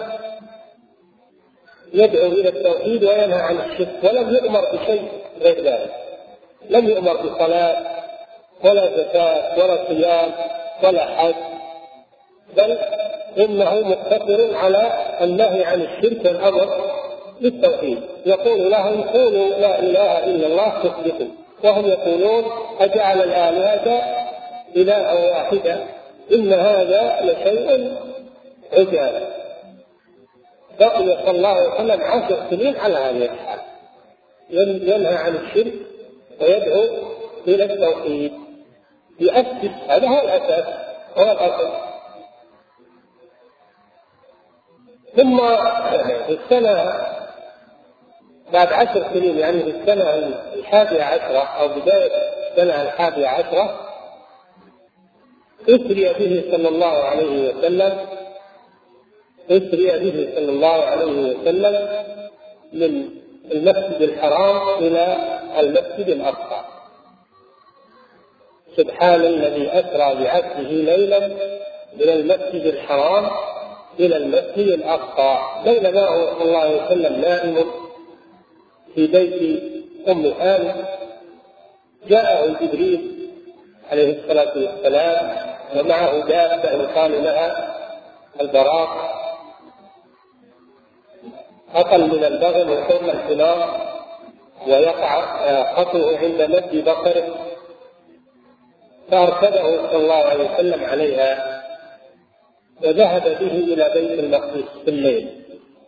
يدعو إلى التوحيد وينهى عن الشرك، ولم يؤمر بشيء غير ذلك، لم يؤمر بصلاة ولا زكاة ولا صيام ولا حج، بل إنه مقتصر على النهي عن الشرك والأمر بالتوحيد. يقول لهم: قولوا لا إله إلا الله تفلحوا، وهم يقولون: أجعل الآلهة إلها واحدة إن هذا لشيء عجاب. بقي صلى الله عليه وسلم عشر سنين على هذه الحال، ينهى عن الشرك ويدعو إلى التوحيد، يؤسس، هذا هو الأساس، هو الأصل. ثم في السنة بعد عشر سنين، يعني في السنة الحادية عشرة أو بداية السنة الحادية عشرة، أسري به صلى الله عليه وسلم أسري به صلى الله عليه وسلم من المسجد الحرام إلى المسجد الأقصى. سبحان الذي أسرى بعبده ليلا من المسجد الحرام إلى المسجد الأقصى، بينما هو صلى الله عليه وسلم نائم في بيت أم هانئ جاءه جبريل عليه الصلاة والسلام، ومعه دابة يقال لها البراق، أقل من البغل وثم الحمار، ويقع خطوه عند مد بصره، فأركبه صلى الله عليه وسلم عليها وذهب به إلى بيت المقدس في الليل،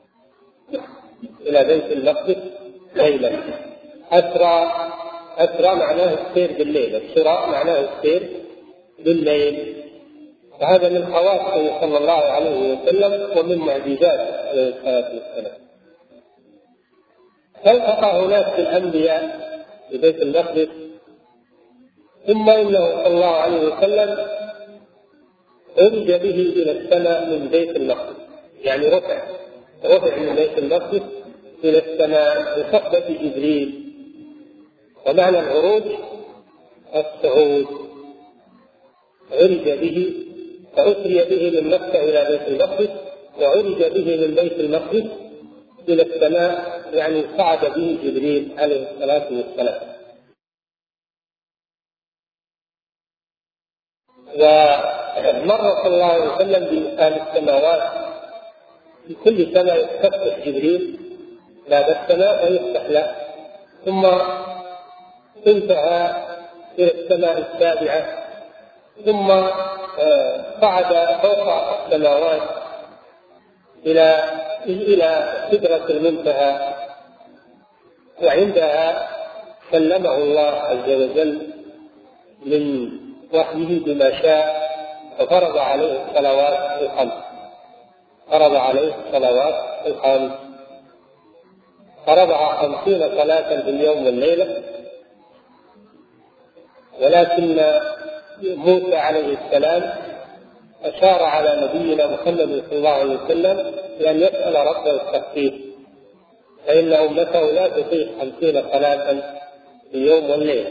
إلى بيت المقدس ليلا. أسرى، أسرى معناه السير بالليل، السراء معناه السير بالليل. فهذا من خواصه صلى الله عليه وسلم ومن معجزات عليه الصلاة والسلام. فالتقى هناك بالأنبياء في بيت المقدس، ثم إنه صلى الله عليه وسلم أرج به إلى السماء من بيت المقدس، يعني رفع رفع من بيت المقدس إلى السماء بصحبة جبريل. ومعنى العروج الصعود، عرج به، فأسري به من مكة إلى بيت المقدس، وعرج به من بيت المقدس إلى السماء، يعني صعد به جبريل عليه الصلاة والسلام. ومر صلى الله عليه وسلم بمثال السماوات، في كل سنة يستفتح جبريل باب السماء ويفتح له، ثم انتهى إلى السماء السابعة، ثم صعد فوق السماوات إلى إلى سدرة المنتهى، وعندها كلمه الله عز وجل من وحيه بما شاء، ففرض عليه الصلوات الخمس، فرض عليه الصلوات الخمس، فرضها خمسين صلاة في اليوم والليلة. ولكن موسى عليه السلام أشار على نبينا محمد صلى الله عليه وسلم بأن يسأل ربه التخفيف، فإن أمته لا تطيق خمسين صلاة في اليوم والليلة.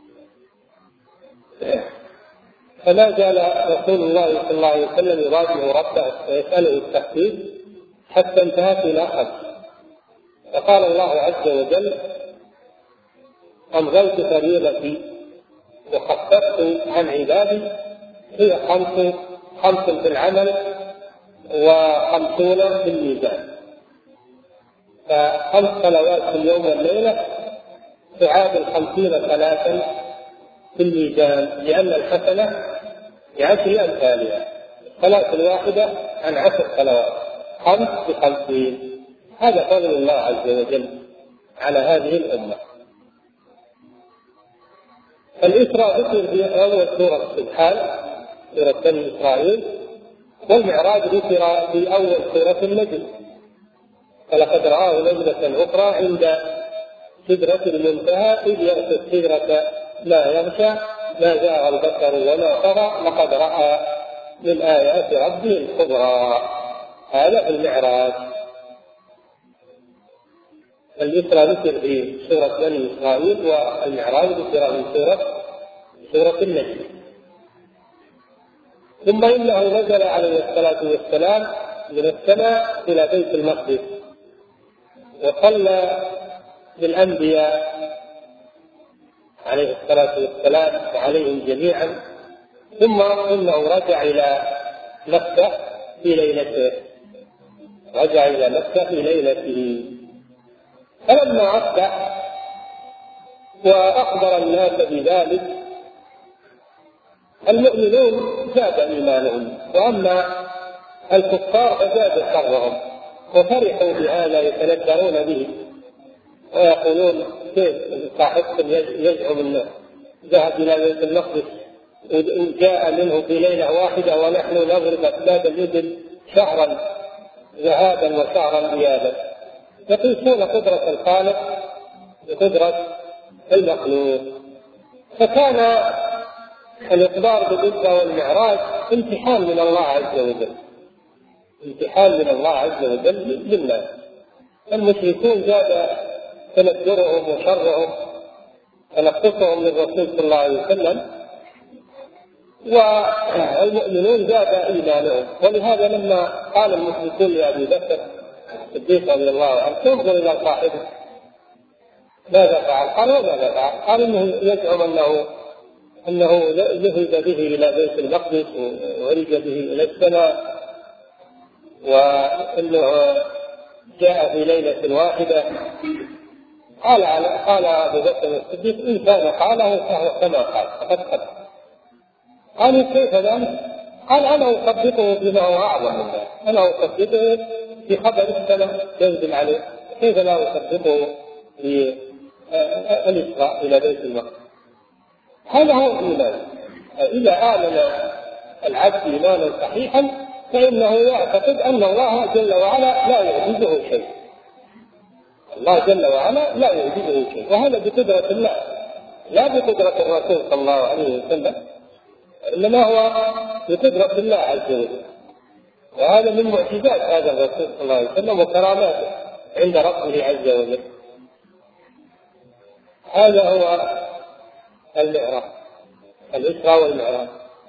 فما زال رسول الله صلى الله عليه وسلم يراجع ربه ويسأله التخفيف حتى انتهت إلى خمس. فقال الله عز وجل: أمضيت فريضتي وخففت عن عبادي، هي خمس خمس في العمل وخمسون في الميزان. فخمس صلوات في اليوم والليلة تعادل خمسين صلاة في الميزان، لأن الحسنة بعشر أمثالها، الصلاة الواحدة عن عشر صلوات، خمس بخمسين. هذا فضل الله عز وجل على هذه الأمة. الإسراء ذكر في أول سورة السبحان، سورة بني إسرائيل، والمعراج ذكر في أول سورة النجم. فلقد رآه نزلة أخرى عند سدرة المنتهى إذ يغشى السدرة ما يغشى، ما زاغ البصر وما طغى، لقد رأى من آيات ربه الكبرى. هذا في المعراج. الإسراء ذكر في سورة بني إسرائيل، والمعراج ذكر في سورة سورة النجم. ثم إنه نزل عليه الصلاة والسلام من السماء إلى بيت المقدس وصلى بالأنبياء عليه الصلاة والسلام وعليهم جميعا، ثم إنه رجع إلى مكة في ليلته، رجع إلى مكة في ليلته. فلما أصبح وأخبر الناس بذلك، المؤمنون زاد إيمانهم، وأما الكفار فزاد شرهم وفرحوا بهذا، يتندرون به ويقولون: كيف صاحبكم يزعم أنه ذهب إلى بيت المقدس وجاء منه في ليلة واحدة ونحن نضرب أسباب الإبل شهرا ذهابا وشهرا إيابا. يقيسون قدرة الخالق بقدرة المخلوق. فكان الإخبار بالإسراء والمعراج امتحان من الله عز وجل، امتحان من الله عز وجل للناس. المشركون زاد تندرهم وشرهم ونقصهم للرسول صلى الله عليه وسلم، والمؤمنون زاد إيمانهم. ولهذا لما قال المشركون لأبي بكر الصديق رضي الله عنه: انظر إلى صاحبه ماذا فعل؟ قال: وماذا فعل؟ قال: إنه يزعم أنه أنه ذهب به إلى بيت المقدس وعرج به إلى السماء، وأنه جاء في ليلة واحدة. قال قال أبو بكر الصديق: إن كان قاله فهو كما قال فقد قال. قالوا: كيف ذلك؟ قال: أنا أصدقه بما هو أعظم من ذلك، أنا أصدقه بخبر السماء ينزل عليه، كيف لا أصدقه بالإسراء إلى بيت المقدس؟ هذا هو الإيمان. إذا آمن العبد إيمانا صحيحا فإنه يعتقد أن الله جل وعلا لا يعجزه شيء، الله جل وعلا لا يعجزه شيء، وهذا بقدرة الله لا بقدرة الرسول صلى الله عليه وسلم، إنما هو بقدرة الله عز وجل. وهذا من معجزات هذا الرسول صلى الله عليه وسلم وكراماته عند ربه عز وجل. هذا هو المعراج، الإسراء والمعراج.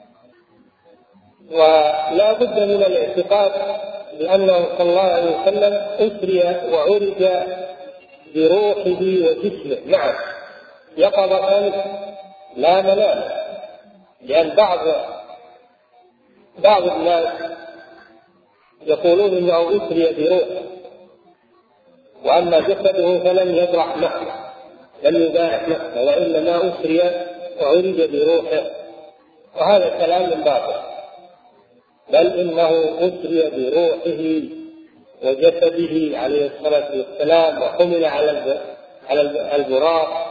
ولا بد من الاعتقاد بأنه صلى الله عليه وسلم أسري وعرج بروحه وجسمه معه يقظة لا منام، لأن بعض بعض الناس يقولون إنه أسري بروحه وأما جسده فلم يبرح نفسه، لم يباح نفسه، وإنما أسري وعرج بروحه، وهذا كلام باطل، بل إنه أسري بروحه وجسده عليه الصلاة والسلام، وحمل على على البراق،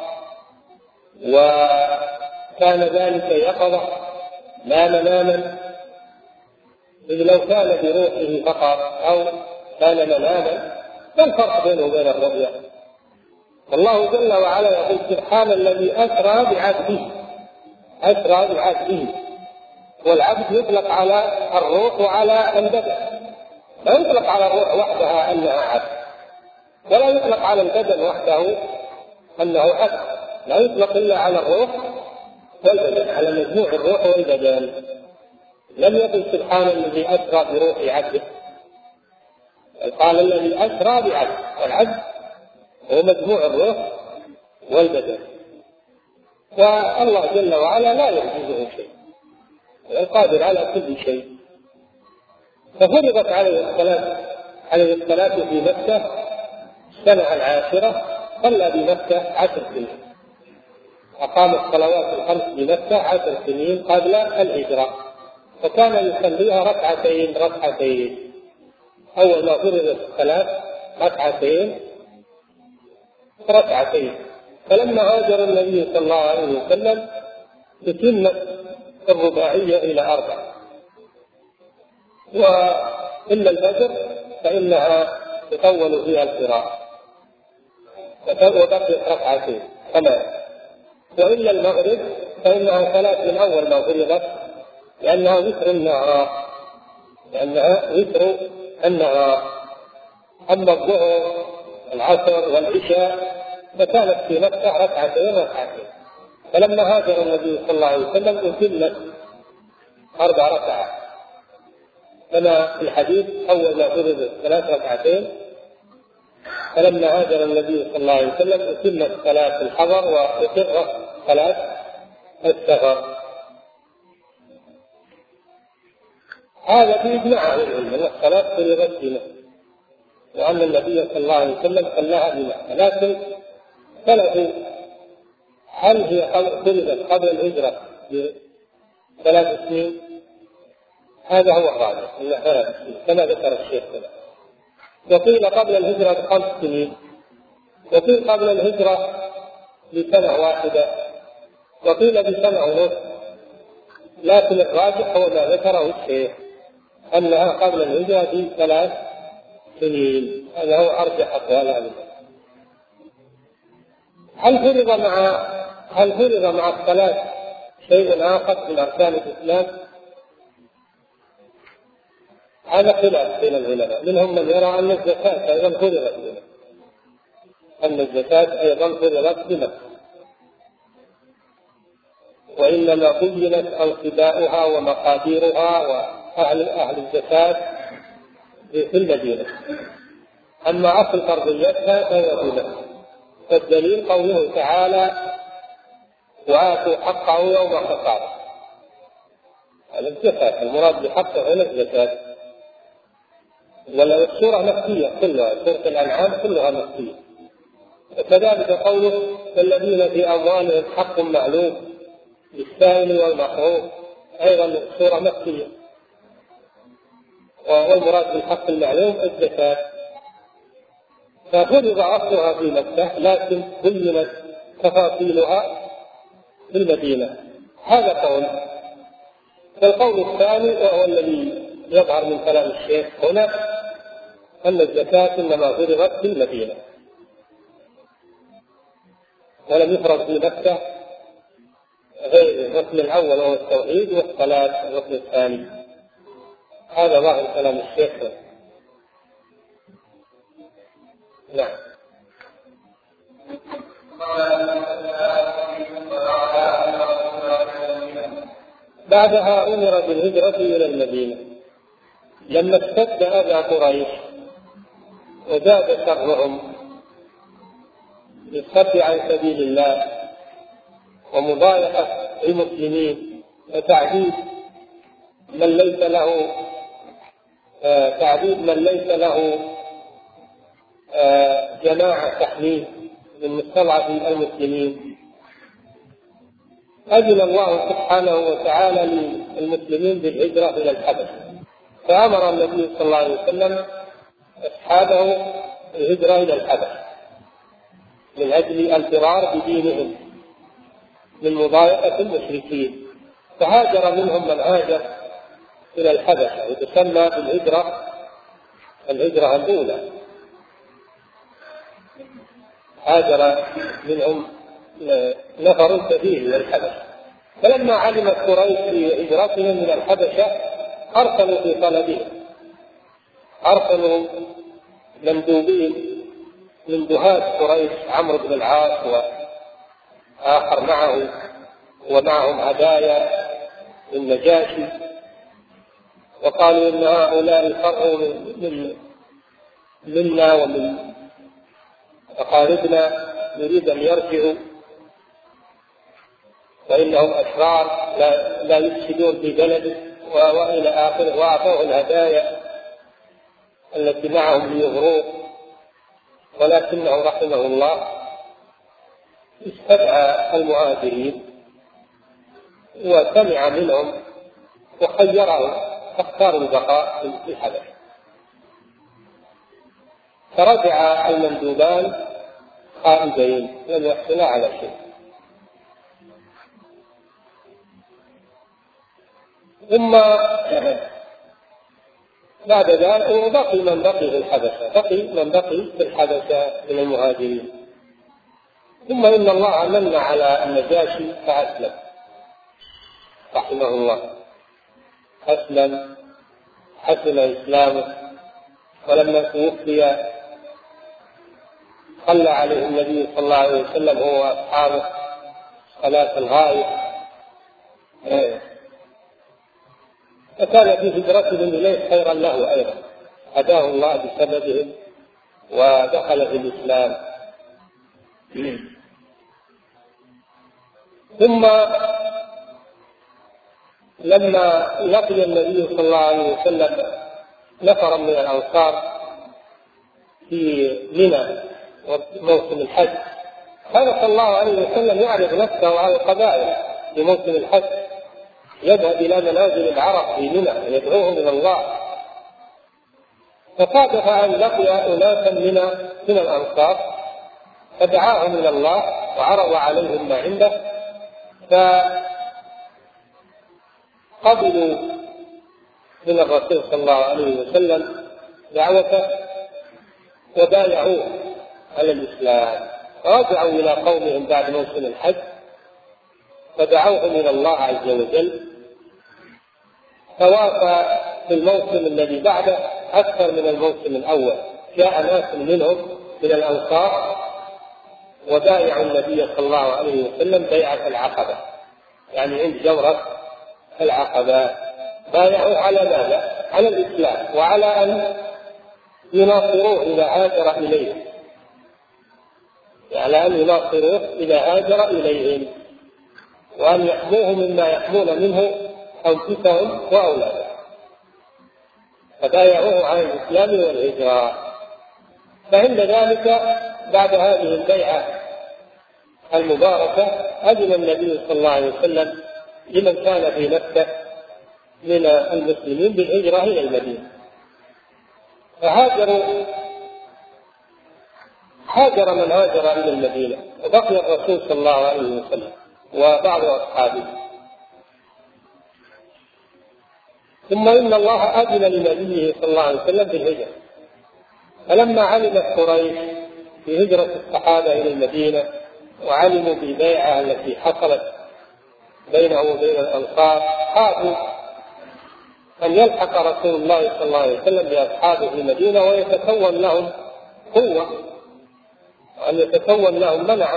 وكان ذلك يقظة لا مناما. إذ لو كان بروحه فقط أو كان مناما ما الفرق بينه وبين الرؤيا؟ والله جل وعلا يقول: سبحان الذي أسرى بعبده، أسرى بعبده، والعبد يطلق على الروح وعلى البدن، لا يطلق على الروح وحدها أنها عبد، ولا يطلق على البدن وحده أنه عبد، لا يطلق إلا على الروح والبدن، على مجموع الروح والبدن. لم يقل سبحان الذي أسرى بروح عبده، قال الذي أسرى بعبده، والعبد هو مجموع الروح والبدن. والله جل وعلا لا يعجزه شيء، القادر على كل شيء. ففرضت عليه الصلاة عليه الصلاة في مكة السنة العاشرة، صلى بمكة عشر سنين، أقام الصلوات الخمس بمكة عشر سنين قبل الهجرة، فكان يصليها ركعتين ركعتين. أول ما فرضت الصلاة ركعتين ركعتين، فلما هاجر النبي صلى الله عليه وسلم تتمت الرباعية إلى أربع، وإلا الفجر فإنها تطول فيها القراءة وتقضي ركعتين ثمان، وإلا المغرب فإنها ثلاث من أول ما فرضت، لأنها وتر النهار لأنها وتر النهار. أما الظهر العصر والعشاء فكانت في مكة ركعتين ركعتين، فلما هاجر النبي صلى الله عليه وسلم أتمت أربع ركعات، كما في الحديث: أول ما فرضت ثلاث ركعتين، فلما هاجر النبي صلى الله عليه وسلم أتمت ثلاث الحضر وأقرت ثلاث السفر. هذا في إجماع العلم أن الصلاة فرضت في مكة، وأن النبي صلى الله عليه وسلم صلاها بمكة، لكن اختلفوا هل هي فرضت قبل الهجرة بثلاث سنين؟ هذا هو الراجح أنها ثلاث سنين كما ذكر الشيخ كذا، وقيل قبل الهجرة بخمس سنين، وقيل قبل الهجرة بسنة واحدة، وقيل بسنة ونصف، لكن الراجح هو ما ذكره الشيخ أنها قبل الهجرة بثلاث سنين. هذا هو أرجح أقوال أهل العلم. هل فرض مع هل فرض مع الصلاة شيء آخر من أركان الإسلام؟ هذا خلاف بين العلماء، منهم من يرى أن الزكاة أيضا فرضت بمكة، أن الزكاة أيضا فرضت بمكة، وإنما بينت أنصباؤها ومقاديرها وأهل أهل الزكاة في المدينة، أما أصل فرضيتها فهي في مكة. فالدليل قوله تعالى: وآتوا حقه يوم حصاده. هذا الزكاة، المراد بحقه هنا الزكاة. ولا السورة مكية كلها، سورة الأنعام كلها مكية. وكذلك قوله الذين في أموالهم حق معلوم للسائل والمحروم، أيضا سورة مكية. والمراد بالحق المعلوم الزكاة. ففرض أصلها في مكة، لكن بينت تفاصيلها في المدينة. هذا قول. القول الثاني وهو الذي يظهر من كلام الشيخ هنا أن الزكاة إنما فرضت في المدينة ولم يفرض في مكة غير الركن الأول وهو التوحيد، والصلاة الركن الثاني. هذا ظاهر كلام الشيخ. نعم. بعدها أمر بالهجرة إلى المدينة لما اشتد أذى قريش وزاد شرهم بالصد عن سبيل الله ومضايقة المسلمين وتعذيب من ليس له آه تعذيب من ليس له آه جماعة تحميه من مستضعف المسلمين. أذن الله سبحانه وتعالى للمسلمين بالهجرة إلى الحبشة، فأمر النبي صلى الله عليه وسلم أصحابه الهجرة إلى الحبشة من أجل الفرار بدينهم من مضايقة المشركين. فهاجر منهم من هاجر إلى الحبشة، وتسمى بالهجرة الهجرة الأولى. هاجر منهم نفر كثير إلى الحبشة. فلما علمت قريش بهجرتهم من الحبشة أرسلوا في طلبهم، أرسلوا مندوبين من دهاة قريش، عمرو بن العاص وآخر معه، ومعهم هدايا للنجاشي، وقالوا إن هؤلاء فرعوا من منا ومن أقاربنا، نريد أن يرجعوا فإنهم أشرار لا, لا يفسدون في بلده وإلى آخره. وأعطوه الهدايا التي معهم ليغروه، ولكنه رحمه الله استدعى المهاجرين وسمع منهم وخيرهم، فاختاروا البقاء في الحبشة. فرجع المندوبان خائبين لم يحصلا على شيء. ثم بعد ذلك وبقي من بقي في الحبشة، بقي من بقي في الحبشة من المهاجرين. ثم إن الله من على النجاشي فأسلم رحمه الله، أسلم حسن إسلامه. ولما توفي صلى عليه النبي صلى الله عليه وسلم هو وأصحابه صلاة الغائب، فكان في هجرتهم إليه خيرا له أيضا، هداه الله بسببهم ودخل في الإسلام. ثم لما لقي النبي صلى الله عليه وسلم نفرا من الأنصار في منى وموسم الحج، كان صلى الله عليه وسلم يعرض نفسه على القبائل في موسم الحج، يذهب إلى منازل العرب في منى ويدعوهم إلى الله. فصادف أن لقي أناسا من من الأنصار فدعاهم إلى الله وعرض عليهم ما عنده، فقبلوا من الرسول صلى الله عليه وسلم دعوته وبايعوه على الإسلام. رجعوا إلى قومهم بعد موسم الحج فدعوهم إلى الله عز وجل، فوافى في الموسم الذي بعده أكثر من الموسم الأول. جاء ناس منهم من الأنصار وبايعوا النبي صلى الله عليه وسلم بيعة العقبة، يعني عند جورة العقبة بايعوا على ماذا؟ على الإسلام وعلى أن يناصروه إذا هاجر إليهم، على أن يناصروه إذا هاجر إليهم. وأن يحموه مما يحمون منه أنفسهم وأولادهم، فبايعوه على الإسلام والهجرة. فعند ذلك بعد هذه البيعة المباركة أذن النبي صلى الله عليه وسلم لمن كان في مكة من المسلمين بالهجرة إلى المدينة، فهاجروا هاجر من هاجر إلى المدينة، وبقي الرسول صلى الله عليه وسلم وبعض أصحابه. ثم إن الله أذن لنبيه صلى الله عليه وسلم بالهجرة، فلما علمت قريش بهجرة الصحابة إلى المدينة وعلموا بالبيعة التي حصلت بينه وبين الأنصار، خافوا أن يلحق رسول الله صلى الله عليه وسلم بأصحابه في المدينة ويتكون لهم قوة وأن يتكون لهم منع.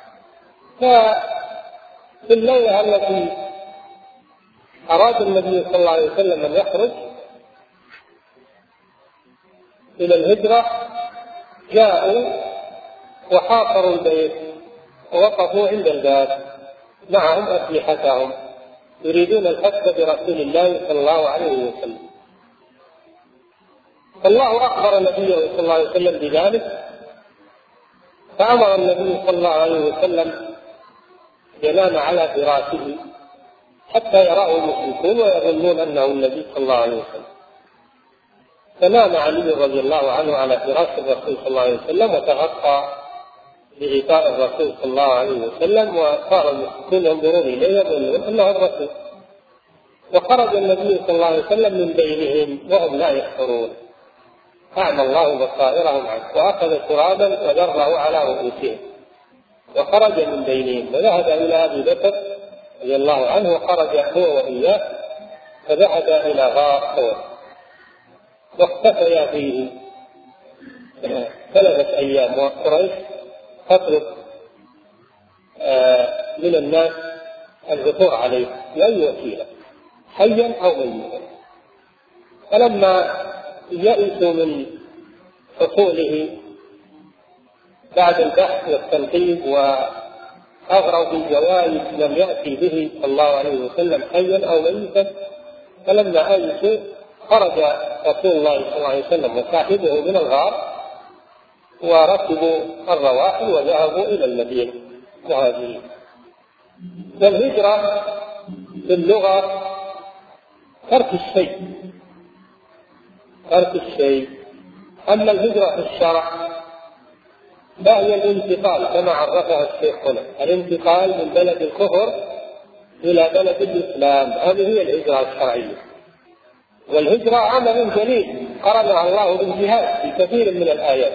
ففي الليلة التي أراد النبي صلى الله عليه وسلم أن يخرج إلى الهجرة جاءوا وحاصروا البيت ووقفوا عند الباب معهم أسلحتهم يريدون الحث برسول الله صلى الله عليه وسلم. فالله أخبر النبي صلى الله عليه وسلم بذلك، فأمر النبي صلى الله عليه وسلم ينام على فراشه حتى يراه المشركون ويظنون أنه النبي صلى الله عليه وسلم. فنام علي رضي الله عنه على فراش الرسول صلى الله عليه وسلم وتغطى بغطاء الرسول صلى الله عليه وسلم، وصار المشركون ينظرون إليه يظنون أنه الرسول. وخرج النبي صلى الله عليه وسلم من بينهم وهم لا يشعرون، أعمى الله بصائرهم عنه، وأخذ ترابا وذره على رؤوسهم وخرج من بينهم وذهب إلى أبي بكر رضي الله عنه، وخرج هو وإياه فذهب إلى غار ثور واختفيا فيه ثلاثة أيام. وقريش تطلب من الناس العثور عليه بأي وسيلة حيا أو ميتا، فلما يئسوا من حصوله بعد البحث والتنقيب وأغروا بالجوائز لم يأتي به صلى الله عليه وسلم حيا أو ميتا، فلما أيسوا خرج رسول الله صلى الله عليه وسلم وصاحبه من الغار وركبوا الرواحل وذهبوا إلى المدينة مهاجرين. والهجرة في اللغة ترك الشيء ترك الشيء أما الهجرة في الشرع فهي الانتقال كما عرفها الشيخ هنا، الانتقال من بلد الكفر إلى بلد الإسلام، هذه هي الهجرة الشرعية. والهجرة عمل جليل قرنها الله بالجهاد في كثير من الآيات.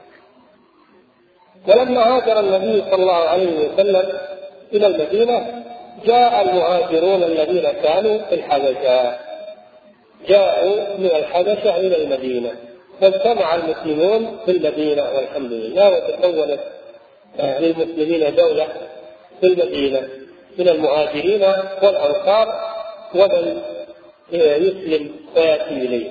ولما هاجر النبي صلى الله عليه وسلم إلى المدينة جاء المهاجرون الذين كانوا في الحبشة، جاءوا من الحبشة إلى المدينة، فاجتمع المسلمون في المدينة والحمد لله، وتكونت للمسلمين دولة في المدينة من المهاجرين والأنصار ومن يسلم ويأتي إليه.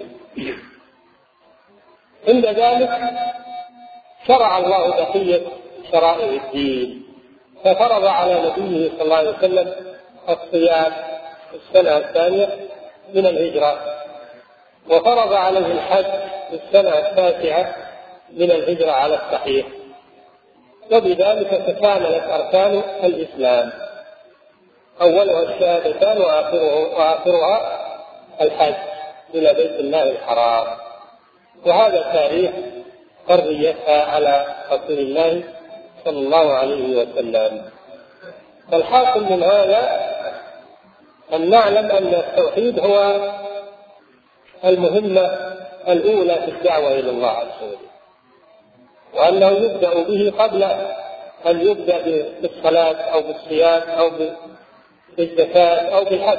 عند ذلك شرع الله بقية شرائع الدين، ففرض على نبيه صلى الله عليه وسلم الصيام في السنة الثانية من الهجرة، وفرض عليه الحج في السنة التاسعة من الهجرة على الصحيح، وبذلك تكاملت أركان الإسلام، أولها الشهادتان وآخرها الحج إلى بيت الله الحرام. وهذا تاريخ قريتها على رسول الله صلى الله عليه وسلم. فالحاصل من هذا أن نعلم أن التوحيد هو المهمة الأولى في الدعوة إلى الله عز وجل، وأنه يبدأ به قبل أن يبدأ بالصلاة أو بالصيام أو بالزكاة أو بالحج،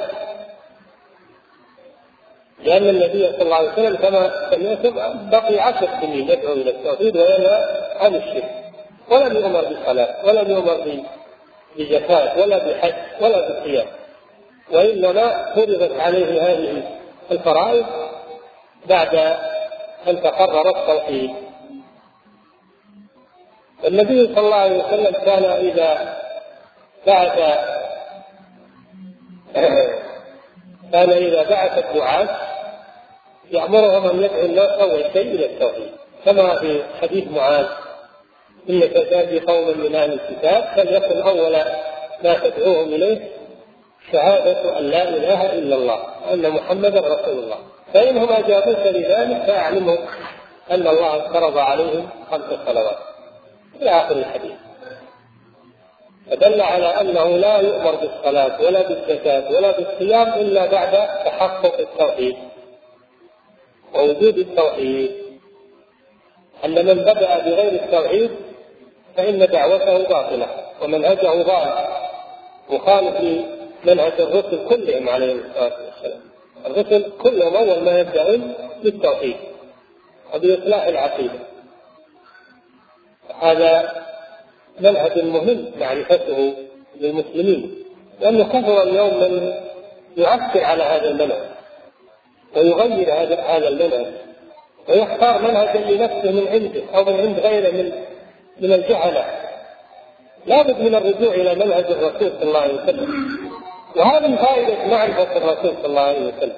لأن النبي صلى الله عليه وسلم كما سمعتم بقي عشر سنين يدعو إلى التوحيد وينهى عن الشرك، ولم يؤمر بالصلاة ولم يؤمر بزكاة ولا بحج ولا بصيام، وإنما فرضت عليه هذه الفرائض بعد أن تقرر التوحيد. النبي صلى الله عليه وسلم كان إذا بعث كان إذا بعث معاذ يأمرهم أن يدعوا الناس أول شيء إلى التوحيد، كما في حديث معاذ إنك تأتي قوما من أهل الكتاب فليكن أول ما تدعوهم إليه شهادة أن لا إله إلا الله وأن محمدا رسول الله، فإنهم أجابوك لذلك فأعلمهم أن الله افترض عليهم خمس صلوات إلى آخر الحديث. فدل على أنه لا يؤمر بالصلاة ولا بالزكاة ولا بالصيام إلا بعد تحقق التوحيد ووجود التوحيد، أن من بدأ بغير التوحيد فإن دعوته باطلة ومنهجه ضال مخالف لمنهج الرسل كلهم عليهم الصلاة والسلام. الرسل كلهم أول ما يبدأون بالتوحيد وبإصلاح العقيدة. هذا منهج مهم معرفته للمسلمين، لأنه كثر اليوم من يؤثر على هذا المنهج ويغير هذا هذا المنهج ويختار منهجا لنفسه من عنده أو من عند غيره من من الجهلة. لا بد من الرجوع إلى منهج الرسول صلى الله عليه وسلم، وهذا من فائدة معرفة الرسول صلى الله عليه وسلم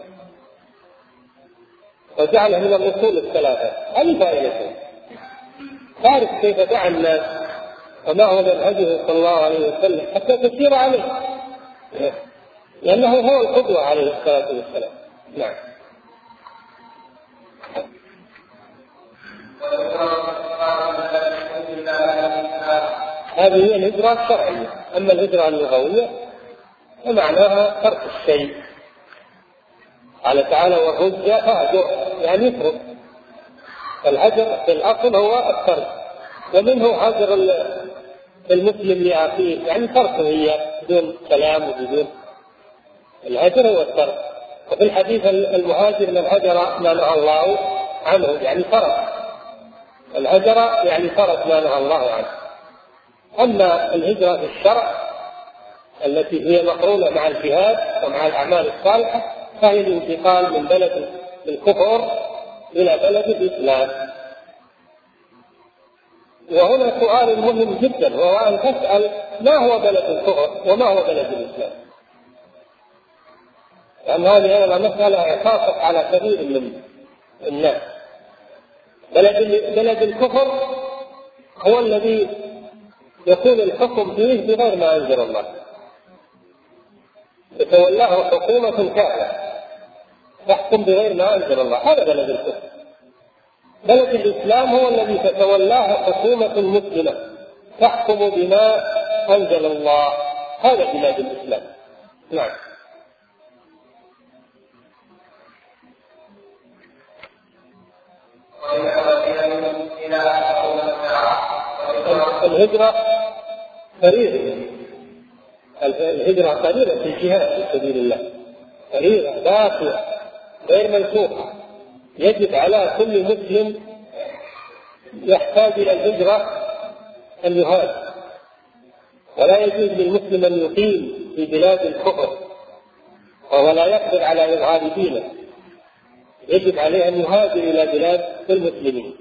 وجعله من الأصول الثلاثة. هذه فائدته، تعرف كيف دعا الناس وما هو منهجه صلى الله عليه وسلم حتى تسير عليه، لأنه هو القدوة عليه الصلاة والسلام. نعم. هذه هي الهجرة الشرعية. أما الهجرة اللغوية فمعناها ترك الشيء. قال تعالى والرجل فهجر يعني يترك. الهجر في الأصل هو الترك، ومنه هجر المسلم لأخيه يعني تركه هي بدون كلام وبدون. الهجر هو الترك. وفي الحديث المهاجر من هجر ما نهى الله عنه يعني ترك. الهجر يعني ترك ما نهى الله عنه. أما الهجرة في الشرع التي هي مقرونة مع الجهاد ومع الأعمال الصالحة فهي الانتقال من بلد الكفر إلى بلد الإسلام. وهنا سؤال مهم جدا وهو أن تسأل ما هو بلد الكفر وما هو بلد الإسلام، لأن هذه أيضا مسألة تخاف على كثير من الناس. بلد بلد الكفر هو الذي يكون الحكم فيه بغير ما أنزل الله، يتولاه حكومة كافرة تحكم بغير ما أنزل الله، هذا بلد الكفر. بلد الإسلام هو الذي تتولاه حكومة مسلمة تحكم بما أنزل الله، هذا بلاد الإسلام. نعم. الهجرة فريضة، الهجرة فريضة في الجهاد في سبيل الله، فريضة باقية غير منسوخة. يجب على كل مسلم يحتاج إلى الهجرة أن يهاجر، ولا يجوز للمسلم أن يقيم في بلاد الكفر وهو لا يقدر على إظهار دينه، يجب عليه أن يهاجر إلى بلاد المسلمين،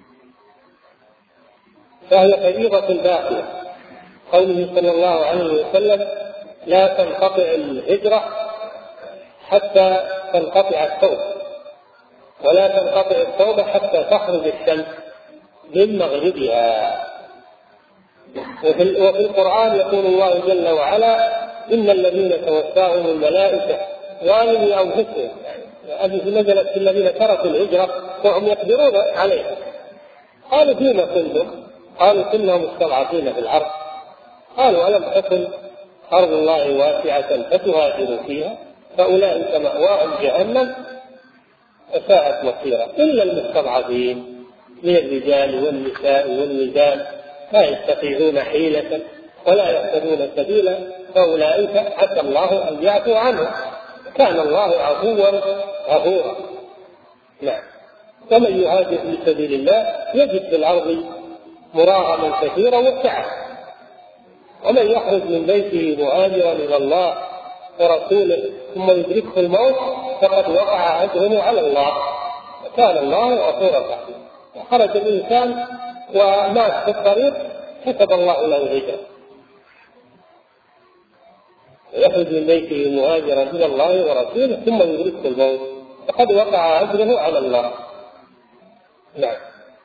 فهي فريضة باقية. قوله صلى الله عليه وسلم لا تنقطع الهجرة حتى تنقطع التوبة، ولا تنقطع التوبة حتى تخرج الشمس من مغربها. وفي القرآن يقول الله جل وعلا إن الذين توفاهم الملائكة ظالمي أنفسهم، يعني نزلت في الذين تركوا الهجرة وهم يقدرون عليها. قالوا فيما كنتم؟ قالوا كنا مستضعفين في الأرض. قالوا ألم تكن أرض الله واسعة فتهاجروا فيها فأولئك مأواهم جهنم فساءت مصيرا إلا المستضعفين من الرجال والنساء والولدان لا يستطيعون حيلة ولا يهتدون سبيلا فأولئك عسى الله أن يعفو عنهم كان الله عفوا غفورا. نعم. ومن يهاجر في سبيل الله يجد في الأرض مراغما كثيرا وسعة، ومن يخرج من بيته مهاجرا إلى الله ورسوله ثم يدركه الموت فقد وقع أجره على الله وكان الله غفورا رحيما. خرج الإنسان ومات في الطريق كتب الله له الهجرة. يخرج من بيته مهاجرا إلى الله ورسوله ثم يدركه الموت فقد وقع أجره على الله. نعم.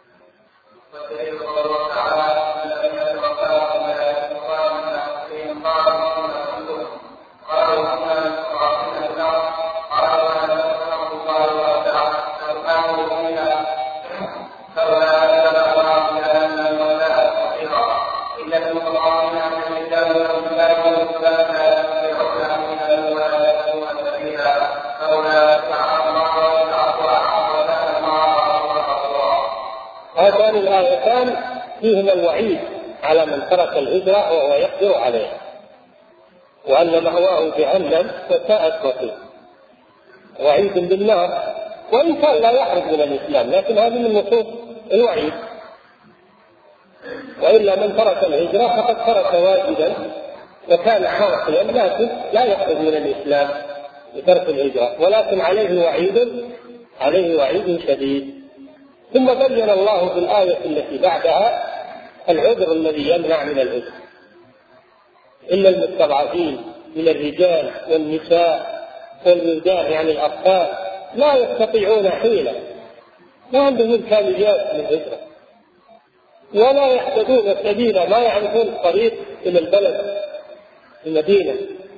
هاتان الآيتان فيهما الوعيد على من ترك الهجرة وهو يقدر عليها، وأن مأواه جهنم وساءت مصيره، وعيد بالنار، وإن كان لا يخرج من الإسلام لكن هذه من نصوص الوعيد. وإلا من ترك الهجرة فقد ترك واجبا وكان عاصيا لكن لا يخرج من الإسلام بترك الهجرة، ولكن عليه وعيد عليه وعيد شديد. ثم بين الله في الآية التي بعدها العذر الذي يمنع من الهجرة، إلا المستضعفين من الرجال والنساء والولدان يعني الأطفال لا يستطيعون حيلة، ما عندهم إمكانيات للهجرة ولا يحتاجون سبيلا، ما يعرفون الطريق إلى البلد المدينة،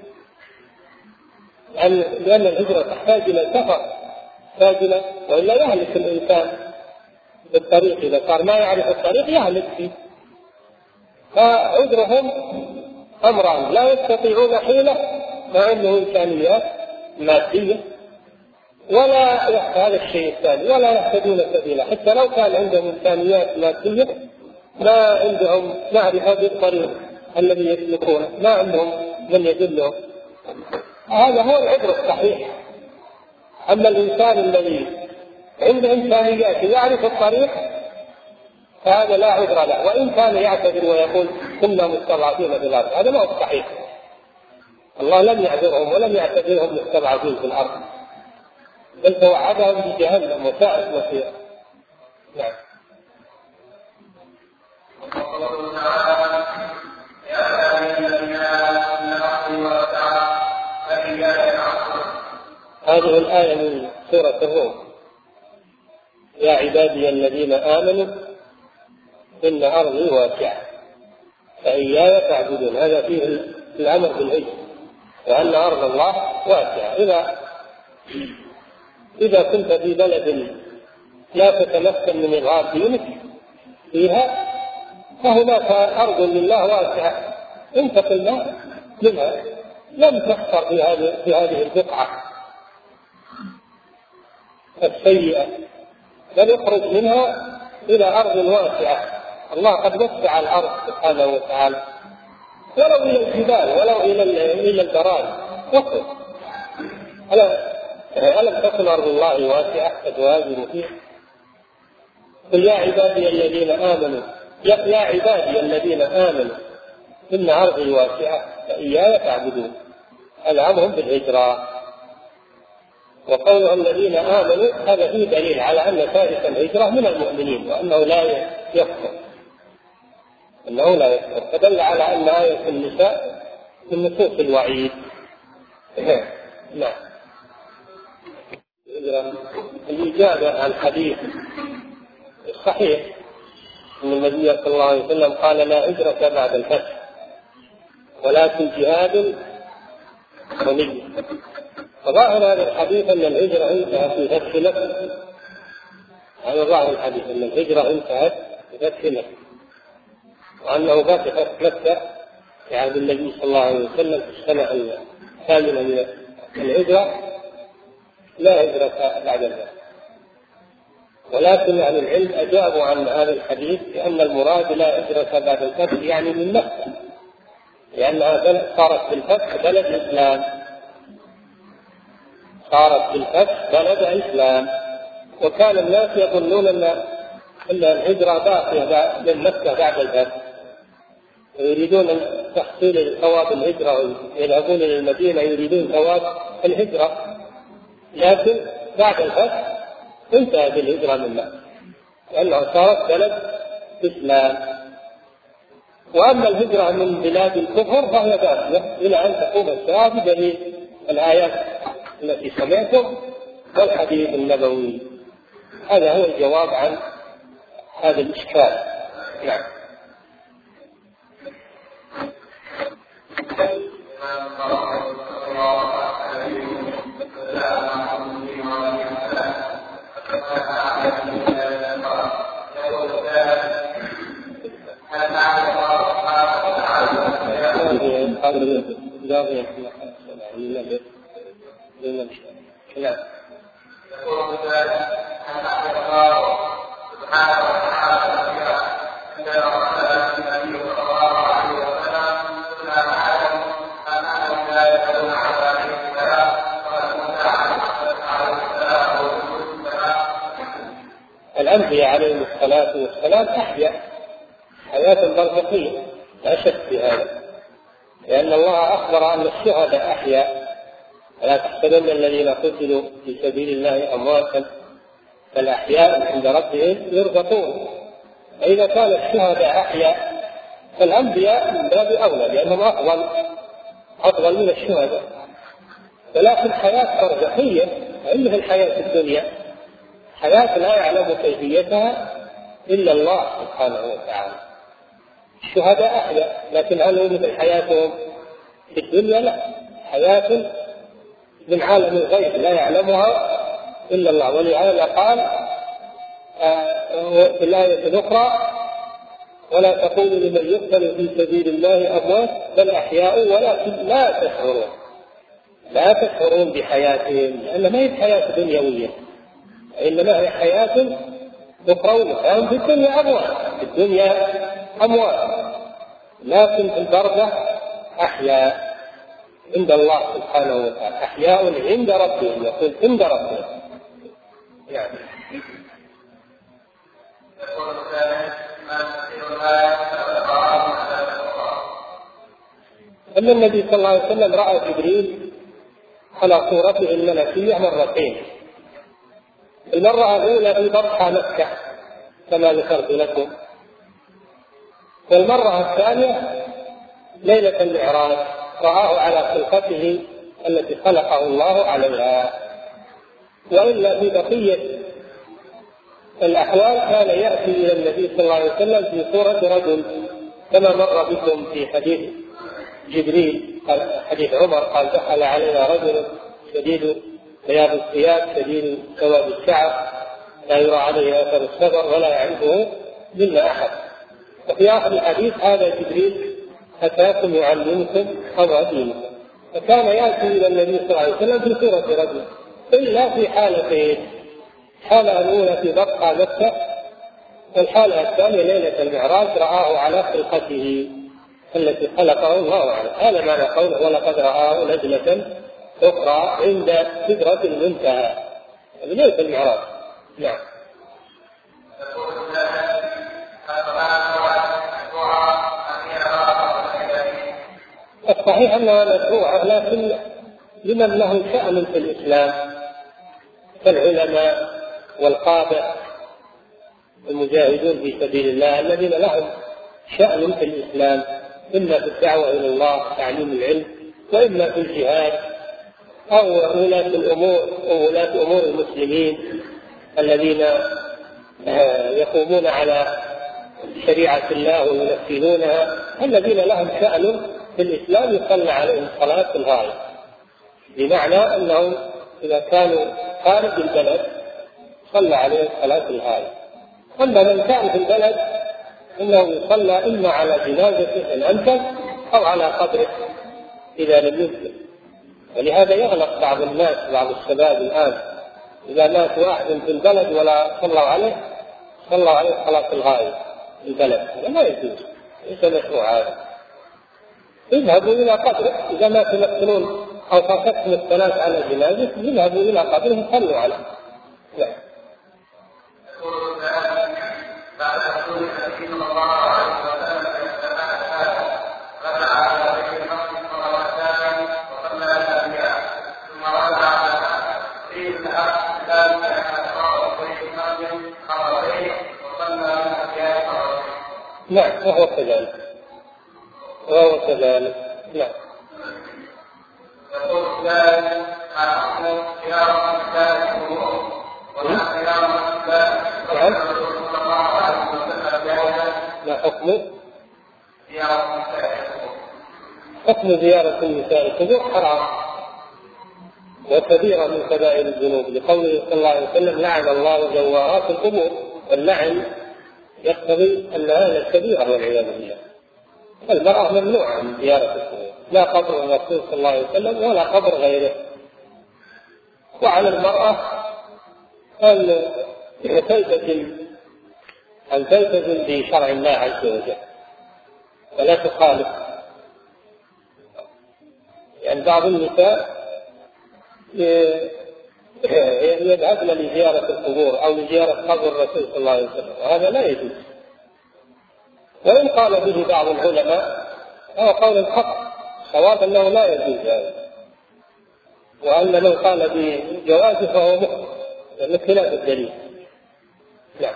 لأن الهجرة تحتاج إلى سفر تحتاج وإلا يهلك الإنسان بالطريق، إذا صار ما يعرف الطريق يهلك فيه. فعذرهم أمران: لا يستطيعون حيلة ما عندهم إمكانيات مادية، ولا هذا الشيء الثاني ولا يهتدون سبيلا، حتى لو كان عندهم إمكانيات مادية ما عندهم معرفة بالطريق الذي يسلكونه، ما عندهم من يدلهم. هذا هو العذر الصحيح. أما الإنسان الذي عنده إمكانيات يعرف الطريق فهذا لا عذر له، وإن كان يعتذر ويقول كنا مستضعفين في الأرض، هذا ما هو صحيح. الله لم يعذرهم ولم يعتذرهم مستضعفين في الأرض، بل توعدهم بجهنم وساءت مصيرا. نعم. هذه الآية من سورة الروم: يا عبادي الذين آمنوا إن أرضي واسعة فإياي فاعبدون. هذا فيه الأمر بالهجرة، وأن أرض الله واسعة. إذا إذا كنت في بلد لا تتمكن من إظهار دينك فيها فهناك أرض لله واسعة، انتقل منها، لم تخسر في هذه في هذه البقعة السيئة، بل يخرج منها إلى أرض واسعة. الله قد وسع الأرض سبحانه وتعالى، ولو إلى الجبال ولو إلى إلى البراري وصل. ألم تكن أرض الله واسعة فتهاجروا فيها؟ قل يا عبادي الذين آمنوا يا عبادي الذين آمنوا إن أرضي واسعة فإياي فاعبدون. ألهمهم بالهجرة. وقول الذين آمنوا هذا فيه دليل على أن تارك الهجرة من المؤمنين، وأنه لا يكفر أنه لا يكفر فدل على أن آية النساء من نصوص الوعيد. نعم. الإجابة عن الحديث الصحيح أن النبي صلى الله عليه وسلم قال: لا هجرة بعد الفتح ولكن جهاد ونية. فظاهر هذا الحديث أن الهجرة انتهت في فتح مكة. هذا ظاهر الحديث أن الهجرة انتهت في فتح مكة، وأنه فتح مكة في عهد النبي صلى الله عليه وسلم في السنة الثامنة من الهجرة، لا هجرة بعد ذلك. ولكن أهل العلم أجابوا عن هذا الحديث بأن المراد لا هجرة بعد الفتح يعني من مكة، لأنها صارت في الفتح بلد إسلام، صارت في الفتح بلد إسلام. وكان الناس يظنون أن الهجرة باقية من مكة بعد الفتح، ويريدون تحصيل ثواب الهجرة ويذهبون إلى المدينة يريدون ثواب الهجرة، لكن بعد الفتح انتهى بالهجرة من مكة لأنها صارت بلد إسلام. وأما الهجرة من بلاد الكفر فهي باقية إلى أن تقوم الساعة بدليل الآيات التي سمعتم والحديث النبوي. هذا هو الجواب عن هذا الإشكال. نعم. الأنبياء عليهم الصلاة والسلام أحيا حياة برزخية لا شك في هذا، لأن الله أخبر أن الشهداء أحيا، فلا تحسبن الذين قتلوا في سبيل الله أمواتا بل أحياء عند ربهم يرزقون. فإذا كان الشهداء أحيا فالأنبياء من باب أولى لأنهم أفضل أفضل من الشهداء، ولكن حياة برزخية مثل الحياة الدنيا، حياة لا يعلم كيفيتها إلا الله سبحانه وتعالى. الشهداء أحيا، لكن هل هو مثل حياتهم في الدنيا؟ لا، حياة من عالم الغيب لا يعلمها إلا الله. ولهذا قال في الآية الأخرى: ولا تقولوا لمن يقتل في سبيل الله أموات بل أحياء ولكن لا تشعرون. لا تشعرون بحياتهم، لأن ما هي حياة دنيوية، إنما هي حياة أخروية. يعني في الدنيا أموات، في الدنيا أموات، لكن في البرزخ أحياء عند الله سبحانه وتعالى، أحياء عند ربهم، يقول عند ربهم. يعني أن النبي صلى الله عليه وسلم رأى جبريل على صورته الملكية مرتين. المرة الأولى في بطحة مكة كما ذكرت لكم، والمرة الثانية ليلة المعراج رآه على خلقته التي خلقه الله عليها. وإلا في بقية الأحوال كان يأتي إلى النبي صلى الله عليه وسلم في صورة رجل كما مر بكم في حديث جبريل، حديث عمر قال: دخل علينا رجل شديد بياض الثياب شديد سواد الشعر لا يرى عليه أثر السفر ولا يعرفه منا أحد. وفي آخر الحديث: هذا جبريل أتاكم يعلمكم أمر دينكم. فكان يأتي إلى النبي صلى الله عليه وسلم في صورة رجل، إلا في حالتين: الحالة الأولى في بطحة مكة، والحالة الثانية ليلة المعراج رآه على خلقته التي خلقه الله عليه. هذا معنى قوله: ولقد رآه نزلة أخرى عند سدرة المنتهى، ليلة المعراج. نعم. الصحيح أنها مشروعة، لكن لمن له شأن في الإسلام كالعلماء والقادة المجاهدون في سبيل الله الذين لهم شأن في الإسلام، إما في الدعوة إلى الله تعليم العلم، وإما في الجهاد، أو ولاة الأمور أو ولاة أمور المسلمين الذين يقومون على شريعة الله وينفذونها، الذين لهم شأن في الإسلام يصلى عليهم صلاة الغائب، بمعنى أنهم إذا كانوا خارج البلد صلى عليهم صلاة الغائب. أما من كان في البلد إنه يصلى إما على جنازته إن أمكن أو على قبره إذا لم يمكن. ولهذا يغلق بعض الناس بعض الشباب الآن إذا مات واحد في البلد ولا صلوا عليه صلوا عليه صلاة الغائب في البلد، هذا لا يجوز، ليس مشروع هذا. اذهبوا إلى قبره إذا ما تمثلون أو فاتتم الصلاة على جنازة، اذهبوا إلى قبره صلوا عليه. لا. نعم وهو كذلك. وهو كذلك. نعم. يقول الثالث ما حكم زيارة مساجد القبور ولا زيارة مساجد ما حكم زيارة مساجد القبور؟ حكم زيارة النساء القبور حرام وكبيرة من كبائر الذنوب، لقوله صلى الله عليه وسلم لعن الله زوارات القبور، واللعن يقتضي أن هذا كبيرة والعياذ بالله. المرأة ممنوعة من زيارة القبور، لا قبر الرسول صلى الله عليه وسلم ولا قبر غيره. وعلى المرأة أن تلتزم أن تلتزم بشرع الله عز وجل ولا تخالف. يعني بعض النساء يذهبن لزيارة القبور أو لزيارة قبر الرسول صلى الله عليه وسلم، وهذا لا يجوز. وإن قال به بعض العلماء هو قول الحق، صواب أنه لا يجوز هذا، وأن من قال بجوازه فهو مخطئ لأنه خلاف الدليل. نعم.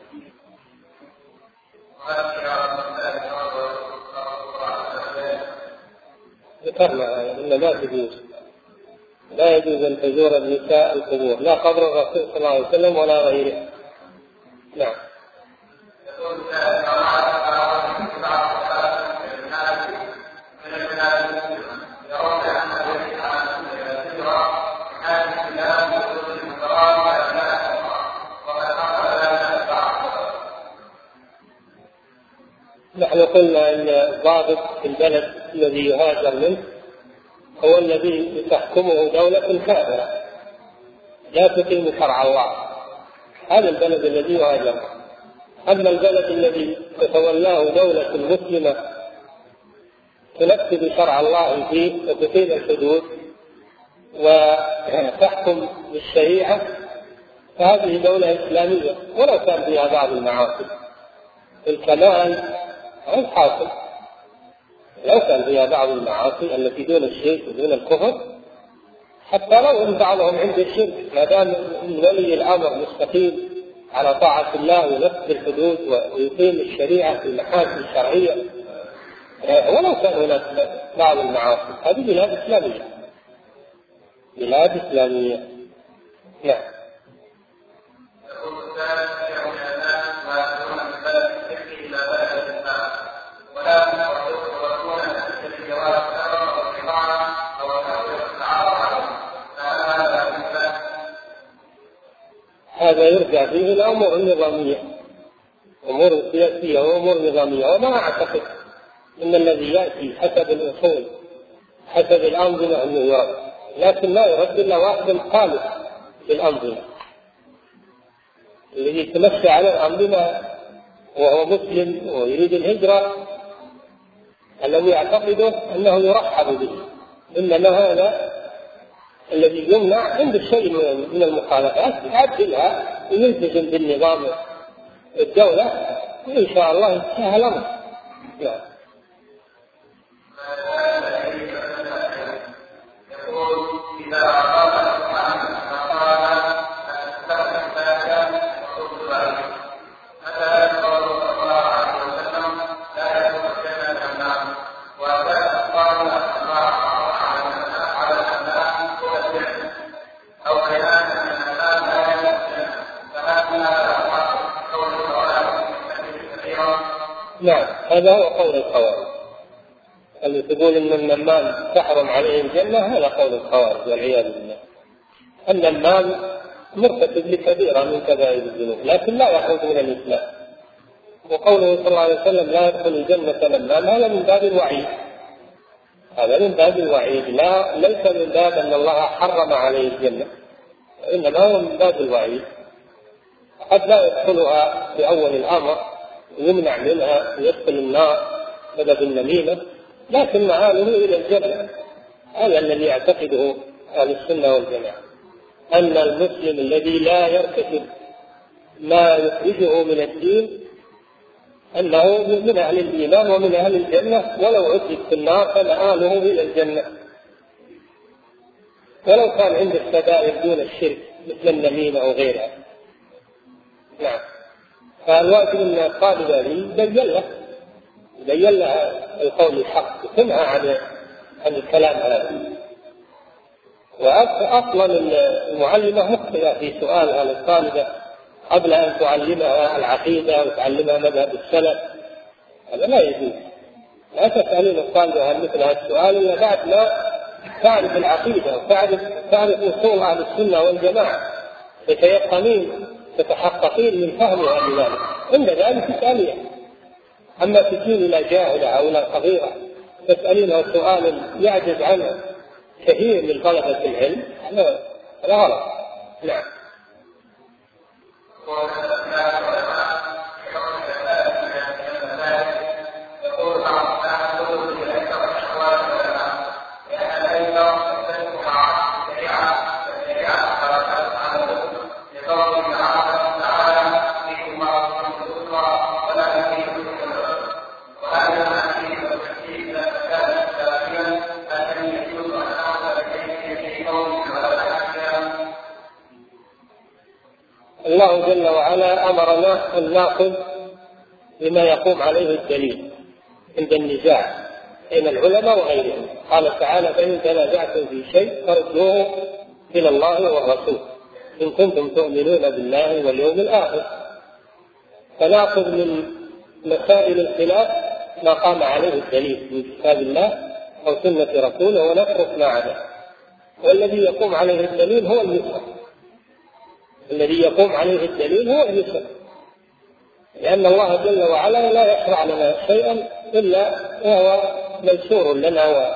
ذكرنا أن لا تجوز لا يجوز أن تزور النساء القبور، لا قبر الرسول صلى الله عليه وسلم ولا غيره. نعم. نحن قلنا أن الضابط في البلد الذي يهاجر منه هو الذي تحكمه دولة كافرة لا تقيم شرع الله، هذا البلد الذي يهاجر. أما البلد الذي تتولاه دولة مسلمة تنفذ شرع الله فيه وتقيم الحدود وتحكم بالشريعة فهذه دولة إسلامية ولو كان فيها بعض المعاصي. الكمال الحاصل لو كان فيها بعض المعاصي التي دون الشرك ودون الكفر، حتى لو ان بعضهم عند الشرك ما دام ولي الامر مستقيم على طاعه الله وينفذ الحدود ويقيم الشريعه في المحاكم الشرعيه ولو كان هناك بعض المعاصي، هذه بلاد اسلاميه بلاد اسلاميه. نعم. هذا يرجع فيه الأمور النظامية، أمور سياسية وأمور نظامية، وما أعتقد أن الذي يأتي حسب الأصول حسب الأنظمة أنه يرد، لكن لا يرد إلا واحد خالص للأنظمة الذي يتمشى على الأنظمة وهو مسلم ويريد الهجرة الذي يعتقده أنه يرحب به، إنما هذا الذي يمنع عند شيء من المخالفات يعدلها ويلتزم بالنظام الدولة وإن شاء الله ينتهي الأمر. نعم. نعم، هذا هو قول الخوارج اللي تقول ان النمام تحرم عليه الجنه، هذا قول الخوارج والعياذ بالله. النمام مرتكب لكبيره من كبائر الذنوب لكن لا يخرج من الاسلام، وقوله صلى الله عليه وسلم لا يدخل الجنه نمام هذا من باب الوعيد، هذا من باب الوعيد، لا ليس من باب ان الله حرم عليه الجنه، انما هو من باب الوعيد. قد لا يدخلها في اول الامر ويمنع منها ويدخل النار بسبب النميمة، لكن مآله إلى الجنة. هذا الذي يعتقده أهل السنة والجماعة، أن المسلم الذي لا يرتكب ما يخرجه من الدين أنه من أهل الإيمان ومن أهل الجنة، ولو عذب في النار فمآله إلى الجنة ولو كان عنده السبائل دون الشرك مثل النميمة أو غيرها. نعم. فالواجب أن الطالب يبين له بين لها القول الحق وتنهى عن عن الكلام هذا. وأصلا المعلمة مخطئة في سؤالها للطالبة قبل أن تعلمها العقيدة وتعلمها مذهب السلف، هذا لا يجوز. لا تسألين الطالبة عن مثل هذا السؤال إلا بعد ما تعرف العقيدة وتعرف تعرف أصول أهل السنة والجماعة، تتيقنين تتحققين من فهمها لذلك، عند ذلك تسأليها. أما تجين إلى جاهلة أو إلى صغيرة تسألينها سؤال يعجز عنه كثير من طلبة العلم، هذا غلط. نعم. الله جل وعلا أمرنا أن نأخذ بما يقوم عليه الدليل عند النزاع بين العلماء وغيرهم. قال تعالى: فإن تنازعتم في شيء فردوه إلى الله والرسول إن كنتم تؤمنون بالله واليوم الآخر. فنأخذ من مسائل الخلاف ما قام عليه الدليل من كتاب الله أو سنة رسوله ونترك ما عداه. والذي يقوم عليه الدليل هو اليسر، الذي يقوم عليه الدليل هو اليسر، لأن الله جل وعلا لا يشرع لنا شيئا إلا وهو ميسور لنا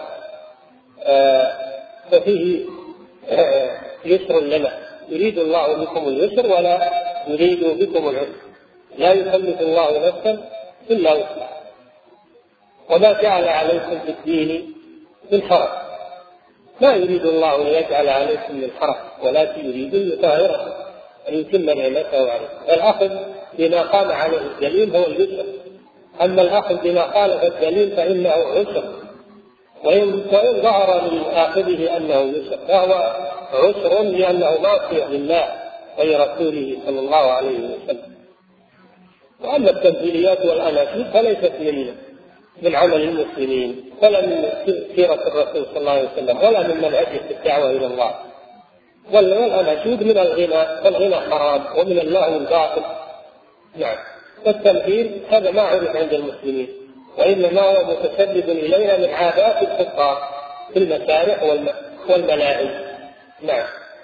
وفيه يسر لنا. يريد الله بكم اليسر ولا يريد بكم العسر، لا يكلف الله نفسا إلا وسعها. وما جعل عليكم في الدين من حرج، ما يريد الله أن يجعل عليكم من حرج ولكن يريد أن يطهركم أن يتم نعمته عليكم. الأخذ بما قام عليه الدليل هو اليسر، أما الأخذ بما خالف الدليل فإنه عسر، وإن ظهر من آخذه أنه يسر فهو عسر لأنه معصية لله ولرسوله صلى الله عليه وسلم. وأما التمثيليات والأناشيد فليست من من عمل المسلمين ولا من سيرة الرسول صلى الله عليه وسلم ولا من منهجه في الدعوة إلى الله. والأناشيد من الغنى، والغنى حرام ومن اللهو الباطل. نعم. والتمثيل هذا ما عرف عند المسلمين، وإنما هو متسبب إلينا من عادات الكفار في المسارح والملاهي. نعم.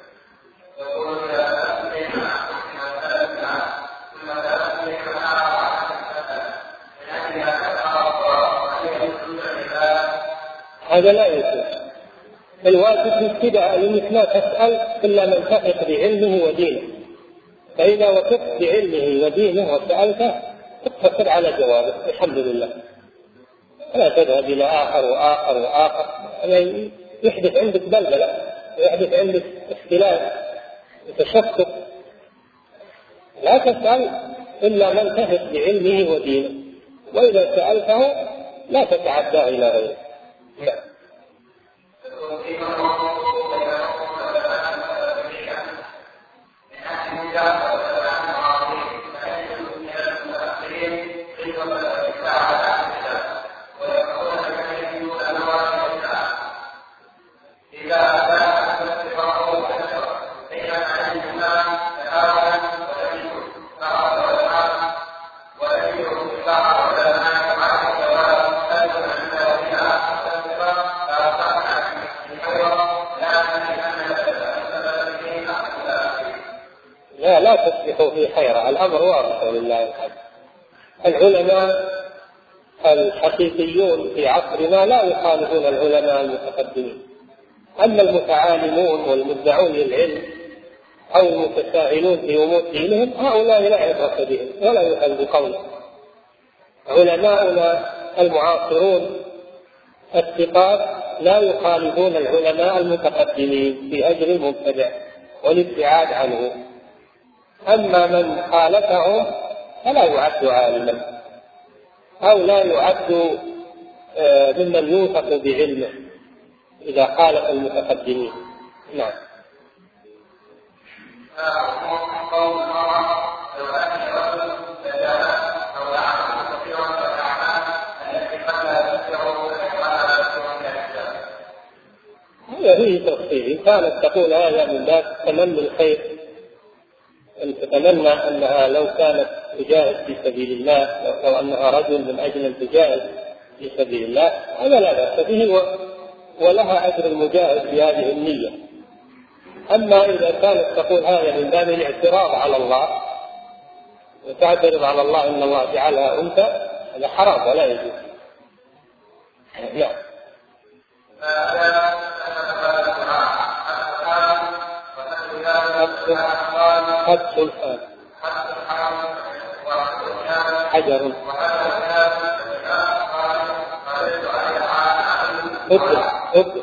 هذا لا يجوز. الواجب الابتداء انك لا تسأل إلا من تثق بعلمه ودينه، فإذا وثقت بعلمه ودينه وسألته تقتصر على جوابه الحمد لله، لا تذهب إلى آخر وآخر وآخر، يعني يحدث عندك بلبلة ويحدث عندك اختلاف وتشتت. لا تسأل إلا من تثق بعلمه ودينه، وإذا سألته لا تتعدى إلى غيره. لا. لا لا تصبحوا في حيرة، الأمر واضح ولله الحمد. العلماء الحقيقيون في عصرنا لا يخالفون العلماء المتقدمين، أما المتعالمون والمدعون للعلم أو المتساهلون في أمور دينهم هؤلاء لا عبرة بهم ولا يؤخذ بقولهم. علماؤنا المعاصرون الثقات لا يخالفون العلماء المتقدمين في أجر المبتدع والابتعاد عنه، أما من خالفهم فلا يعد عالما أو لا يعد ممن يوثق بعلمه إذا خالف المتقدمين. نعم. فيه تفصيل. كانت تقول هذا من باب تمني الخير، أن تتمنى أنها لو كانت تجاهد في سبيل الله، أو أنها رجل من أجل أن تجاهد في سبيل الله، هذا لا بأس به ولها أجر المجاهد بهذه النية. أما إذا كانت تقول هذا من باب الاعتراض على الله، وتعترض على الله أن الله جعلها أنثى، هذا حرام ولا يجوز. نعم. حد سلطان حجر أبدل أبدل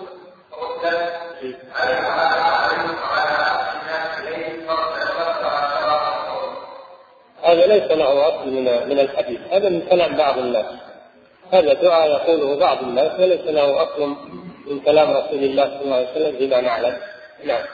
هذا ليس له أصل من الحديث، هذا من كلام بعض الناس، هذا دعاء يقوله بعض الناس وليس له أصل من كلام رسول الله صلى الله عليه وسلم فيما نعلم. نعم.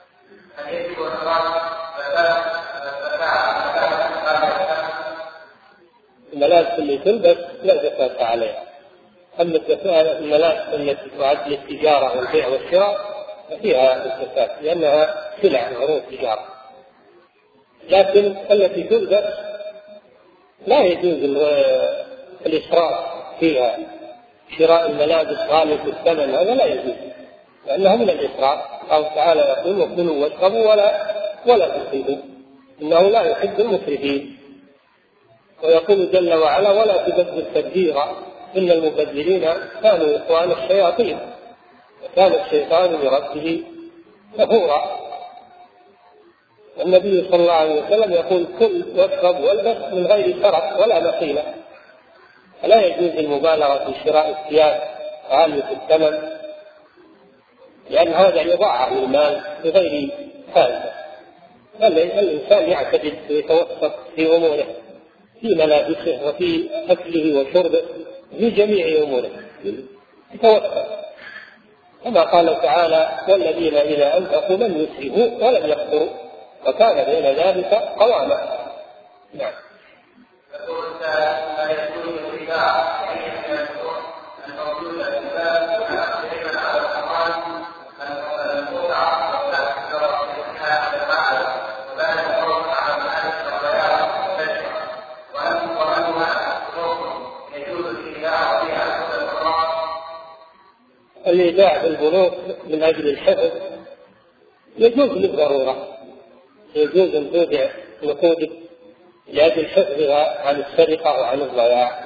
الملابس اللي تلبس لا زكاة عليها، أما الملابس التي تعد للتجارة والبيع والشراء ففيها الزكاة لأنها سلع عروض تجارة، لكن التي تلبس لا يجوز الإسراف فيها. شراء الملابس غالية الثمن هذا لا يجوز لأنها من الإسراف. الله تعالى يقول وكلوا واشربوا ولا ولا تسرفوا إنه لا يحب المسرفين، ويقول جل وعلا ولا تبذر تبذيرا إن المبذرين كانوا إخوان الشياطين وكان الشيطان لربه كفورا. والنبي صلى الله عليه وسلم يقول كل واشرب والبس من غير شرف ولا مخيلة، فلا يجوز المبالغة في شراء الثياب غالية الثمن لأن هذا يضاعف المال بغير فائدة. بل الإنسان يعتدل ويتوسط في أموره، في ملابسه وفي أكله وشربه، في جميع أموره يتوسط، كما قال تعالى والذين إذا أنفقوا لم يسرفوا ولم يقتروا وكان بين ذلك قواما. نعم. الإيداع بالبنوك من أجل الحفظ يجوز للضرورة، يجوز أن تودع نقودك لأجل حفظها عن السرقة وعن الضياع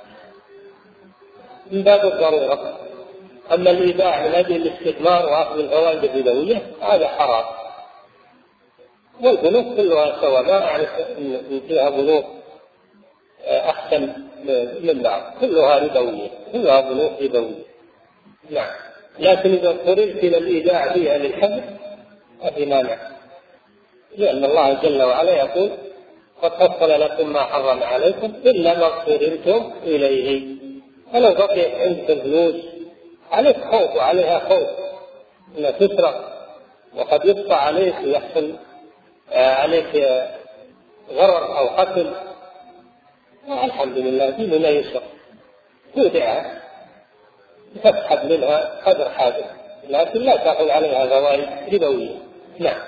من باب الضرورة. أما الإيداع من أجل الاستثمار وأخذ الفوائد الربوية هذا حرام. والبنوك كلها سواء، ما أعرف أن فيها بنوك أحسن من بعض، كلها ربوية، كلها بنوك ربوية. نعم. لكن إذا اضطررت إلى الإيداع فيها للحفظ ففي مانع، لأن الله جل وعلا يقول قد فصل لكم ما حرم عليكم إلا ما اضطررتم إليه. فلو بقي عندك فلوس عليك خوف وعليها خوف أن تسرق وقد يقطع عليك ويحصل عليك غرر أو قتل، الحمد لله دين لا يسر، تودعها تسحب منها قدر حاجة لكن لا تأخذ عليها فوائد ربوية. نعم.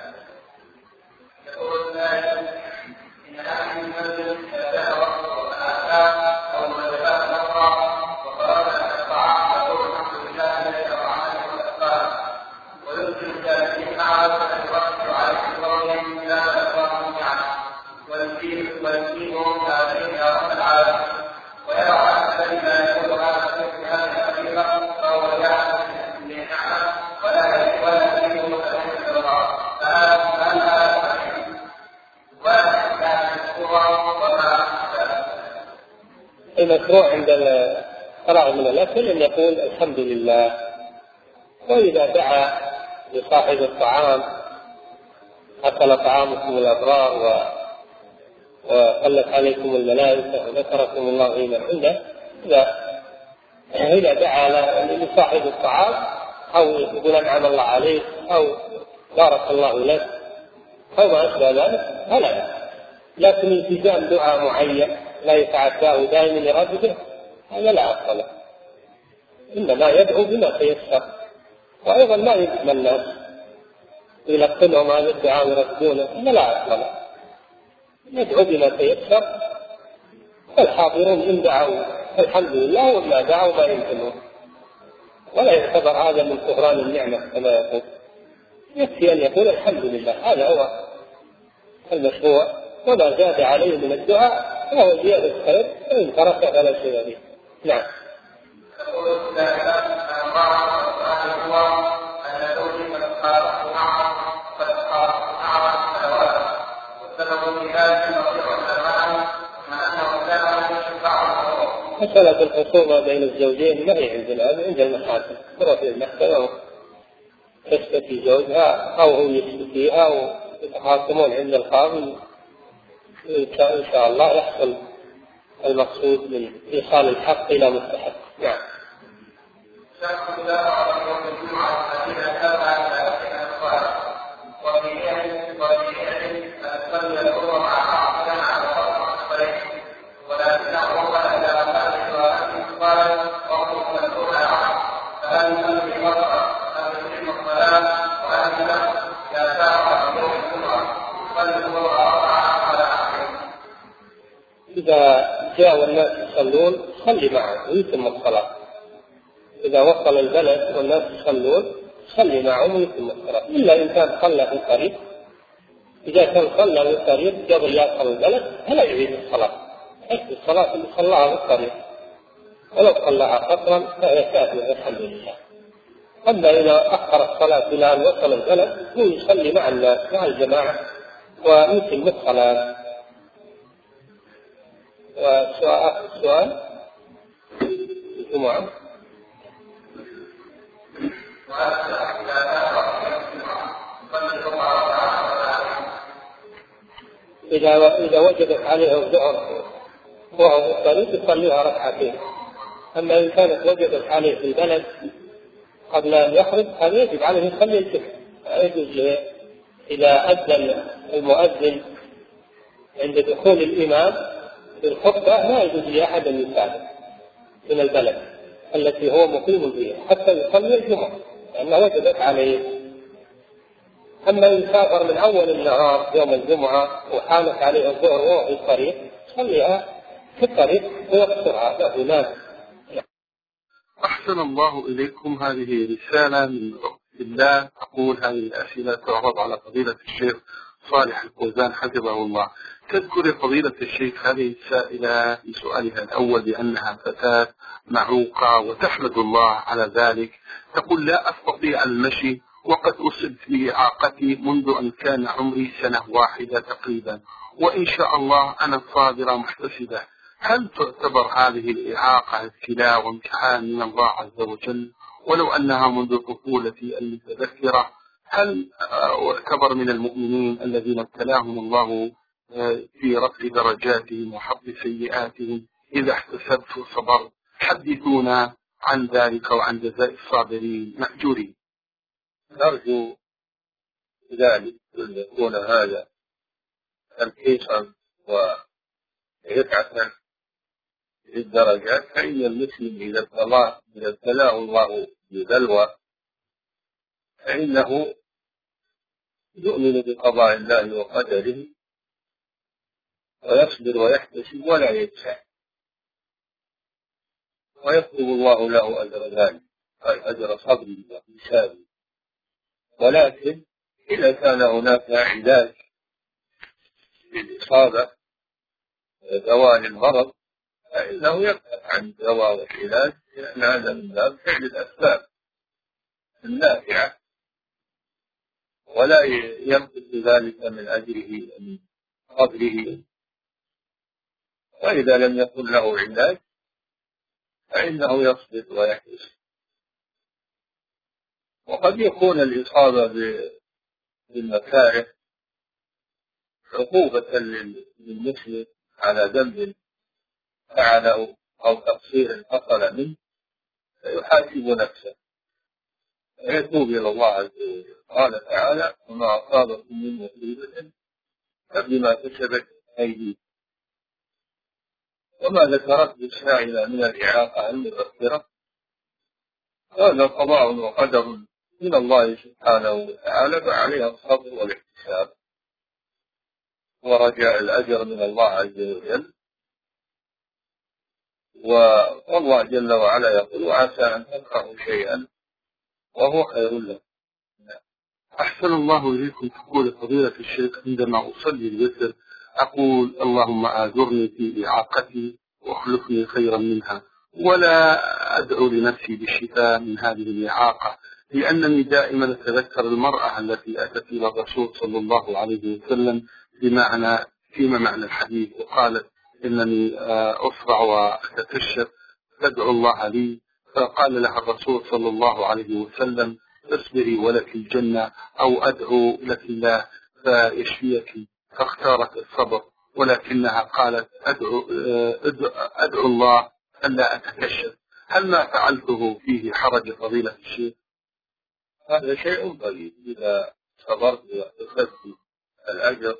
المشروع عند الفراغ من الأكل أن يقول الحمد لله، وإذا دعا لصاحب الطعام أكل طعامكم الأبرار وقلت عليكم الملائكة وذكركم الله فيما عنده، إذا دعا لصاحب الطعام أو يقول أنعم الله عليك أو بارك الله لك أو ما أشبه ذلك فلا، لكن التزام دعاء معين لا يتعداه دائما لربه هذا لا أصل له، إنما يدعو بما تيسر وأيضا ما يلزم الناس يلقنهم هذا الدعاء ويردونه، لا أصل ندعو بما تيسر، الحاضرون إن دعوا الحمد لله، وما دعوا ما يمكنهم، ولا يعتبر هذا من كفران النعمة كما يقول، يكفي أن يقول الحمد لله، هذا هو المشروع، وما زاد عليه من الدعاء فهو زيادة خير، فإن ترك فلا شيء به. نعم. مسألة الخصومة بين الزوجين ما هي عندنا، عند المحاكم، تروح في المحكمة تشتكي زوجها أو هو يشتكيها ويتخاصمون عند القاضي، إن شاء الله يحصل المقصود من إيصال الحق إلى مستحق. نعم. إذا جاء الناس يصلون صلي معهم ويتم الصلاة. إذا وصل البلد والناس يصلون صلي معهم ويتم الصلاة، إلا إن كان صلى في الطريق. إذا كان صلى في الطريق قبل يصل البلد فلا يعيد الصلاة، حتى الصلاة اللي صلاها في الطريق، ولو صلاها قصرا فهي كافية الحمد لله. أما إذا أخر الصلاة إلى أن وصل البلد هو يصلي مع الناس مع الجماعة ويتم الصلاة. وسؤال السؤال الجمعة إذا إذا وجدت عليه الظهر وهو في الطريق يصليها ركعتين. أما إن كانت وجدت عليه في البلد قبل أن يخرج هذا يجب عليه يصلي الفجر. يجوز إذا أذن المؤذن عند دخول الإمام بالخطبة ما يجوز لأحد أن يساعد من البلد التي هو مقيم فيها حتى يصلي الجمعة لأنه وجدت عليه. أما إن سافر من أول النهار يوم الجمعة وحانت عليه الظهر وهو في الطريق صليها في الطريق ويقصرها له ناس. أحسن الله إليكم. هذه رسالة من الله أقول هذه الأسئلة تعرض على فضيلة الشيخ صالح القوزان حفظه الله. تذكر فضيلة الشيخ هذه السائلة بسؤالها الأول بأنها فتاة معوقة وتحمد الله على ذلك. تقول لا أستطيع المشي وقد أصبت بإعاقتي منذ أن كان عمري سنة واحدة تقريبا، وإن شاء الله أنا صابرة محتسبة. هل تعتبر هذه الإعاقة ابتلاء وامتحان من الله عز وجل ولو أنها منذ طفولتي المتذكرة؟ هل أعتبر من المؤمنين الذين ابتلاهم الله في رفع درجاتهم وحفظ سيئاتهم إذا احتسبت وصبرت؟ حدثونا عن ذلك وعن جزاء الصابرين مأجورين. نرجو ذلك أن يكون هذا تمحيصا ورفعة للدرجات، فإن المسلم إذا ابتلاه إذا ابتلاه الله ببلوى فإنه يؤمن بقضاء الله وقدره ويصبر ويحتسب ولا يجزع، ويكتب الله له أجر ذلك أي أجر صبره وإحسانه. ولكن إذا كان هناك علاج للإصابة دوال المرض فإنه يبحث عن الدواء والعلاج، لأن هذا من باب فعل الأسباب النافعة، ولا ينقص ذلك من أجره من قدره. وإذا لم يكن له علاج فإنه يصبر ويحتسب. وقد يكون الإصابة بالمكاره عقوبة للمسلم على ذنب فعله أو تقصير حصل منه فيحاسب نفسه ويتوب إلى الله عز وجل. قال تعالى وما أصابكم من مصيبة فبما كسبت أيديكم. وما ذكرت السائلة من الإعاقة المبكرة هذا قضاء وقدر من الله سبحانه وتعالى فعليها الصبر والاحتساب ورجاء الأجر من الله عز وجل. والله جل وعلا يقول وعسى أن تكرهوا شيئا وهو خير لكم. أحسن الله إليكم. تقول فضيلة الشيخ عندما أصلي الوتر أقول اللهم آجرني في إعاقتي واخلفني خيرا منها، ولا أدعو لنفسي بالشفاء من هذه الإعاقة، لأنني دائما أتذكر المرأة التي أتت إلى الرسول صلى الله عليه وسلم بمعنى فيما معنى الحديث وقالت إنني أصرع وأتكشف تدعو الله لي، فقال لها الرسول صلى الله عليه وسلم اصبري ولك الجنة أو أدعو لك الله فيشفيك، فاختارت الصبر، ولكنها قالت أدعو, أدعو الله ألا أتكشف. هل ما فعلته فيه حرج فضيلة الشيخ؟ هذا شيء طيب، إذا صبرت واحتسبت الأجر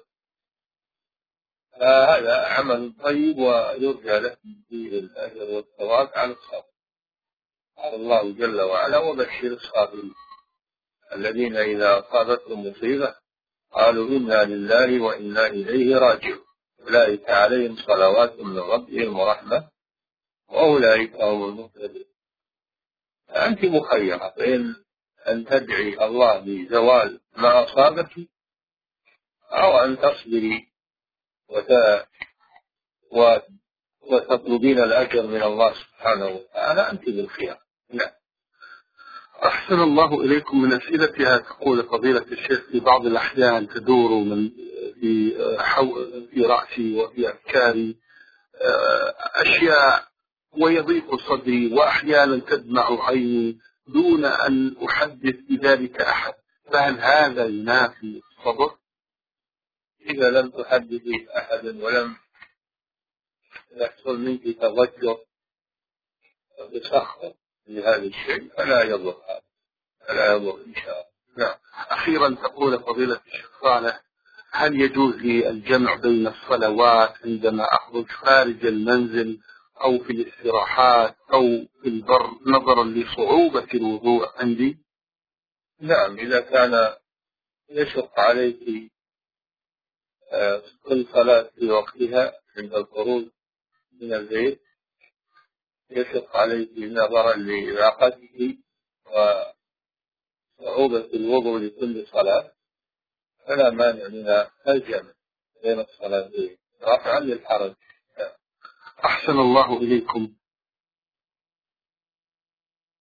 هذا عمل طيب ويرجى له فيه الأجر والثواب على الصبر. قال الله جل وعلا وبشر الصابرين الذين إذا أصابتهم مصيبة قالوا إنا لله وإنا إليه راجعون أولئك عليهم صلوات من ربهم ورحمة وأولئك هم المهتدون. أنت مخيرة بين أن تدعي الله بزوال ما أصابك أو أن تصبري وتطلبين الأجر من الله سبحانه وتعالى. أنت بالخيار. نعم. أحسن الله إليكم. من أسئلتها تقول فضيلة الشيخ في بعض الأحيان تدور من في حو... في رأسي وفي أفكاري أشياء ويضيق صدري وأحيانا تدمع عيني دون أن أحدث بذلك أحد، فهل هذا ينافي الصبر؟ إذا لم تحدثي أحدا ولم يحصل منك تضجر بسخط لهذا الشيء فلا يضر هذا، فلا يضر إن شاء الله. نعم. أخيرا تقول فضيلة الشيخ صالح هل يجوز لي الجمع بين الصلوات عندما أخرج خارج المنزل أو في الاستراحات أو في البر نظرا لصعوبة الوضوء عندي؟ نعم، إذا كان يشق عليك كل صلاة في وقتها عند الخروج من البيت يشق عليك نظرا لإراقتك وصعوبة الوضوء لكل صلاة فلا مانع من الجمع بين الصلاتين رفعا للحرج. أحسن الله إليكم.